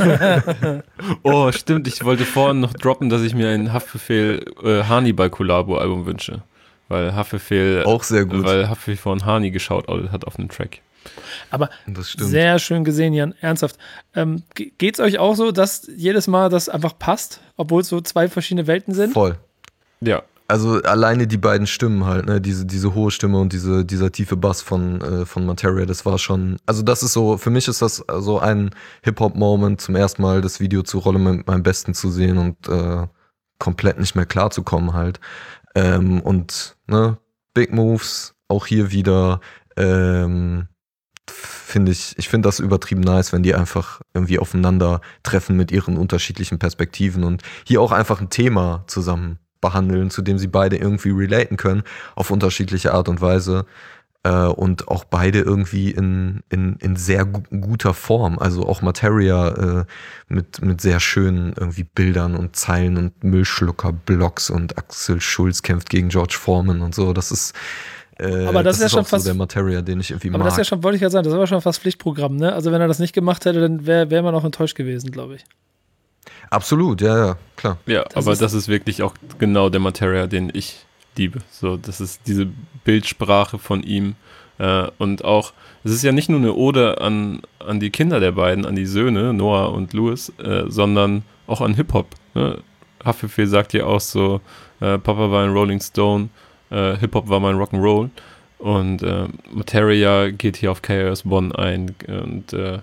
Oh, stimmt. Ich wollte vorhin noch droppen, dass ich mir ein Haftbefehl äh, Hannibal-Kollabo-Album wünsche. Weil Haftbefehl auch sehr gut. Weil Haftbefehl von Hani geschaut hat auf einem Track. Aber sehr schön gesehen, Jan, ernsthaft. Ähm, geht's euch auch so, dass jedes Mal das einfach passt, obwohl es so zwei verschiedene Welten sind? Voll. Ja. Also alleine die beiden Stimmen halt, ne, diese, diese hohe Stimme und diese, dieser tiefe Bass von, äh, von Materia, das war schon, also das ist so, für mich ist das so ein Hip-Hop-Moment, zum ersten Mal das Video zu Rolle mit meinem Besten zu sehen und äh, komplett nicht mehr klarzukommen halt. Ähm, und ne, Big Moves, auch hier wieder, ähm, finde ich, ich finde das übertrieben nice, wenn die einfach irgendwie aufeinander treffen mit ihren unterschiedlichen Perspektiven und hier auch einfach ein Thema zusammen behandeln, zu dem sie beide irgendwie relaten können, auf unterschiedliche Art und Weise. Äh, und auch beide irgendwie in, in, in sehr gu- guter Form. Also auch Materia äh, mit, mit sehr schönen irgendwie Bildern und Zeilen und Müllschlucker-Blocks und Axel Schulz kämpft gegen George Foreman und so. Das ist äh, aber das, das ist ja schon auch fast so der Materia, den ich irgendwie aber mag. Aber das ist ja schon, wollte ich ja sagen, das war schon fast Pflichtprogramm, ne? Also wenn er das nicht gemacht hätte, dann wäre wär man auch enttäuscht gewesen, glaube ich. Absolut, ja, ja, klar. Ja, das aber ist das ist wirklich auch genau der Materia, den ich liebe. So, das ist diese Bildsprache von ihm äh, und auch, es ist ja nicht nur eine Ode an, an die Kinder der beiden, an die Söhne, Noah und Louis, äh, sondern auch an Hip-Hop. Ne? Haftbefehl sagt ja auch so, äh, Papa war ein Rolling Stone, äh, Hip-Hop war mein Rock'n'Roll und äh, Materia geht hier auf K R S One ein und äh,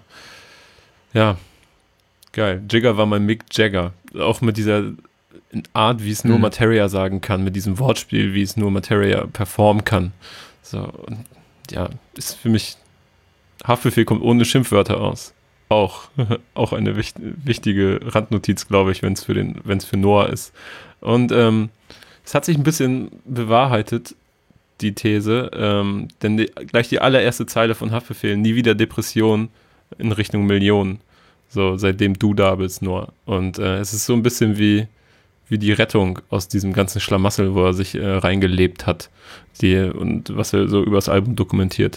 ja, geil. Jigger war mein Mick Jagger. Auch mit dieser Art, wie es nur mhm. Materia sagen kann, mit diesem Wortspiel, wie es nur Materia performen kann. So, und ja, ist für mich, Haftbefehl kommt ohne Schimpfwörter aus. Auch, auch eine wicht, wichtige Randnotiz, glaube ich, wenn es für den, wenn es für Noah ist. Und ähm, es hat sich ein bisschen bewahrheitet, die These, ähm, denn die, gleich die allererste Zeile von Haftbefehl, nie wieder Depression in Richtung Millionen. So, seitdem du da bist, Noah. Und äh, es ist so ein bisschen wie wie die Rettung aus diesem ganzen Schlamassel, wo er sich äh, reingelebt hat, die, und was er so übers Album dokumentiert.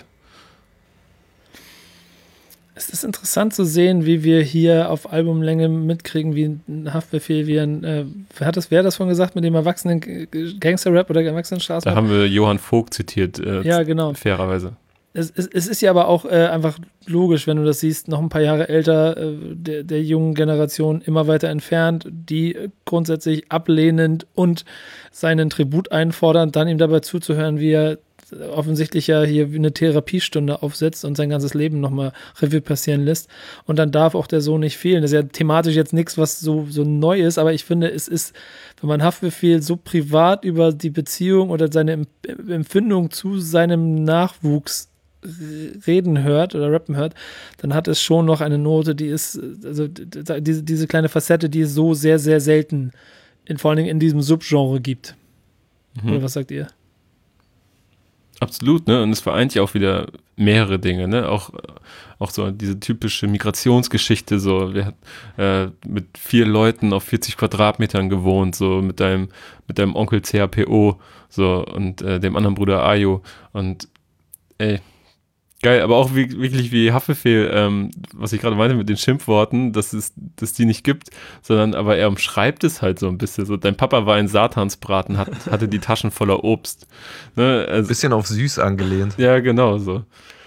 Es ist interessant zu sehen, wie wir hier auf Albumlänge mitkriegen, wie ein Haftbefehl, wie ein, äh, wer hat das, wer hat das von gesagt, mit dem erwachsenen Gangster-Rap oder Erwachsenen-Straßenrap? Da haben wir Johann Vogt zitiert, äh, ja, genau. fairerweise. Es, es, es ist ja aber auch äh, einfach logisch, wenn du das siehst, noch ein paar Jahre älter, äh, der, der jungen Generation immer weiter entfernt, die grundsätzlich ablehnend und seinen Tribut einfordern, dann ihm dabei zuzuhören, wie er offensichtlich ja hier eine Therapiestunde aufsetzt und sein ganzes Leben nochmal Revue passieren lässt. Und dann darf auch der Sohn nicht fehlen. Das ist ja thematisch jetzt nichts, was so, so neu ist, aber ich finde, es ist, wenn man Haftbefehl so privat über die Beziehung oder seine Empfindung zu seinem Nachwuchs reden hört oder rappen hört, dann hat es schon noch eine Note, die ist, also diese, diese kleine Facette, die es so sehr, sehr selten, in, vor allen Dingen in diesem Subgenre gibt. Mhm. Oder was sagt ihr? Absolut, ne? Und es vereint ja auch wieder mehrere Dinge, ne? Auch, auch so diese typische Migrationsgeschichte, so, wir hat äh, mit vier Leuten auf vierzig Quadratmetern gewohnt, so mit deinem, mit deinem Onkel C H P O, so, und äh, dem anderen Bruder Ayo, und ey, Geil, aber auch wie, wirklich wie Haftbefehl, ähm, was ich gerade meinte mit den Schimpfworten, dass es dass die nicht gibt, sondern aber er umschreibt es halt so ein bisschen so. Dein Papa war ein Satansbraten, hat, hatte die Taschen voller Obst. Ne? Also, bisschen auf süß angelehnt. Ja, genau so.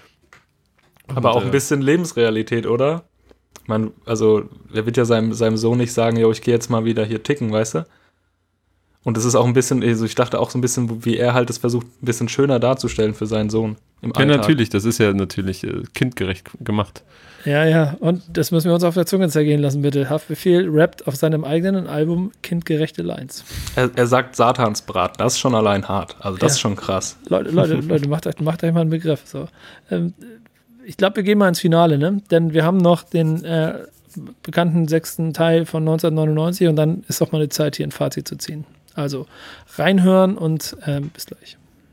Aber Und, auch ein äh, bisschen Lebensrealität, oder? Man, also, er wird ja seinem, seinem Sohn nicht sagen, jo, ich gehe jetzt mal wieder hier ticken, weißt du? Und es ist auch ein bisschen, also ich dachte auch so ein bisschen, wie er halt das versucht, ein bisschen schöner darzustellen für seinen Sohn im Ja, Alltag. natürlich, das ist ja natürlich äh, kindgerecht gemacht. Ja, ja, und das müssen wir uns auf der Zunge zergehen lassen, bitte. Haftbefehl rappt auf seinem eigenen Album kindgerechte Lines. Er, er sagt Satansbraten, das ist schon allein hart. Also das Ja. ist schon krass. Leute, Leute, Leute, macht euch, macht euch mal einen Begriff. So. Ähm, ich glaube, wir gehen mal ins Finale, ne? Denn wir haben noch den äh, bekannten sechsten Teil von neunzehnhundertneunundneunzig und dann ist auch mal eine Zeit, hier ein Fazit zu ziehen. Also reinhören und ähm, bis gleich.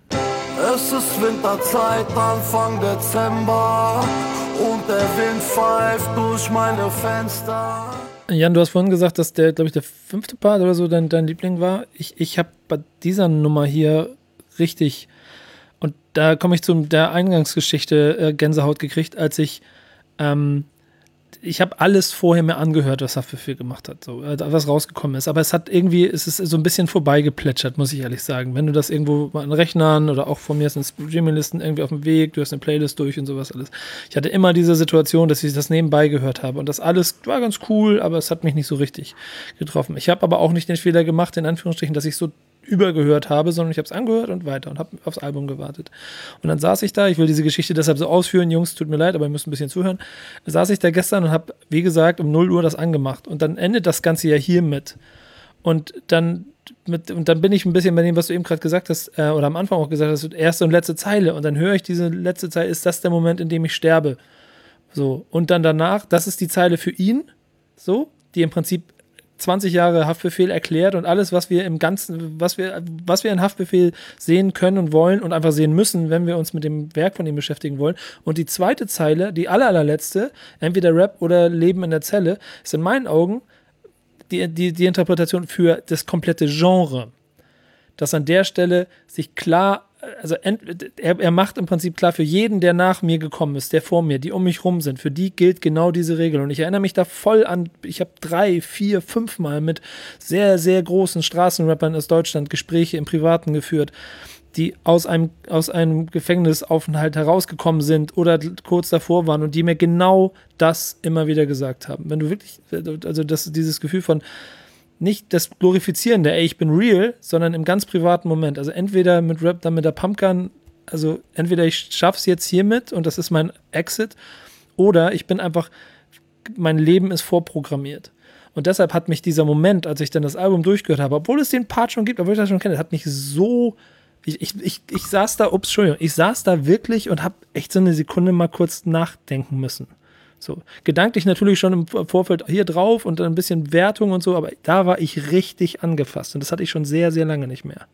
Es ist Winterzeit, Anfang Dezember und der Wind pfeift durch meine Fenster. Jan, du hast vorhin gesagt, dass der, glaube ich, der fünfte Part oder so dein, dein Liebling war. Ich, ich habe bei dieser Nummer hier richtig, und da komme ich zu der Eingangsgeschichte äh, Gänsehaut gekriegt, als ich ähm, ich habe alles vorher mir angehört, was Haftbefehl gemacht hat, so, was rausgekommen ist. Aber es hat irgendwie, es ist so ein bisschen vorbeigeplätschert, muss ich ehrlich sagen. Wenn du das irgendwo mal an Rechnern oder auch von mir sind Streaming-Listen irgendwie auf dem Weg, du hast eine Playlist durch und sowas alles. Ich hatte immer diese Situation, dass ich das nebenbei gehört habe. Und das alles war ganz cool, aber es hat mich nicht so richtig getroffen. Ich habe aber auch nicht den Fehler gemacht, in Anführungsstrichen, dass ich so übergehört habe, sondern ich habe es angehört und weiter und habe aufs Album gewartet. Und dann saß ich da, ich will diese Geschichte deshalb so ausführen, Jungs, tut mir leid, aber ihr müsst ein bisschen zuhören. Da saß ich da gestern und habe, wie gesagt, um null Uhr das angemacht. Und dann endet das Ganze ja hiermit. Und dann, mit, und dann bin ich ein bisschen bei dem, was du eben gerade gesagt hast, äh, oder am Anfang auch gesagt hast, erste und letzte Zeile. Und dann höre ich diese letzte Zeile, ist das der Moment, in dem ich sterbe? So. Und dann danach, das ist die Zeile für ihn, so, die im Prinzip zwanzig Jahre Haftbefehl erklärt und alles, was wir im Ganzen, was wir, was wir in Haftbefehl sehen können und wollen und einfach sehen müssen, wenn wir uns mit dem Werk von ihm beschäftigen wollen. Und die zweite Zeile, die aller, allerletzte, entweder Rap oder Leben in der Zelle, ist in meinen Augen die, die, die Interpretation für das komplette Genre. Dass an der Stelle sich klar, also ent, er, er macht im Prinzip klar für jeden, der nach mir gekommen ist, der vor mir, die um mich rum sind, für die gilt genau diese Regel. Und ich erinnere mich da voll an, ich habe drei, vier, fünf Mal mit sehr, sehr großen Straßenrappern aus Deutschland Gespräche im Privaten geführt, die aus einem, aus einem Gefängnisaufenthalt herausgekommen sind oder kurz davor waren und die mir genau das immer wieder gesagt haben. Wenn du wirklich, also das, dieses Gefühl von nicht das Glorifizierende, ey, ich bin real, sondern im ganz privaten Moment. Also entweder mit Rap, dann mit der Pumpgun, also entweder ich schaff's jetzt hiermit und das ist mein Exit, oder ich bin einfach, mein Leben ist vorprogrammiert. Und deshalb hat mich dieser Moment, als ich dann das Album durchgehört habe, obwohl es den Part schon gibt, obwohl ich das schon kenne, hat mich so, ich, ich, ich, ich saß da, ups, Entschuldigung, ich saß da wirklich und habe echt so eine Sekunde mal kurz nachdenken müssen. So, gedanklich natürlich schon im Vorfeld hier drauf und dann ein bisschen Wertung und so, aber da war ich richtig angefasst und das hatte ich schon sehr, sehr lange nicht mehr.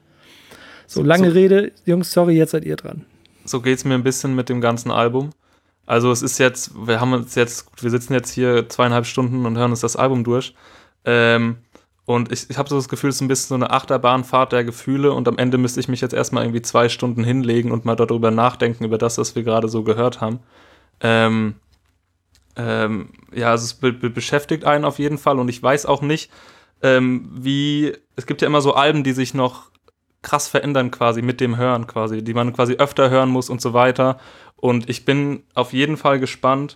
So, lange so, Rede, Jungs, sorry, jetzt seid ihr dran. So geht's mir ein bisschen mit dem ganzen Album. Also es ist jetzt, wir haben uns jetzt, wir sitzen jetzt hier zweieinhalb Stunden und hören uns das Album durch. Ähm, und ich, ich habe so das Gefühl, es ist ein bisschen so eine Achterbahnfahrt der Gefühle und am Ende müsste ich mich jetzt erstmal irgendwie zwei Stunden hinlegen und mal darüber nachdenken, über das, was wir gerade so gehört haben. Ähm, Ähm, ja, also es be- be- beschäftigt einen auf jeden Fall und ich weiß auch nicht, ähm, wie, es gibt ja immer so Alben, die sich noch krass verändern quasi mit dem Hören quasi, die man quasi öfter hören muss und so weiter und ich bin auf jeden Fall gespannt,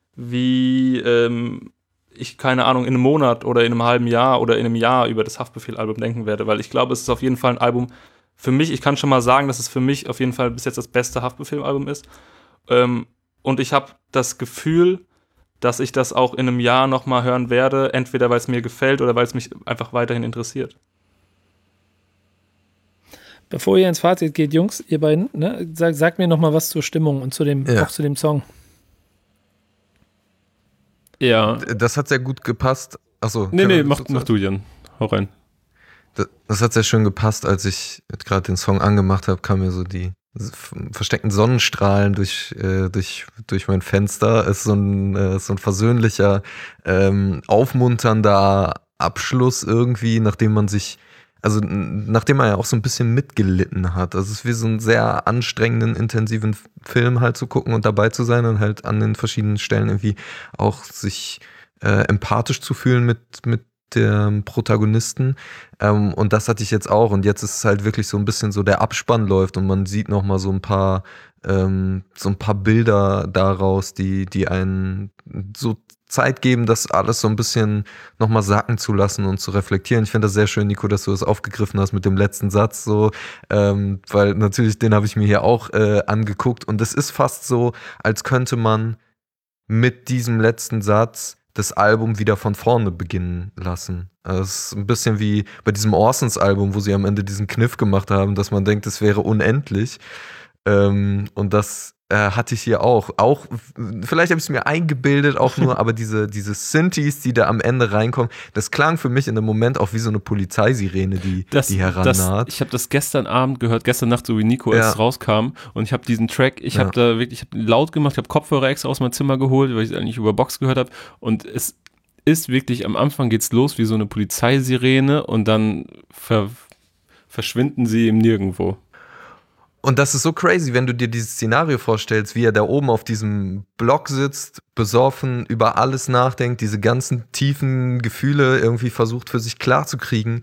wie ähm, ich, keine Ahnung, in einem Monat oder in einem halben Jahr oder in einem Jahr über das Haftbefehl-Album denken werde, weil ich glaube, es ist auf jeden Fall ein Album für mich, ich kann schon mal sagen, dass es für mich auf jeden Fall bis jetzt das beste Haftbefehl-Album ist ähm, und ich habe das Gefühl, dass ich das auch in einem Jahr nochmal hören werde, entweder weil es mir gefällt oder weil es mich einfach weiterhin interessiert. Bevor ihr ins Fazit geht, Jungs, ihr beiden, ne, sag, sagt mir nochmal was zur Stimmung und zu dem, ja. auch zu dem Song. Ja. Das hat sehr gut gepasst. Achso. Nee, nee, mach, mach du, Jan. Hau rein. Das, das hat sehr schön gepasst, als ich gerade den Song angemacht habe, kam mir so die versteckten Sonnenstrahlen durch, äh, durch, durch mein Fenster. Es ist so ein, äh, so ein versöhnlicher, ähm, aufmunternder Abschluss irgendwie, nachdem man sich also nachdem er ja auch so ein bisschen mitgelitten hat. Also es ist wie so einen sehr anstrengenden, intensiven Film halt zu gucken und dabei zu sein und halt an den verschiedenen Stellen irgendwie auch sich äh, empathisch zu fühlen mit, mit dem Protagonisten. Ähm, und das hatte ich jetzt auch. Und jetzt ist es halt wirklich so ein bisschen so, der Abspann läuft und man sieht noch mal so ein paar ähm, so ein paar Bilder daraus, die, die einen so Zeit geben, das alles so ein bisschen nochmal sacken zu lassen und zu reflektieren. Ich finde das sehr schön, Nico, dass du das aufgegriffen hast mit dem letzten Satz, so, ähm, weil natürlich den habe ich mir hier auch äh, angeguckt und es ist fast so, als könnte man mit diesem letzten Satz das Album wieder von vorne beginnen lassen. Also es ist ein bisschen wie bei diesem Orsons-Album, wo sie am Ende diesen Kniff gemacht haben, dass man denkt, es wäre unendlich. Ähm, und das äh, hatte ich hier auch. Auch, vielleicht habe ich es mir eingebildet, auch nur, aber diese, diese Synthes, die da am Ende reinkommen, das klang für mich in dem Moment auch wie so eine Polizeisirene, die, das, die herannaht. Das, ich habe das gestern Abend gehört, gestern Nacht, so wie Nico, ja. als es rauskam. Und ich habe diesen Track, ich ja. habe da wirklich, ich habe laut gemacht, ich habe Kopfhörer extra aus meinem Zimmer geholt, weil ich es eigentlich über Box gehört habe. Und es ist wirklich, am Anfang geht's los wie so eine Polizeisirene und dann ver, verschwinden sie im Nirgendwo. Und das ist so crazy, wenn du dir dieses Szenario vorstellst, wie er da oben auf diesem Block sitzt, besoffen, über alles nachdenkt, diese ganzen tiefen Gefühle irgendwie versucht für sich klarzukriegen.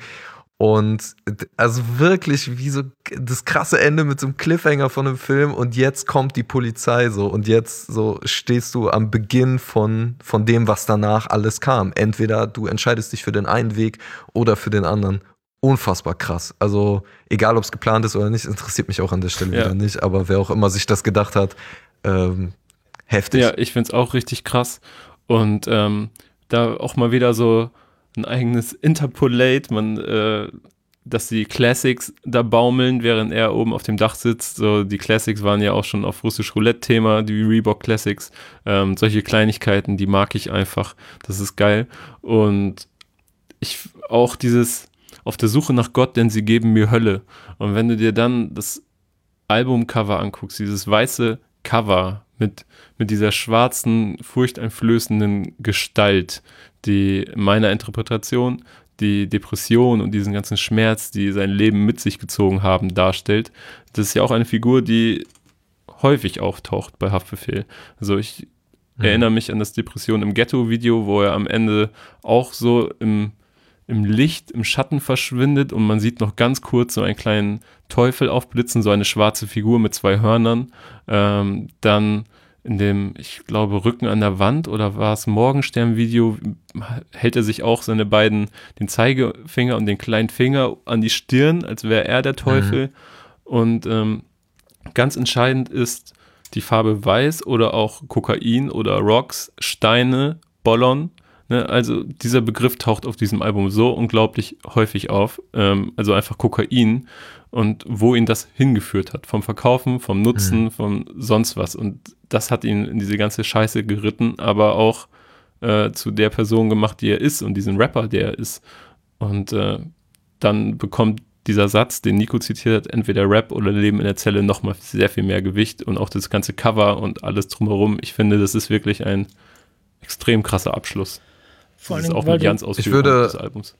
Und also wirklich wie so das krasse Ende mit so einem Cliffhanger von einem Film und jetzt kommt die Polizei so und jetzt so stehst du am Beginn von, von dem, was danach alles kam. Entweder du entscheidest dich für den einen Weg oder für den anderen. Unfassbar krass. Also egal, ob es geplant ist oder nicht, interessiert mich auch an der Stelle ja. wieder nicht. Aber wer auch immer sich das gedacht hat, ähm, heftig. Ja, ich find's auch richtig krass. Und ähm, da auch mal wieder so ein eigenes Interpolate, man, äh, dass die Classics da baumeln, während er oben auf dem Dach sitzt. So, die Classics waren ja auch schon auf Russisch Roulette-Thema, die Reebok Classics. Ähm, solche Kleinigkeiten, die mag ich einfach. Das ist geil. Und ich auch dieses auf der Suche nach Gott, denn sie geben mir Hölle. Und wenn du dir dann das Albumcover anguckst, dieses weiße Cover mit, mit dieser schwarzen, furchteinflößenden Gestalt, die in meiner Interpretation die Depression und diesen ganzen Schmerz, die sein Leben mit sich gezogen haben, darstellt. Das ist ja auch eine Figur, die häufig auftaucht bei Haftbefehl. Also ich mhm. erinnere mich an das Depression im Ghetto-Video, wo er am Ende auch so im im Licht, im Schatten verschwindet und man sieht noch ganz kurz so einen kleinen Teufel aufblitzen, so eine schwarze Figur mit zwei Hörnern. Ähm, dann in dem, ich glaube, Rücken an der Wand oder war es Morgenstern-Video, hält er sich auch seine beiden, den Zeigefinger und den kleinen Finger an die Stirn, als wäre er der Teufel. Mhm. Und ähm, ganz entscheidend ist die Farbe Weiß oder auch Kokain oder Rocks, Steine, Bollon. Also dieser Begriff taucht auf diesem Album so unglaublich häufig auf, ähm, also einfach Kokain und wo ihn das hingeführt hat, vom Verkaufen, vom Nutzen, mhm. vom sonst was und das hat ihn in diese ganze Scheiße geritten, aber auch äh, zu der Person gemacht, die er ist und diesen Rapper, der er ist und äh, dann bekommt dieser Satz, den Nico zitiert hat, entweder Rap oder Leben in der Zelle nochmal sehr viel mehr Gewicht und auch das ganze Cover und alles drumherum, ich finde, das ist wirklich ein extrem krasser Abschluss. Vor das allem, ist auch weil eine ganz Ausführung des Albums.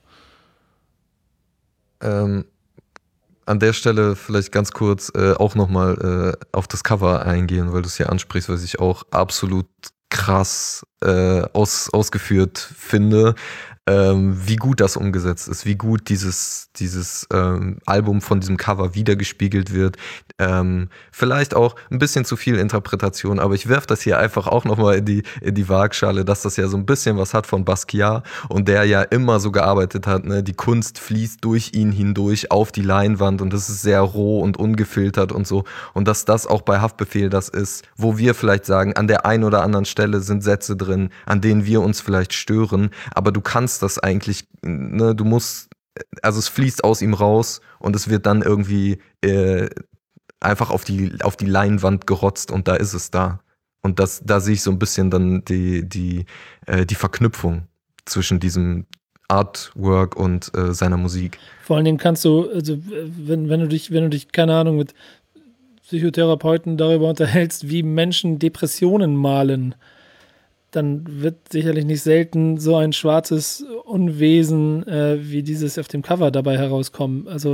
Ähm, an der Stelle vielleicht ganz kurz äh, auch nochmal äh, auf das Cover eingehen, weil du es hier ansprichst, was ich auch absolut krass äh, aus, ausgeführt finde, ähm, wie gut das umgesetzt ist, wie gut dieses, dieses ähm, Album von diesem Cover wiedergespiegelt wird. Ähm, vielleicht auch ein bisschen zu viel Interpretation, aber ich werfe das hier einfach auch nochmal in die, in die Waagschale, dass das ja so ein bisschen was hat von Basquiat und der ja immer so gearbeitet hat, ne? Die Kunst fließt durch ihn hindurch auf die Leinwand und das ist sehr roh und ungefiltert und so und dass das auch bei Haftbefehl das ist, wo wir vielleicht sagen, an der einen oder anderen Stelle sind Sätze drin, an denen wir uns vielleicht stören, aber du kannst das eigentlich, ne, du musst, also es fließt aus ihm raus und es wird dann irgendwie äh, einfach auf die, auf die Leinwand gerotzt und da ist es da. Und das, da sehe ich so ein bisschen dann die, die, äh, die Verknüpfung zwischen diesem Artwork und äh, seiner Musik. Vor allen Dingen kannst du, also wenn, wenn du dich, wenn du dich, keine Ahnung, mit Psychotherapeuten darüber unterhältst, wie Menschen Depressionen malen, dann wird sicherlich nicht selten so ein schwarzes Unwesen äh, wie dieses auf dem Cover dabei herauskommen. Also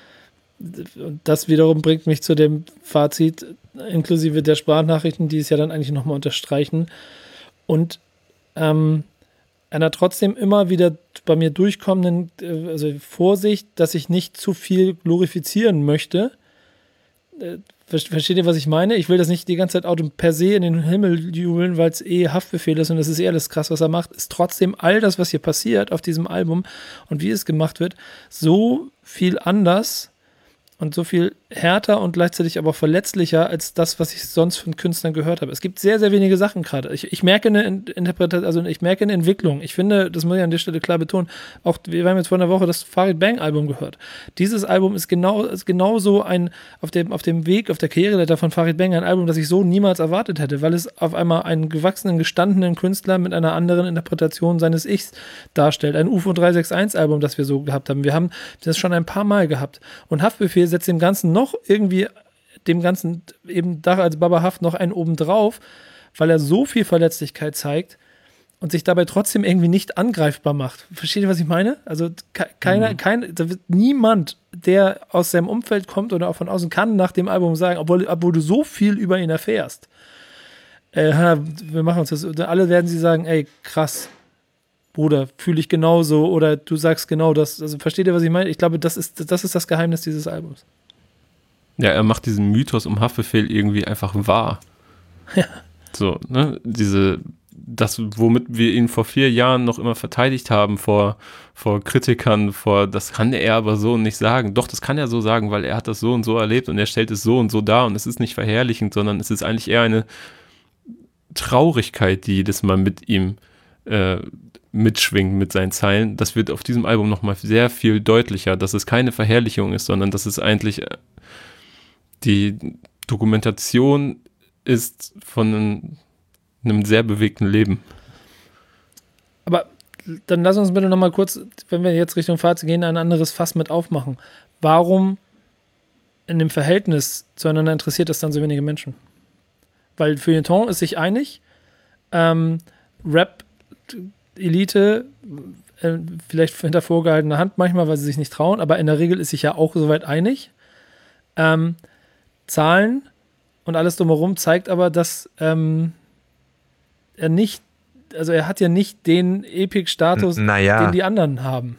das wiederum bringt mich zu dem Fazit, inklusive der Sprachnachrichten, die es ja dann eigentlich nochmal unterstreichen. Und ähm, einer trotzdem immer wieder bei mir durchkommenden äh, also Vorsicht, dass ich nicht zu viel glorifizieren möchte. Äh, Versteht ihr, was ich meine? Ich will das nicht die ganze Zeit Auto per se in den Himmel jubeln, weil es eh Haftbefehl ist und es ist eh alles krass, was er macht. Ist trotzdem all das, was hier passiert auf diesem Album und wie es gemacht wird, so viel anders und so viel härter und gleichzeitig aber verletzlicher als das, was ich sonst von Künstlern gehört habe. Es gibt sehr, sehr wenige Sachen gerade. Ich, ich merke eine Interpretation, also ich merke eine Entwicklung. Ich finde, das muss ich an der Stelle klar betonen, auch wir haben jetzt vor einer Woche das Farid Bang Album gehört. Dieses Album ist genau, ist genauso ein, auf dem, auf dem Weg, auf der Karriereleiter von Farid Bang ein Album, das ich so niemals erwartet hätte, weil es auf einmal einen gewachsenen, gestandenen Künstler mit einer anderen Interpretation seines Ichs darstellt. Ein U F O drei sechs eins Album, das wir so gehabt haben. Wir haben das schon ein paar Mal gehabt. Und Haftbefehl setzt dem Ganzen noch irgendwie dem Ganzen eben da als Baba Haft noch einen obendrauf, weil er so viel Verletzlichkeit zeigt und sich dabei trotzdem irgendwie nicht angreifbar macht. Versteht ihr, was ich meine? Also keiner, mhm. kein, da wird niemand, der aus seinem Umfeld kommt oder auch von außen, kann nach dem Album sagen, obwohl, obwohl du so viel über ihn erfährst. Äh, wir machen uns das, alle werden sie sagen, ey, krass, Bruder, fühle ich genauso oder du sagst genau das. Also versteht ihr, was ich meine? Ich glaube, das ist, das ist das Geheimnis dieses Albums. Ja, er macht diesen Mythos um Haftbefehl irgendwie einfach wahr. Ja. So, ne, diese, das, womit wir ihn vor vier Jahren noch immer verteidigt haben vor, vor Kritikern, vor, das kann er aber so nicht sagen. Doch, das kann er so sagen, weil er hat das so und so erlebt und er stellt es so und so dar und es ist nicht verherrlichend, sondern es ist eigentlich eher eine Traurigkeit, die jedes Mal mit ihm äh, mitschwingt mit seinen Zeilen. Das wird auf diesem Album nochmal sehr viel deutlicher, dass es keine Verherrlichung ist, sondern dass es eigentlich äh, die Dokumentation ist von einem, einem sehr bewegten Leben. Aber dann lass uns bitte nochmal kurz, wenn wir jetzt Richtung Fazit gehen, ein anderes Fass mit aufmachen. Warum in dem Verhältnis zueinander interessiert das dann so wenige Menschen? Weil Feuilleton ist sich einig, ähm, Rap-Elite, äh, vielleicht hinter vorgehaltener Hand manchmal, weil sie sich nicht trauen, aber in der Regel ist sich ja auch soweit einig. Ähm, Zahlen und alles drumherum zeigt aber, dass ähm, er nicht, also er hat ja nicht den Epic-Status, naja, den die anderen haben.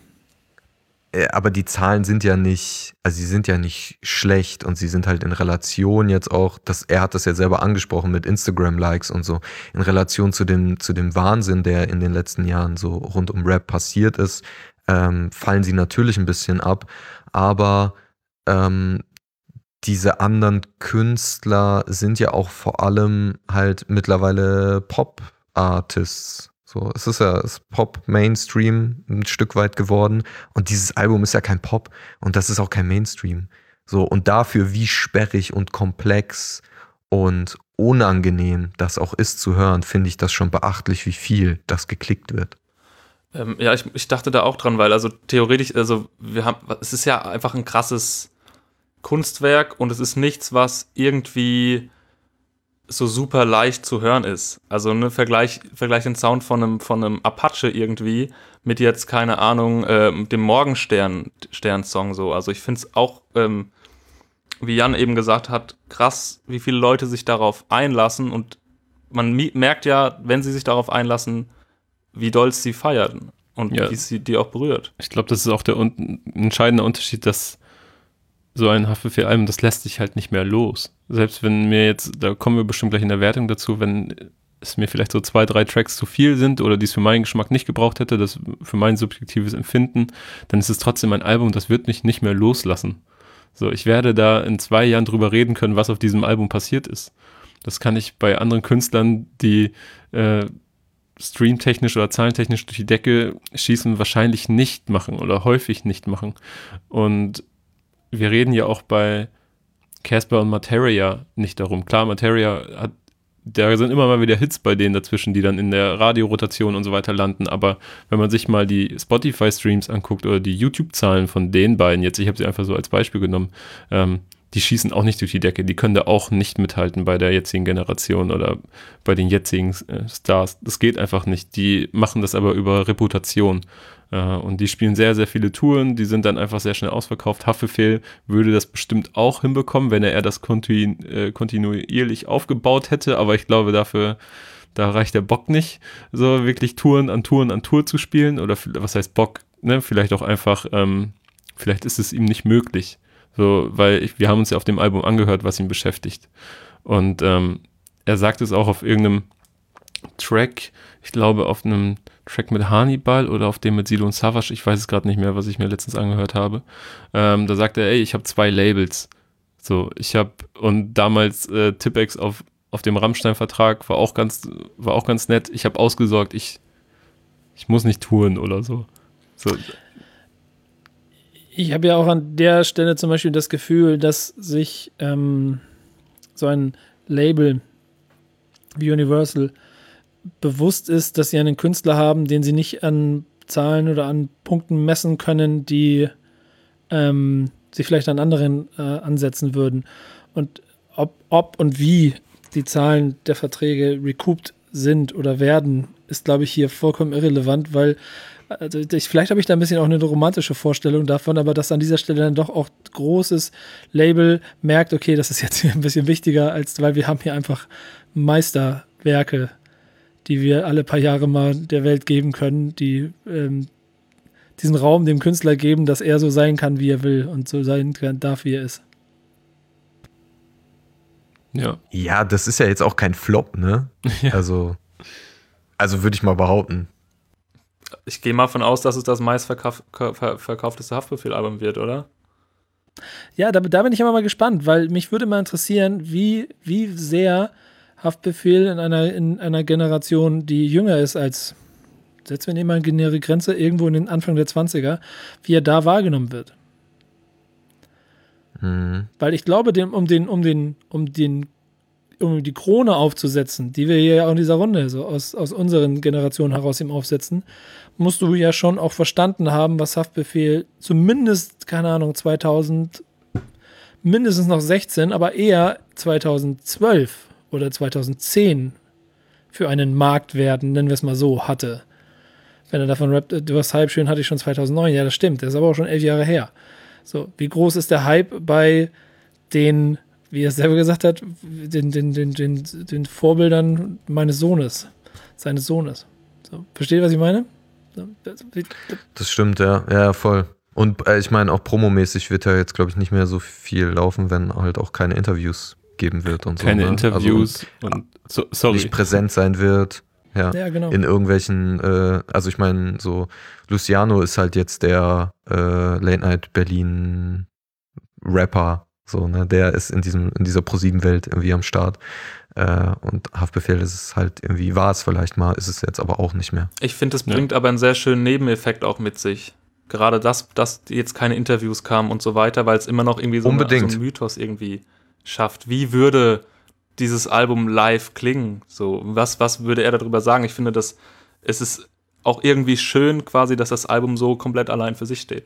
Aber die Zahlen sind ja nicht, also sie sind ja nicht schlecht und sie sind halt in Relation jetzt auch, das, er hat das ja selber angesprochen mit Instagram-Likes und so, in Relation zu dem, zu dem Wahnsinn, der in den letzten Jahren so rund um Rap passiert ist, ähm, fallen sie natürlich ein bisschen ab, aber ähm, diese anderen Künstler sind ja auch vor allem halt mittlerweile Pop-Artists. So, es ist ja es ist Pop-Mainstream ein Stück weit geworden und dieses Album ist ja kein Pop und das ist auch kein Mainstream. So, und dafür, wie sperrig und komplex und unangenehm das auch ist zu hören, finde ich das schon beachtlich, wie viel das geklickt wird. Ähm, ja, ich, ich dachte da auch dran, weil also theoretisch, also wir haben, es ist ja einfach ein krasses Kunstwerk und es ist nichts, was irgendwie so super leicht zu hören ist. Also ne, Vergleich, Vergleich den Sound von einem, von einem Apache irgendwie mit jetzt, keine Ahnung, äh, dem Morgenstern-Stern-Song so. Also ich finde es auch, ähm, wie Jan eben gesagt hat, krass, wie viele Leute sich darauf einlassen und man mi- merkt ja, wenn sie sich darauf einlassen, wie doll sie feiern und ja, wie sie die auch berührt. Ich glaube, das ist auch der un- entscheidende Unterschied, dass so ein Haftbefehl-Album, das lässt sich halt nicht mehr los. Selbst wenn mir jetzt, da kommen wir bestimmt gleich in der Wertung dazu, wenn es mir vielleicht so zwei, drei Tracks zu viel sind oder die es für meinen Geschmack nicht gebraucht hätte, das für mein subjektives Empfinden, dann ist es trotzdem ein Album, das wird mich nicht mehr loslassen. So, ich werde da in zwei Jahren drüber reden können, was auf diesem Album passiert ist. Das kann ich bei anderen Künstlern, die äh, streamtechnisch oder zahlentechnisch durch die Decke schießen, wahrscheinlich nicht machen oder häufig nicht machen. Und wir reden ja auch bei Casper und Materia nicht darum. Klar, Materia hat, da sind immer mal wieder Hits bei denen dazwischen, die dann in der Radiorotation und so weiter landen, aber wenn man sich mal die Spotify-Streams anguckt oder die YouTube-Zahlen von den beiden, jetzt, ich habe sie einfach so als Beispiel genommen, ähm, die schießen auch nicht durch die Decke. Die können da auch nicht mithalten bei der jetzigen Generation oder bei den jetzigen äh, Stars. Das geht einfach nicht. Die machen das aber über Reputation. Äh, und die spielen sehr, sehr viele Touren. Die sind dann einfach sehr schnell ausverkauft. Haftbefehl würde das bestimmt auch hinbekommen, wenn er das kontinu- äh, kontinuierlich aufgebaut hätte. Aber ich glaube, dafür da reicht der Bock nicht, so wirklich Touren an Touren an Tour zu spielen. Oder was heißt Bock? Ne? Vielleicht auch einfach, ähm, vielleicht ist es ihm nicht möglich. So, weil ich, wir haben uns ja auf dem Album angehört, was ihn beschäftigt. Und ähm, er sagt es auch auf irgendeinem Track, ich glaube auf einem Track mit Hannibal oder auf dem mit Sido und Savage, ich weiß es gerade nicht mehr, was ich mir letztens angehört habe. Ähm, da sagt er, ey, ich habe zwei Labels. So, ich habe, und damals äh, Tipex auf auf dem Rammstein-Vertrag war auch ganz, war auch ganz nett. Ich habe ausgesorgt, ich, ich muss nicht touren oder so. so. Ich habe ja auch an der Stelle zum Beispiel das Gefühl, dass sich ähm, so ein Label wie Universal bewusst ist, dass sie einen Künstler haben, den sie nicht an Zahlen oder an Punkten messen können, die ähm, sie vielleicht an anderen äh, ansetzen würden. Und ob, ob und wie die Zahlen der Verträge recouped sind oder werden, ist, glaube ich, hier vollkommen irrelevant, weil also ich, vielleicht habe ich da ein bisschen auch eine romantische Vorstellung davon, aber dass an dieser Stelle dann doch auch großes Label merkt, okay, das ist jetzt hier ein bisschen wichtiger, als weil wir haben hier einfach Meisterwerke, die wir alle paar Jahre mal der Welt geben können, die ähm, diesen Raum dem Künstler geben, dass er so sein kann, wie er will und so sein kann, darf, wie er ist. Ja. Ja, das ist ja jetzt auch kein Flop, ne? Ja. Also, also würde ich mal behaupten. Ich gehe mal von aus, dass es das meistverkaufteste Haftbefehl-Album wird, oder? Ja, da, da bin ich immer mal gespannt, weil mich würde mal interessieren, wie, wie sehr Haftbefehl in einer, in einer Generation, die jünger ist als, setzen wir mal eine Grenze, irgendwo in den Anfang der zwanziger, wie er da wahrgenommen wird. Mhm. Weil ich glaube, dem, um den, um den, um den, um die Krone aufzusetzen, die wir hier ja auch in dieser Runde so aus, aus unseren Generationen heraus ihm aufsetzen, musst du ja schon auch verstanden haben, was Haftbefehl zumindest, keine Ahnung, zweitausend, mindestens noch sechzehn, aber eher zweitausendzwölf oder zweitausendzehn für einen Marktwert, nennen wir es mal so, hatte. Wenn er davon rappt, du warst halb schön, hatte ich schon zweitausendneun, ja, das stimmt, das ist aber auch schon elf Jahre her. So, wie groß ist der Hype bei den, wie er es selber gesagt hat, den, den, den, den, den Vorbildern meines Sohnes, seines Sohnes. So, versteht ihr, was ich meine? So, das, das stimmt, ja, ja, voll. Und äh, ich meine, auch promomäßig wird ja jetzt, glaube ich, nicht mehr so viel laufen, wenn halt auch keine Interviews geben wird und keine so. Keine ne? Interviews also, und so, sorry. nicht präsent sein wird. Ja, ja, genau. In irgendwelchen, äh, also ich meine, so Luciano ist halt jetzt der äh, Late Night Berlin Rapper, so, ne, der ist in diesem, in dieser ProSieben-Welt irgendwie am Start. Äh, und Haftbefehl ist es halt irgendwie, war es vielleicht mal, ist es jetzt aber auch nicht mehr. Ich finde, das Ja. bringt aber einen sehr schönen Nebeneffekt auch mit sich. Gerade das, dass jetzt keine Interviews kamen und so weiter, weil es immer noch irgendwie so, eine, so einen Mythos irgendwie schafft. Wie würde dieses Album live klingen? So, was, was würde er darüber sagen? Ich finde, dass es ist auch irgendwie schön quasi, dass das Album so komplett allein für sich steht.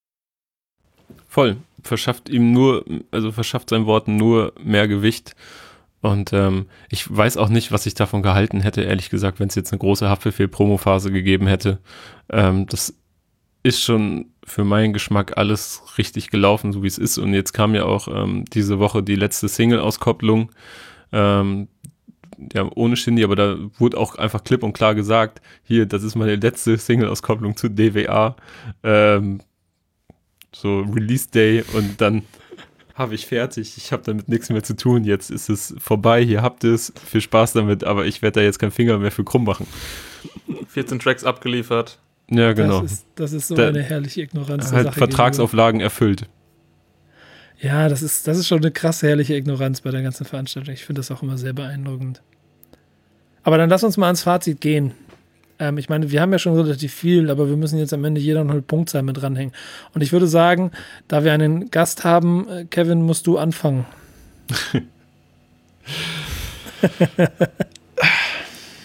Voll. Verschafft ihm nur, also verschafft seinen Worten nur mehr Gewicht. Und ähm, ich weiß auch nicht, was ich davon gehalten hätte, ehrlich gesagt, wenn es jetzt eine große Haftbefehl-Promo-Phase gegeben hätte. Ähm, das ist schon für meinen Geschmack alles richtig gelaufen, so wie es ist. Und jetzt kam ja auch ähm, diese Woche die letzte Single-Auskopplung. Ähm, ja, ohne Shindy, aber da wurde auch einfach klipp und klar gesagt, hier, das ist meine letzte Single-Auskopplung zu D W A. Ähm, so Release Day und dann habe ich fertig. Ich habe damit nichts mehr zu tun. Jetzt ist es vorbei. Hier habt ihr es. Viel Spaß damit, aber ich werde da jetzt keinen Finger mehr für krumm machen. vierzehn Tracks abgeliefert. Ja, genau. Das ist, das ist so Da- eine herrliche Ignoranz. der Halt Sache Vertragsauflagen erfüllt. gegenüber. Ja, das ist, das ist schon eine krasse, herrliche Ignoranz bei der ganzen Veranstaltung. Ich finde das auch immer sehr beeindruckend. Aber dann lass uns mal ans Fazit gehen. Ähm, ich meine, wir haben ja schon relativ viel, aber wir müssen jetzt am Ende jeder noch eine Punktzahl mit dranhängen. Und ich würde sagen, da wir einen Gast haben, äh, Kevin, musst du anfangen.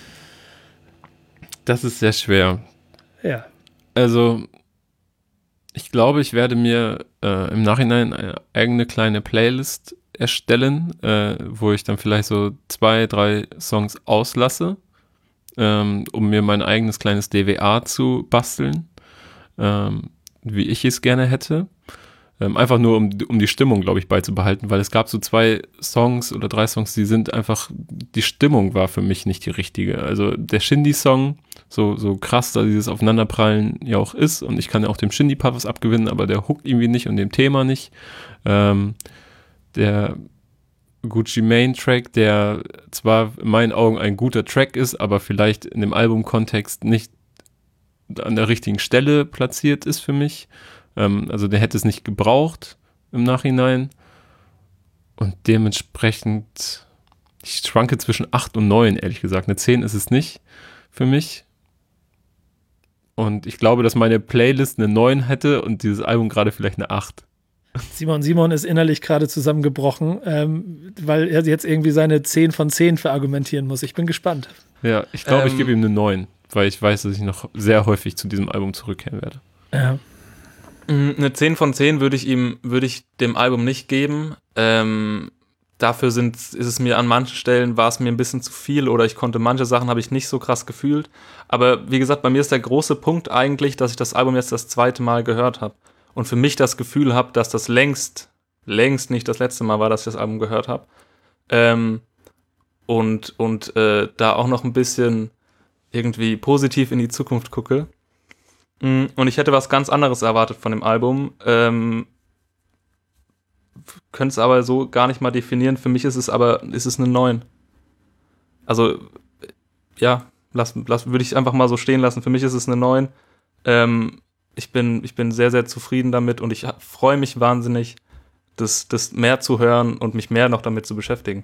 Das ist sehr schwer. Ja. Also, Ich glaube, ich werde mir äh, im Nachhinein eine eigene kleine Playlist erstellen, äh, wo ich dann vielleicht so zwei, drei Songs auslasse, ähm, um mir mein eigenes kleines D W A zu basteln, ähm, wie ich es gerne hätte. Ähm, einfach nur, um, um die Stimmung, glaube ich, beizubehalten, weil es gab so zwei Songs oder drei Songs, die sind einfach, die Stimmung war für mich nicht die richtige. Also der Shindy-Song, so, so krass, da dieses Aufeinanderprallen ja auch ist, und ich kann ja auch dem Shindy-Part was abgewinnen, aber der hookt irgendwie nicht und dem Thema nicht. Ähm, der Gucci Mane Track, der zwar in meinen Augen ein guter Track ist, aber vielleicht in dem Albumkontext nicht an der richtigen Stelle platziert ist für mich. Ähm, also der hätte es nicht gebraucht im Nachhinein. Und dementsprechend, ich schwanke zwischen acht und neun, ehrlich gesagt. Eine zehn ist es nicht für mich. Und ich glaube, dass meine Playlist eine neun hätte und dieses Album gerade vielleicht eine acht. Simon Simon ist innerlich gerade zusammengebrochen, ähm, weil er jetzt irgendwie seine zehn von zehn verargumentieren muss. Ich bin gespannt. Ja, ich glaube, Ähm, ich gebe ihm eine neun, weil ich weiß, dass ich noch sehr häufig zu diesem Album zurückkehren werde. Ja. Eine zehn von zehn würde ich ihm, würde ich dem Album nicht geben. Ähm, dafür sind, ist es mir an manchen Stellen, war es mir ein bisschen zu viel, oder ich konnte manche Sachen, habe ich nicht so krass gefühlt. Aber wie gesagt, bei mir ist der große Punkt eigentlich, dass ich das Album jetzt das zweite Mal gehört habe. Und für mich das Gefühl habe, dass das längst, längst nicht das letzte Mal war, dass ich das Album gehört habe. Ähm, und und äh, da auch noch ein bisschen irgendwie positiv in die Zukunft gucke. Und ich hätte was ganz anderes erwartet von dem Album. Ähm, könnte es aber so gar nicht mal definieren. Für mich ist es aber, ist es eine neun. Also, ja, lass, lass, würde ich einfach mal so stehen lassen. Für mich ist es eine neun. Ähm, ich bin, ich bin sehr, sehr zufrieden damit, und ich freue mich wahnsinnig, das, das mehr zu hören und mich mehr noch damit zu beschäftigen.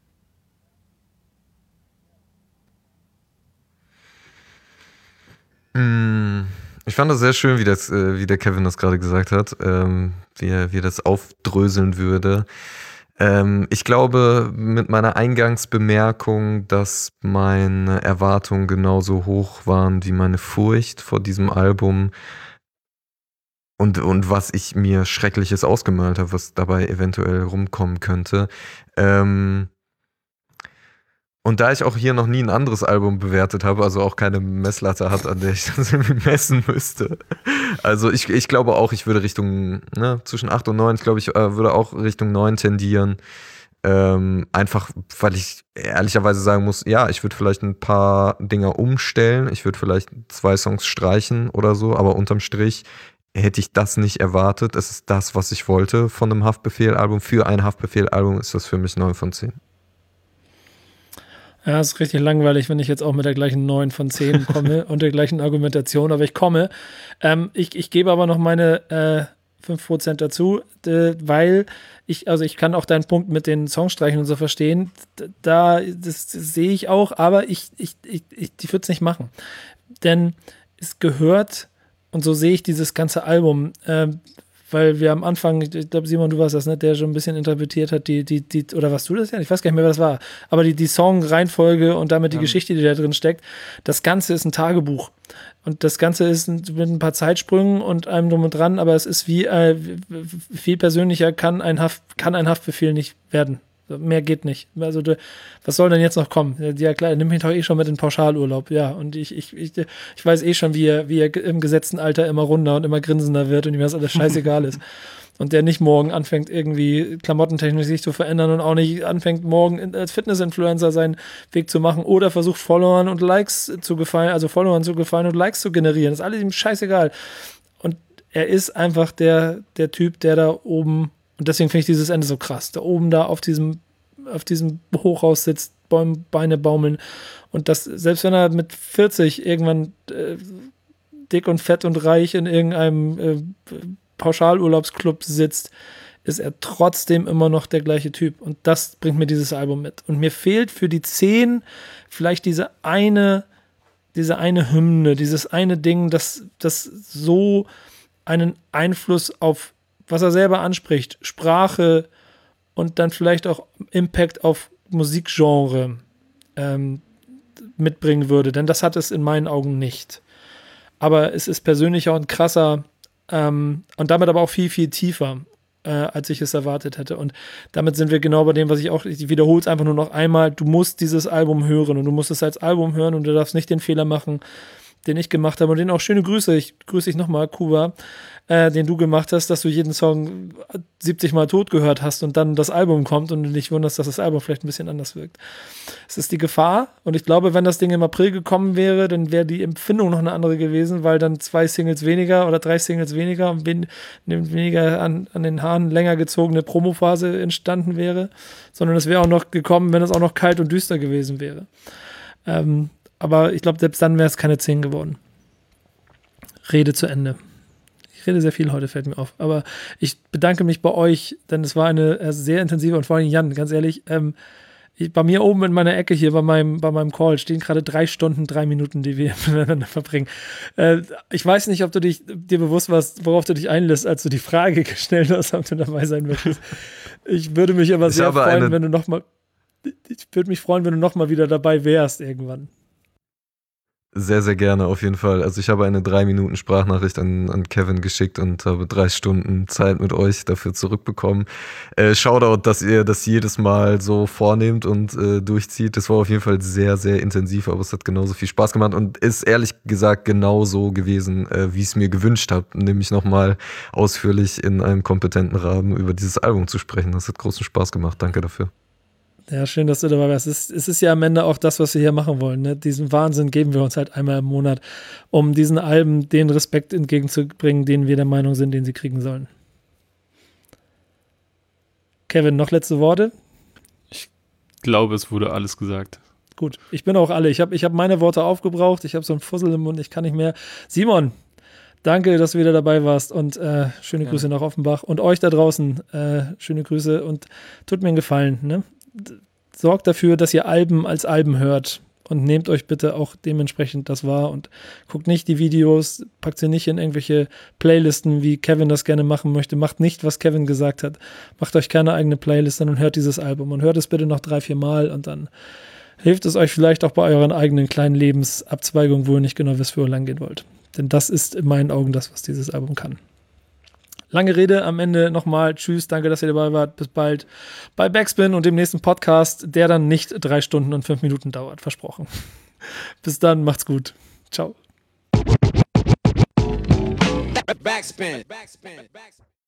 Ich fand das sehr schön, wie, das, äh, wie der Kevin das gerade gesagt hat, ähm, wie, er, wie er das aufdröseln würde. Ähm, ich glaube, mit meiner Eingangsbemerkung, dass meine Erwartungen genauso hoch waren wie meine Furcht vor diesem Album, und, und was ich mir Schreckliches ausgemalt habe, was dabei eventuell rumkommen könnte. Ähm, Und da ich auch hier noch nie ein anderes Album bewertet habe, also auch keine Messlatte hat, an der ich das irgendwie messen müsste. Also ich, ich glaube auch, ich würde Richtung, ne, zwischen acht und neun, ich glaube, ich äh, würde auch Richtung neun tendieren. Ähm, einfach, weil ich ehrlicherweise sagen muss, ja, ich würde vielleicht ein paar Dinger umstellen, ich würde vielleicht zwei Songs streichen oder so, aber unterm Strich hätte ich das nicht erwartet. Es ist das, was ich wollte von einem Haftbefehl-Album. Für ein Haftbefehl-Album ist das für mich neun von zehn. Ja, es ist richtig langweilig, wenn ich jetzt auch mit der gleichen neun von zehn komme und der gleichen Argumentation, aber ich komme. Ähm, ich, ich gebe aber noch meine äh, fünf Prozent dazu, äh, weil ich, also ich kann auch deinen Punkt mit den Songstreichen und so verstehen, da, das, das sehe ich auch, aber ich, ich, ich, ich, ich würde es nicht machen. Denn es gehört, und so sehe ich dieses ganze Album, äh, weil wir am Anfang, ich glaube, Simon, du warst das, ne, der schon ein bisschen interpretiert hat, die, die, die, oder warst du das ja? Ich weiß gar nicht mehr, was das war. Aber die, die Song-Reihenfolge und damit die ja. Geschichte, die da drin steckt, das Ganze ist ein Tagebuch. Und das Ganze ist mit ein paar Zeitsprüngen und allem drum und dran, aber es ist wie, äh, viel persönlicher kann ein, Haft, kann ein Haftbefehl nicht werden. Mehr geht nicht. Also, was soll denn jetzt noch kommen? Ja, klar, nimm mich doch eh schon mit in den Pauschalurlaub. Ja, und ich, ich, ich, ich weiß eh schon, wie er, wie er im gesetzten Alter immer runder und immer grinsender wird und ihm das alles scheißegal ist. Und der nicht morgen anfängt, irgendwie klamottentechnisch sich zu verändern und auch nicht anfängt, morgen als Fitness-Influencer seinen Weg zu machen oder versucht, Followern und Likes zu gefallen, also Followern zu gefallen und Likes zu generieren. Das ist alles ihm scheißegal. Und er ist einfach der, der Typ, der da oben. Und deswegen finde ich dieses Ende so krass. Da oben da auf diesem, auf diesem Hochhaus sitzt, Bäume, Beine baumeln. Und das, selbst wenn er mit vierzig irgendwann äh, dick und fett und reich in irgendeinem äh, Pauschalurlaubsclub sitzt, ist er trotzdem immer noch der gleiche Typ. Und das bringt mir dieses Album mit. Und mir fehlt für die zehn vielleicht diese eine, diese eine Hymne, dieses eine Ding, das, das so einen Einfluss auf was er selber anspricht, Sprache und dann vielleicht auch Impact auf Musikgenre ähm, mitbringen würde, denn das hat es in meinen Augen nicht. Aber es ist persönlicher und krasser Ähm, und damit aber auch viel, viel tiefer, äh, als ich es erwartet hätte. Und damit sind wir genau bei dem, was ich auch, ich wiederhole es einfach nur noch einmal, du musst dieses Album hören und du musst es als Album hören und du darfst nicht den Fehler machen, den ich gemacht habe und den auch schöne Grüße, ich grüße dich nochmal, Kuba, äh, den du gemacht hast, dass du jeden Song siebzig Mal tot gehört hast und dann das Album kommt und du dich wunderst, dass das Album vielleicht ein bisschen anders wirkt. Es ist die Gefahr und ich glaube, wenn das Ding im April gekommen wäre, dann wäre die Empfindung noch eine andere gewesen, weil dann zwei Singles weniger oder drei Singles weniger und wen, weniger an, an den Haaren länger gezogene Promophase entstanden wäre, sondern es wäre auch noch gekommen, wenn es auch noch kalt und düster gewesen wäre. Ähm, Aber ich glaube, selbst dann wäre es keine zehn geworden. Rede zu Ende. Ich rede sehr viel heute, fällt mir auf. Aber ich bedanke mich bei euch, denn es war eine äh, sehr intensive und vor allem Jan, ganz ehrlich, ähm, ich, bei mir oben in meiner Ecke hier bei meinem, bei meinem Call stehen gerade drei Stunden, drei Minuten, die wir miteinander verbringen. Äh, ich weiß nicht, ob du dich, dir bewusst warst, worauf du dich einlässt, als du die Frage gestellt hast, ob du dabei sein möchtest. Ich würde mich aber ich sehr freuen, eine... wenn du noch mal, ich würde mich freuen, wenn du noch mal wieder dabei wärst irgendwann. Sehr, sehr gerne, auf jeden Fall. Also ich habe eine drei Minuten Sprachnachricht an, an Kevin geschickt und habe drei Stunden Zeit mit euch dafür zurückbekommen. Äh, Shoutout, dass ihr das jedes Mal so vornehmt und äh, durchzieht. Das war auf jeden Fall sehr, sehr intensiv, aber es hat genauso viel Spaß gemacht und ist ehrlich gesagt genauso gewesen, äh, wie ich es mir gewünscht habe. Nämlich nochmal ausführlich in einem kompetenten Rahmen über dieses Album zu sprechen. Das hat großen Spaß gemacht. Danke dafür. Ja, schön, dass du dabei warst. Es ist, es ist ja am Ende auch das, was wir hier machen wollen. Ne? Diesen Wahnsinn geben wir uns halt einmal im Monat, um diesen Alben den Respekt entgegenzubringen, den wir der Meinung sind, den sie kriegen sollen. Kevin, noch letzte Worte? Ich glaube, es wurde alles gesagt. Gut, ich bin auch alle. Ich habe ich hab meine Worte aufgebraucht. Ich habe so einen Fussel im Mund, ich kann nicht mehr. Simon, danke, dass du wieder dabei warst und äh, schöne ja. Grüße nach Offenbach. Und euch da draußen, äh, schöne Grüße und tut mir einen Gefallen, ne? Sorgt dafür, dass ihr Alben als Alben hört und nehmt euch bitte auch dementsprechend das wahr und guckt nicht die Videos, packt sie nicht in irgendwelche Playlisten, wie Kevin das gerne machen möchte. Macht nicht, was Kevin gesagt hat. Macht euch keine eigene Playlist, sondern hört dieses Album und hört es bitte noch drei, vier Mal und dann hilft es euch vielleicht auch bei euren eigenen kleinen Lebensabzweigungen, wo ihr nicht genau wisst, wo ihr lang gehen wollt. Denn das ist in meinen Augen das, was dieses Album kann. Lange Rede, am Ende nochmal tschüss, danke, dass ihr dabei wart, bis bald bei Backspin und dem nächsten Podcast, der dann nicht drei Stunden und fünf Minuten dauert, versprochen. Bis dann, macht's gut. Ciao. Backspin. Backspin. Backspin.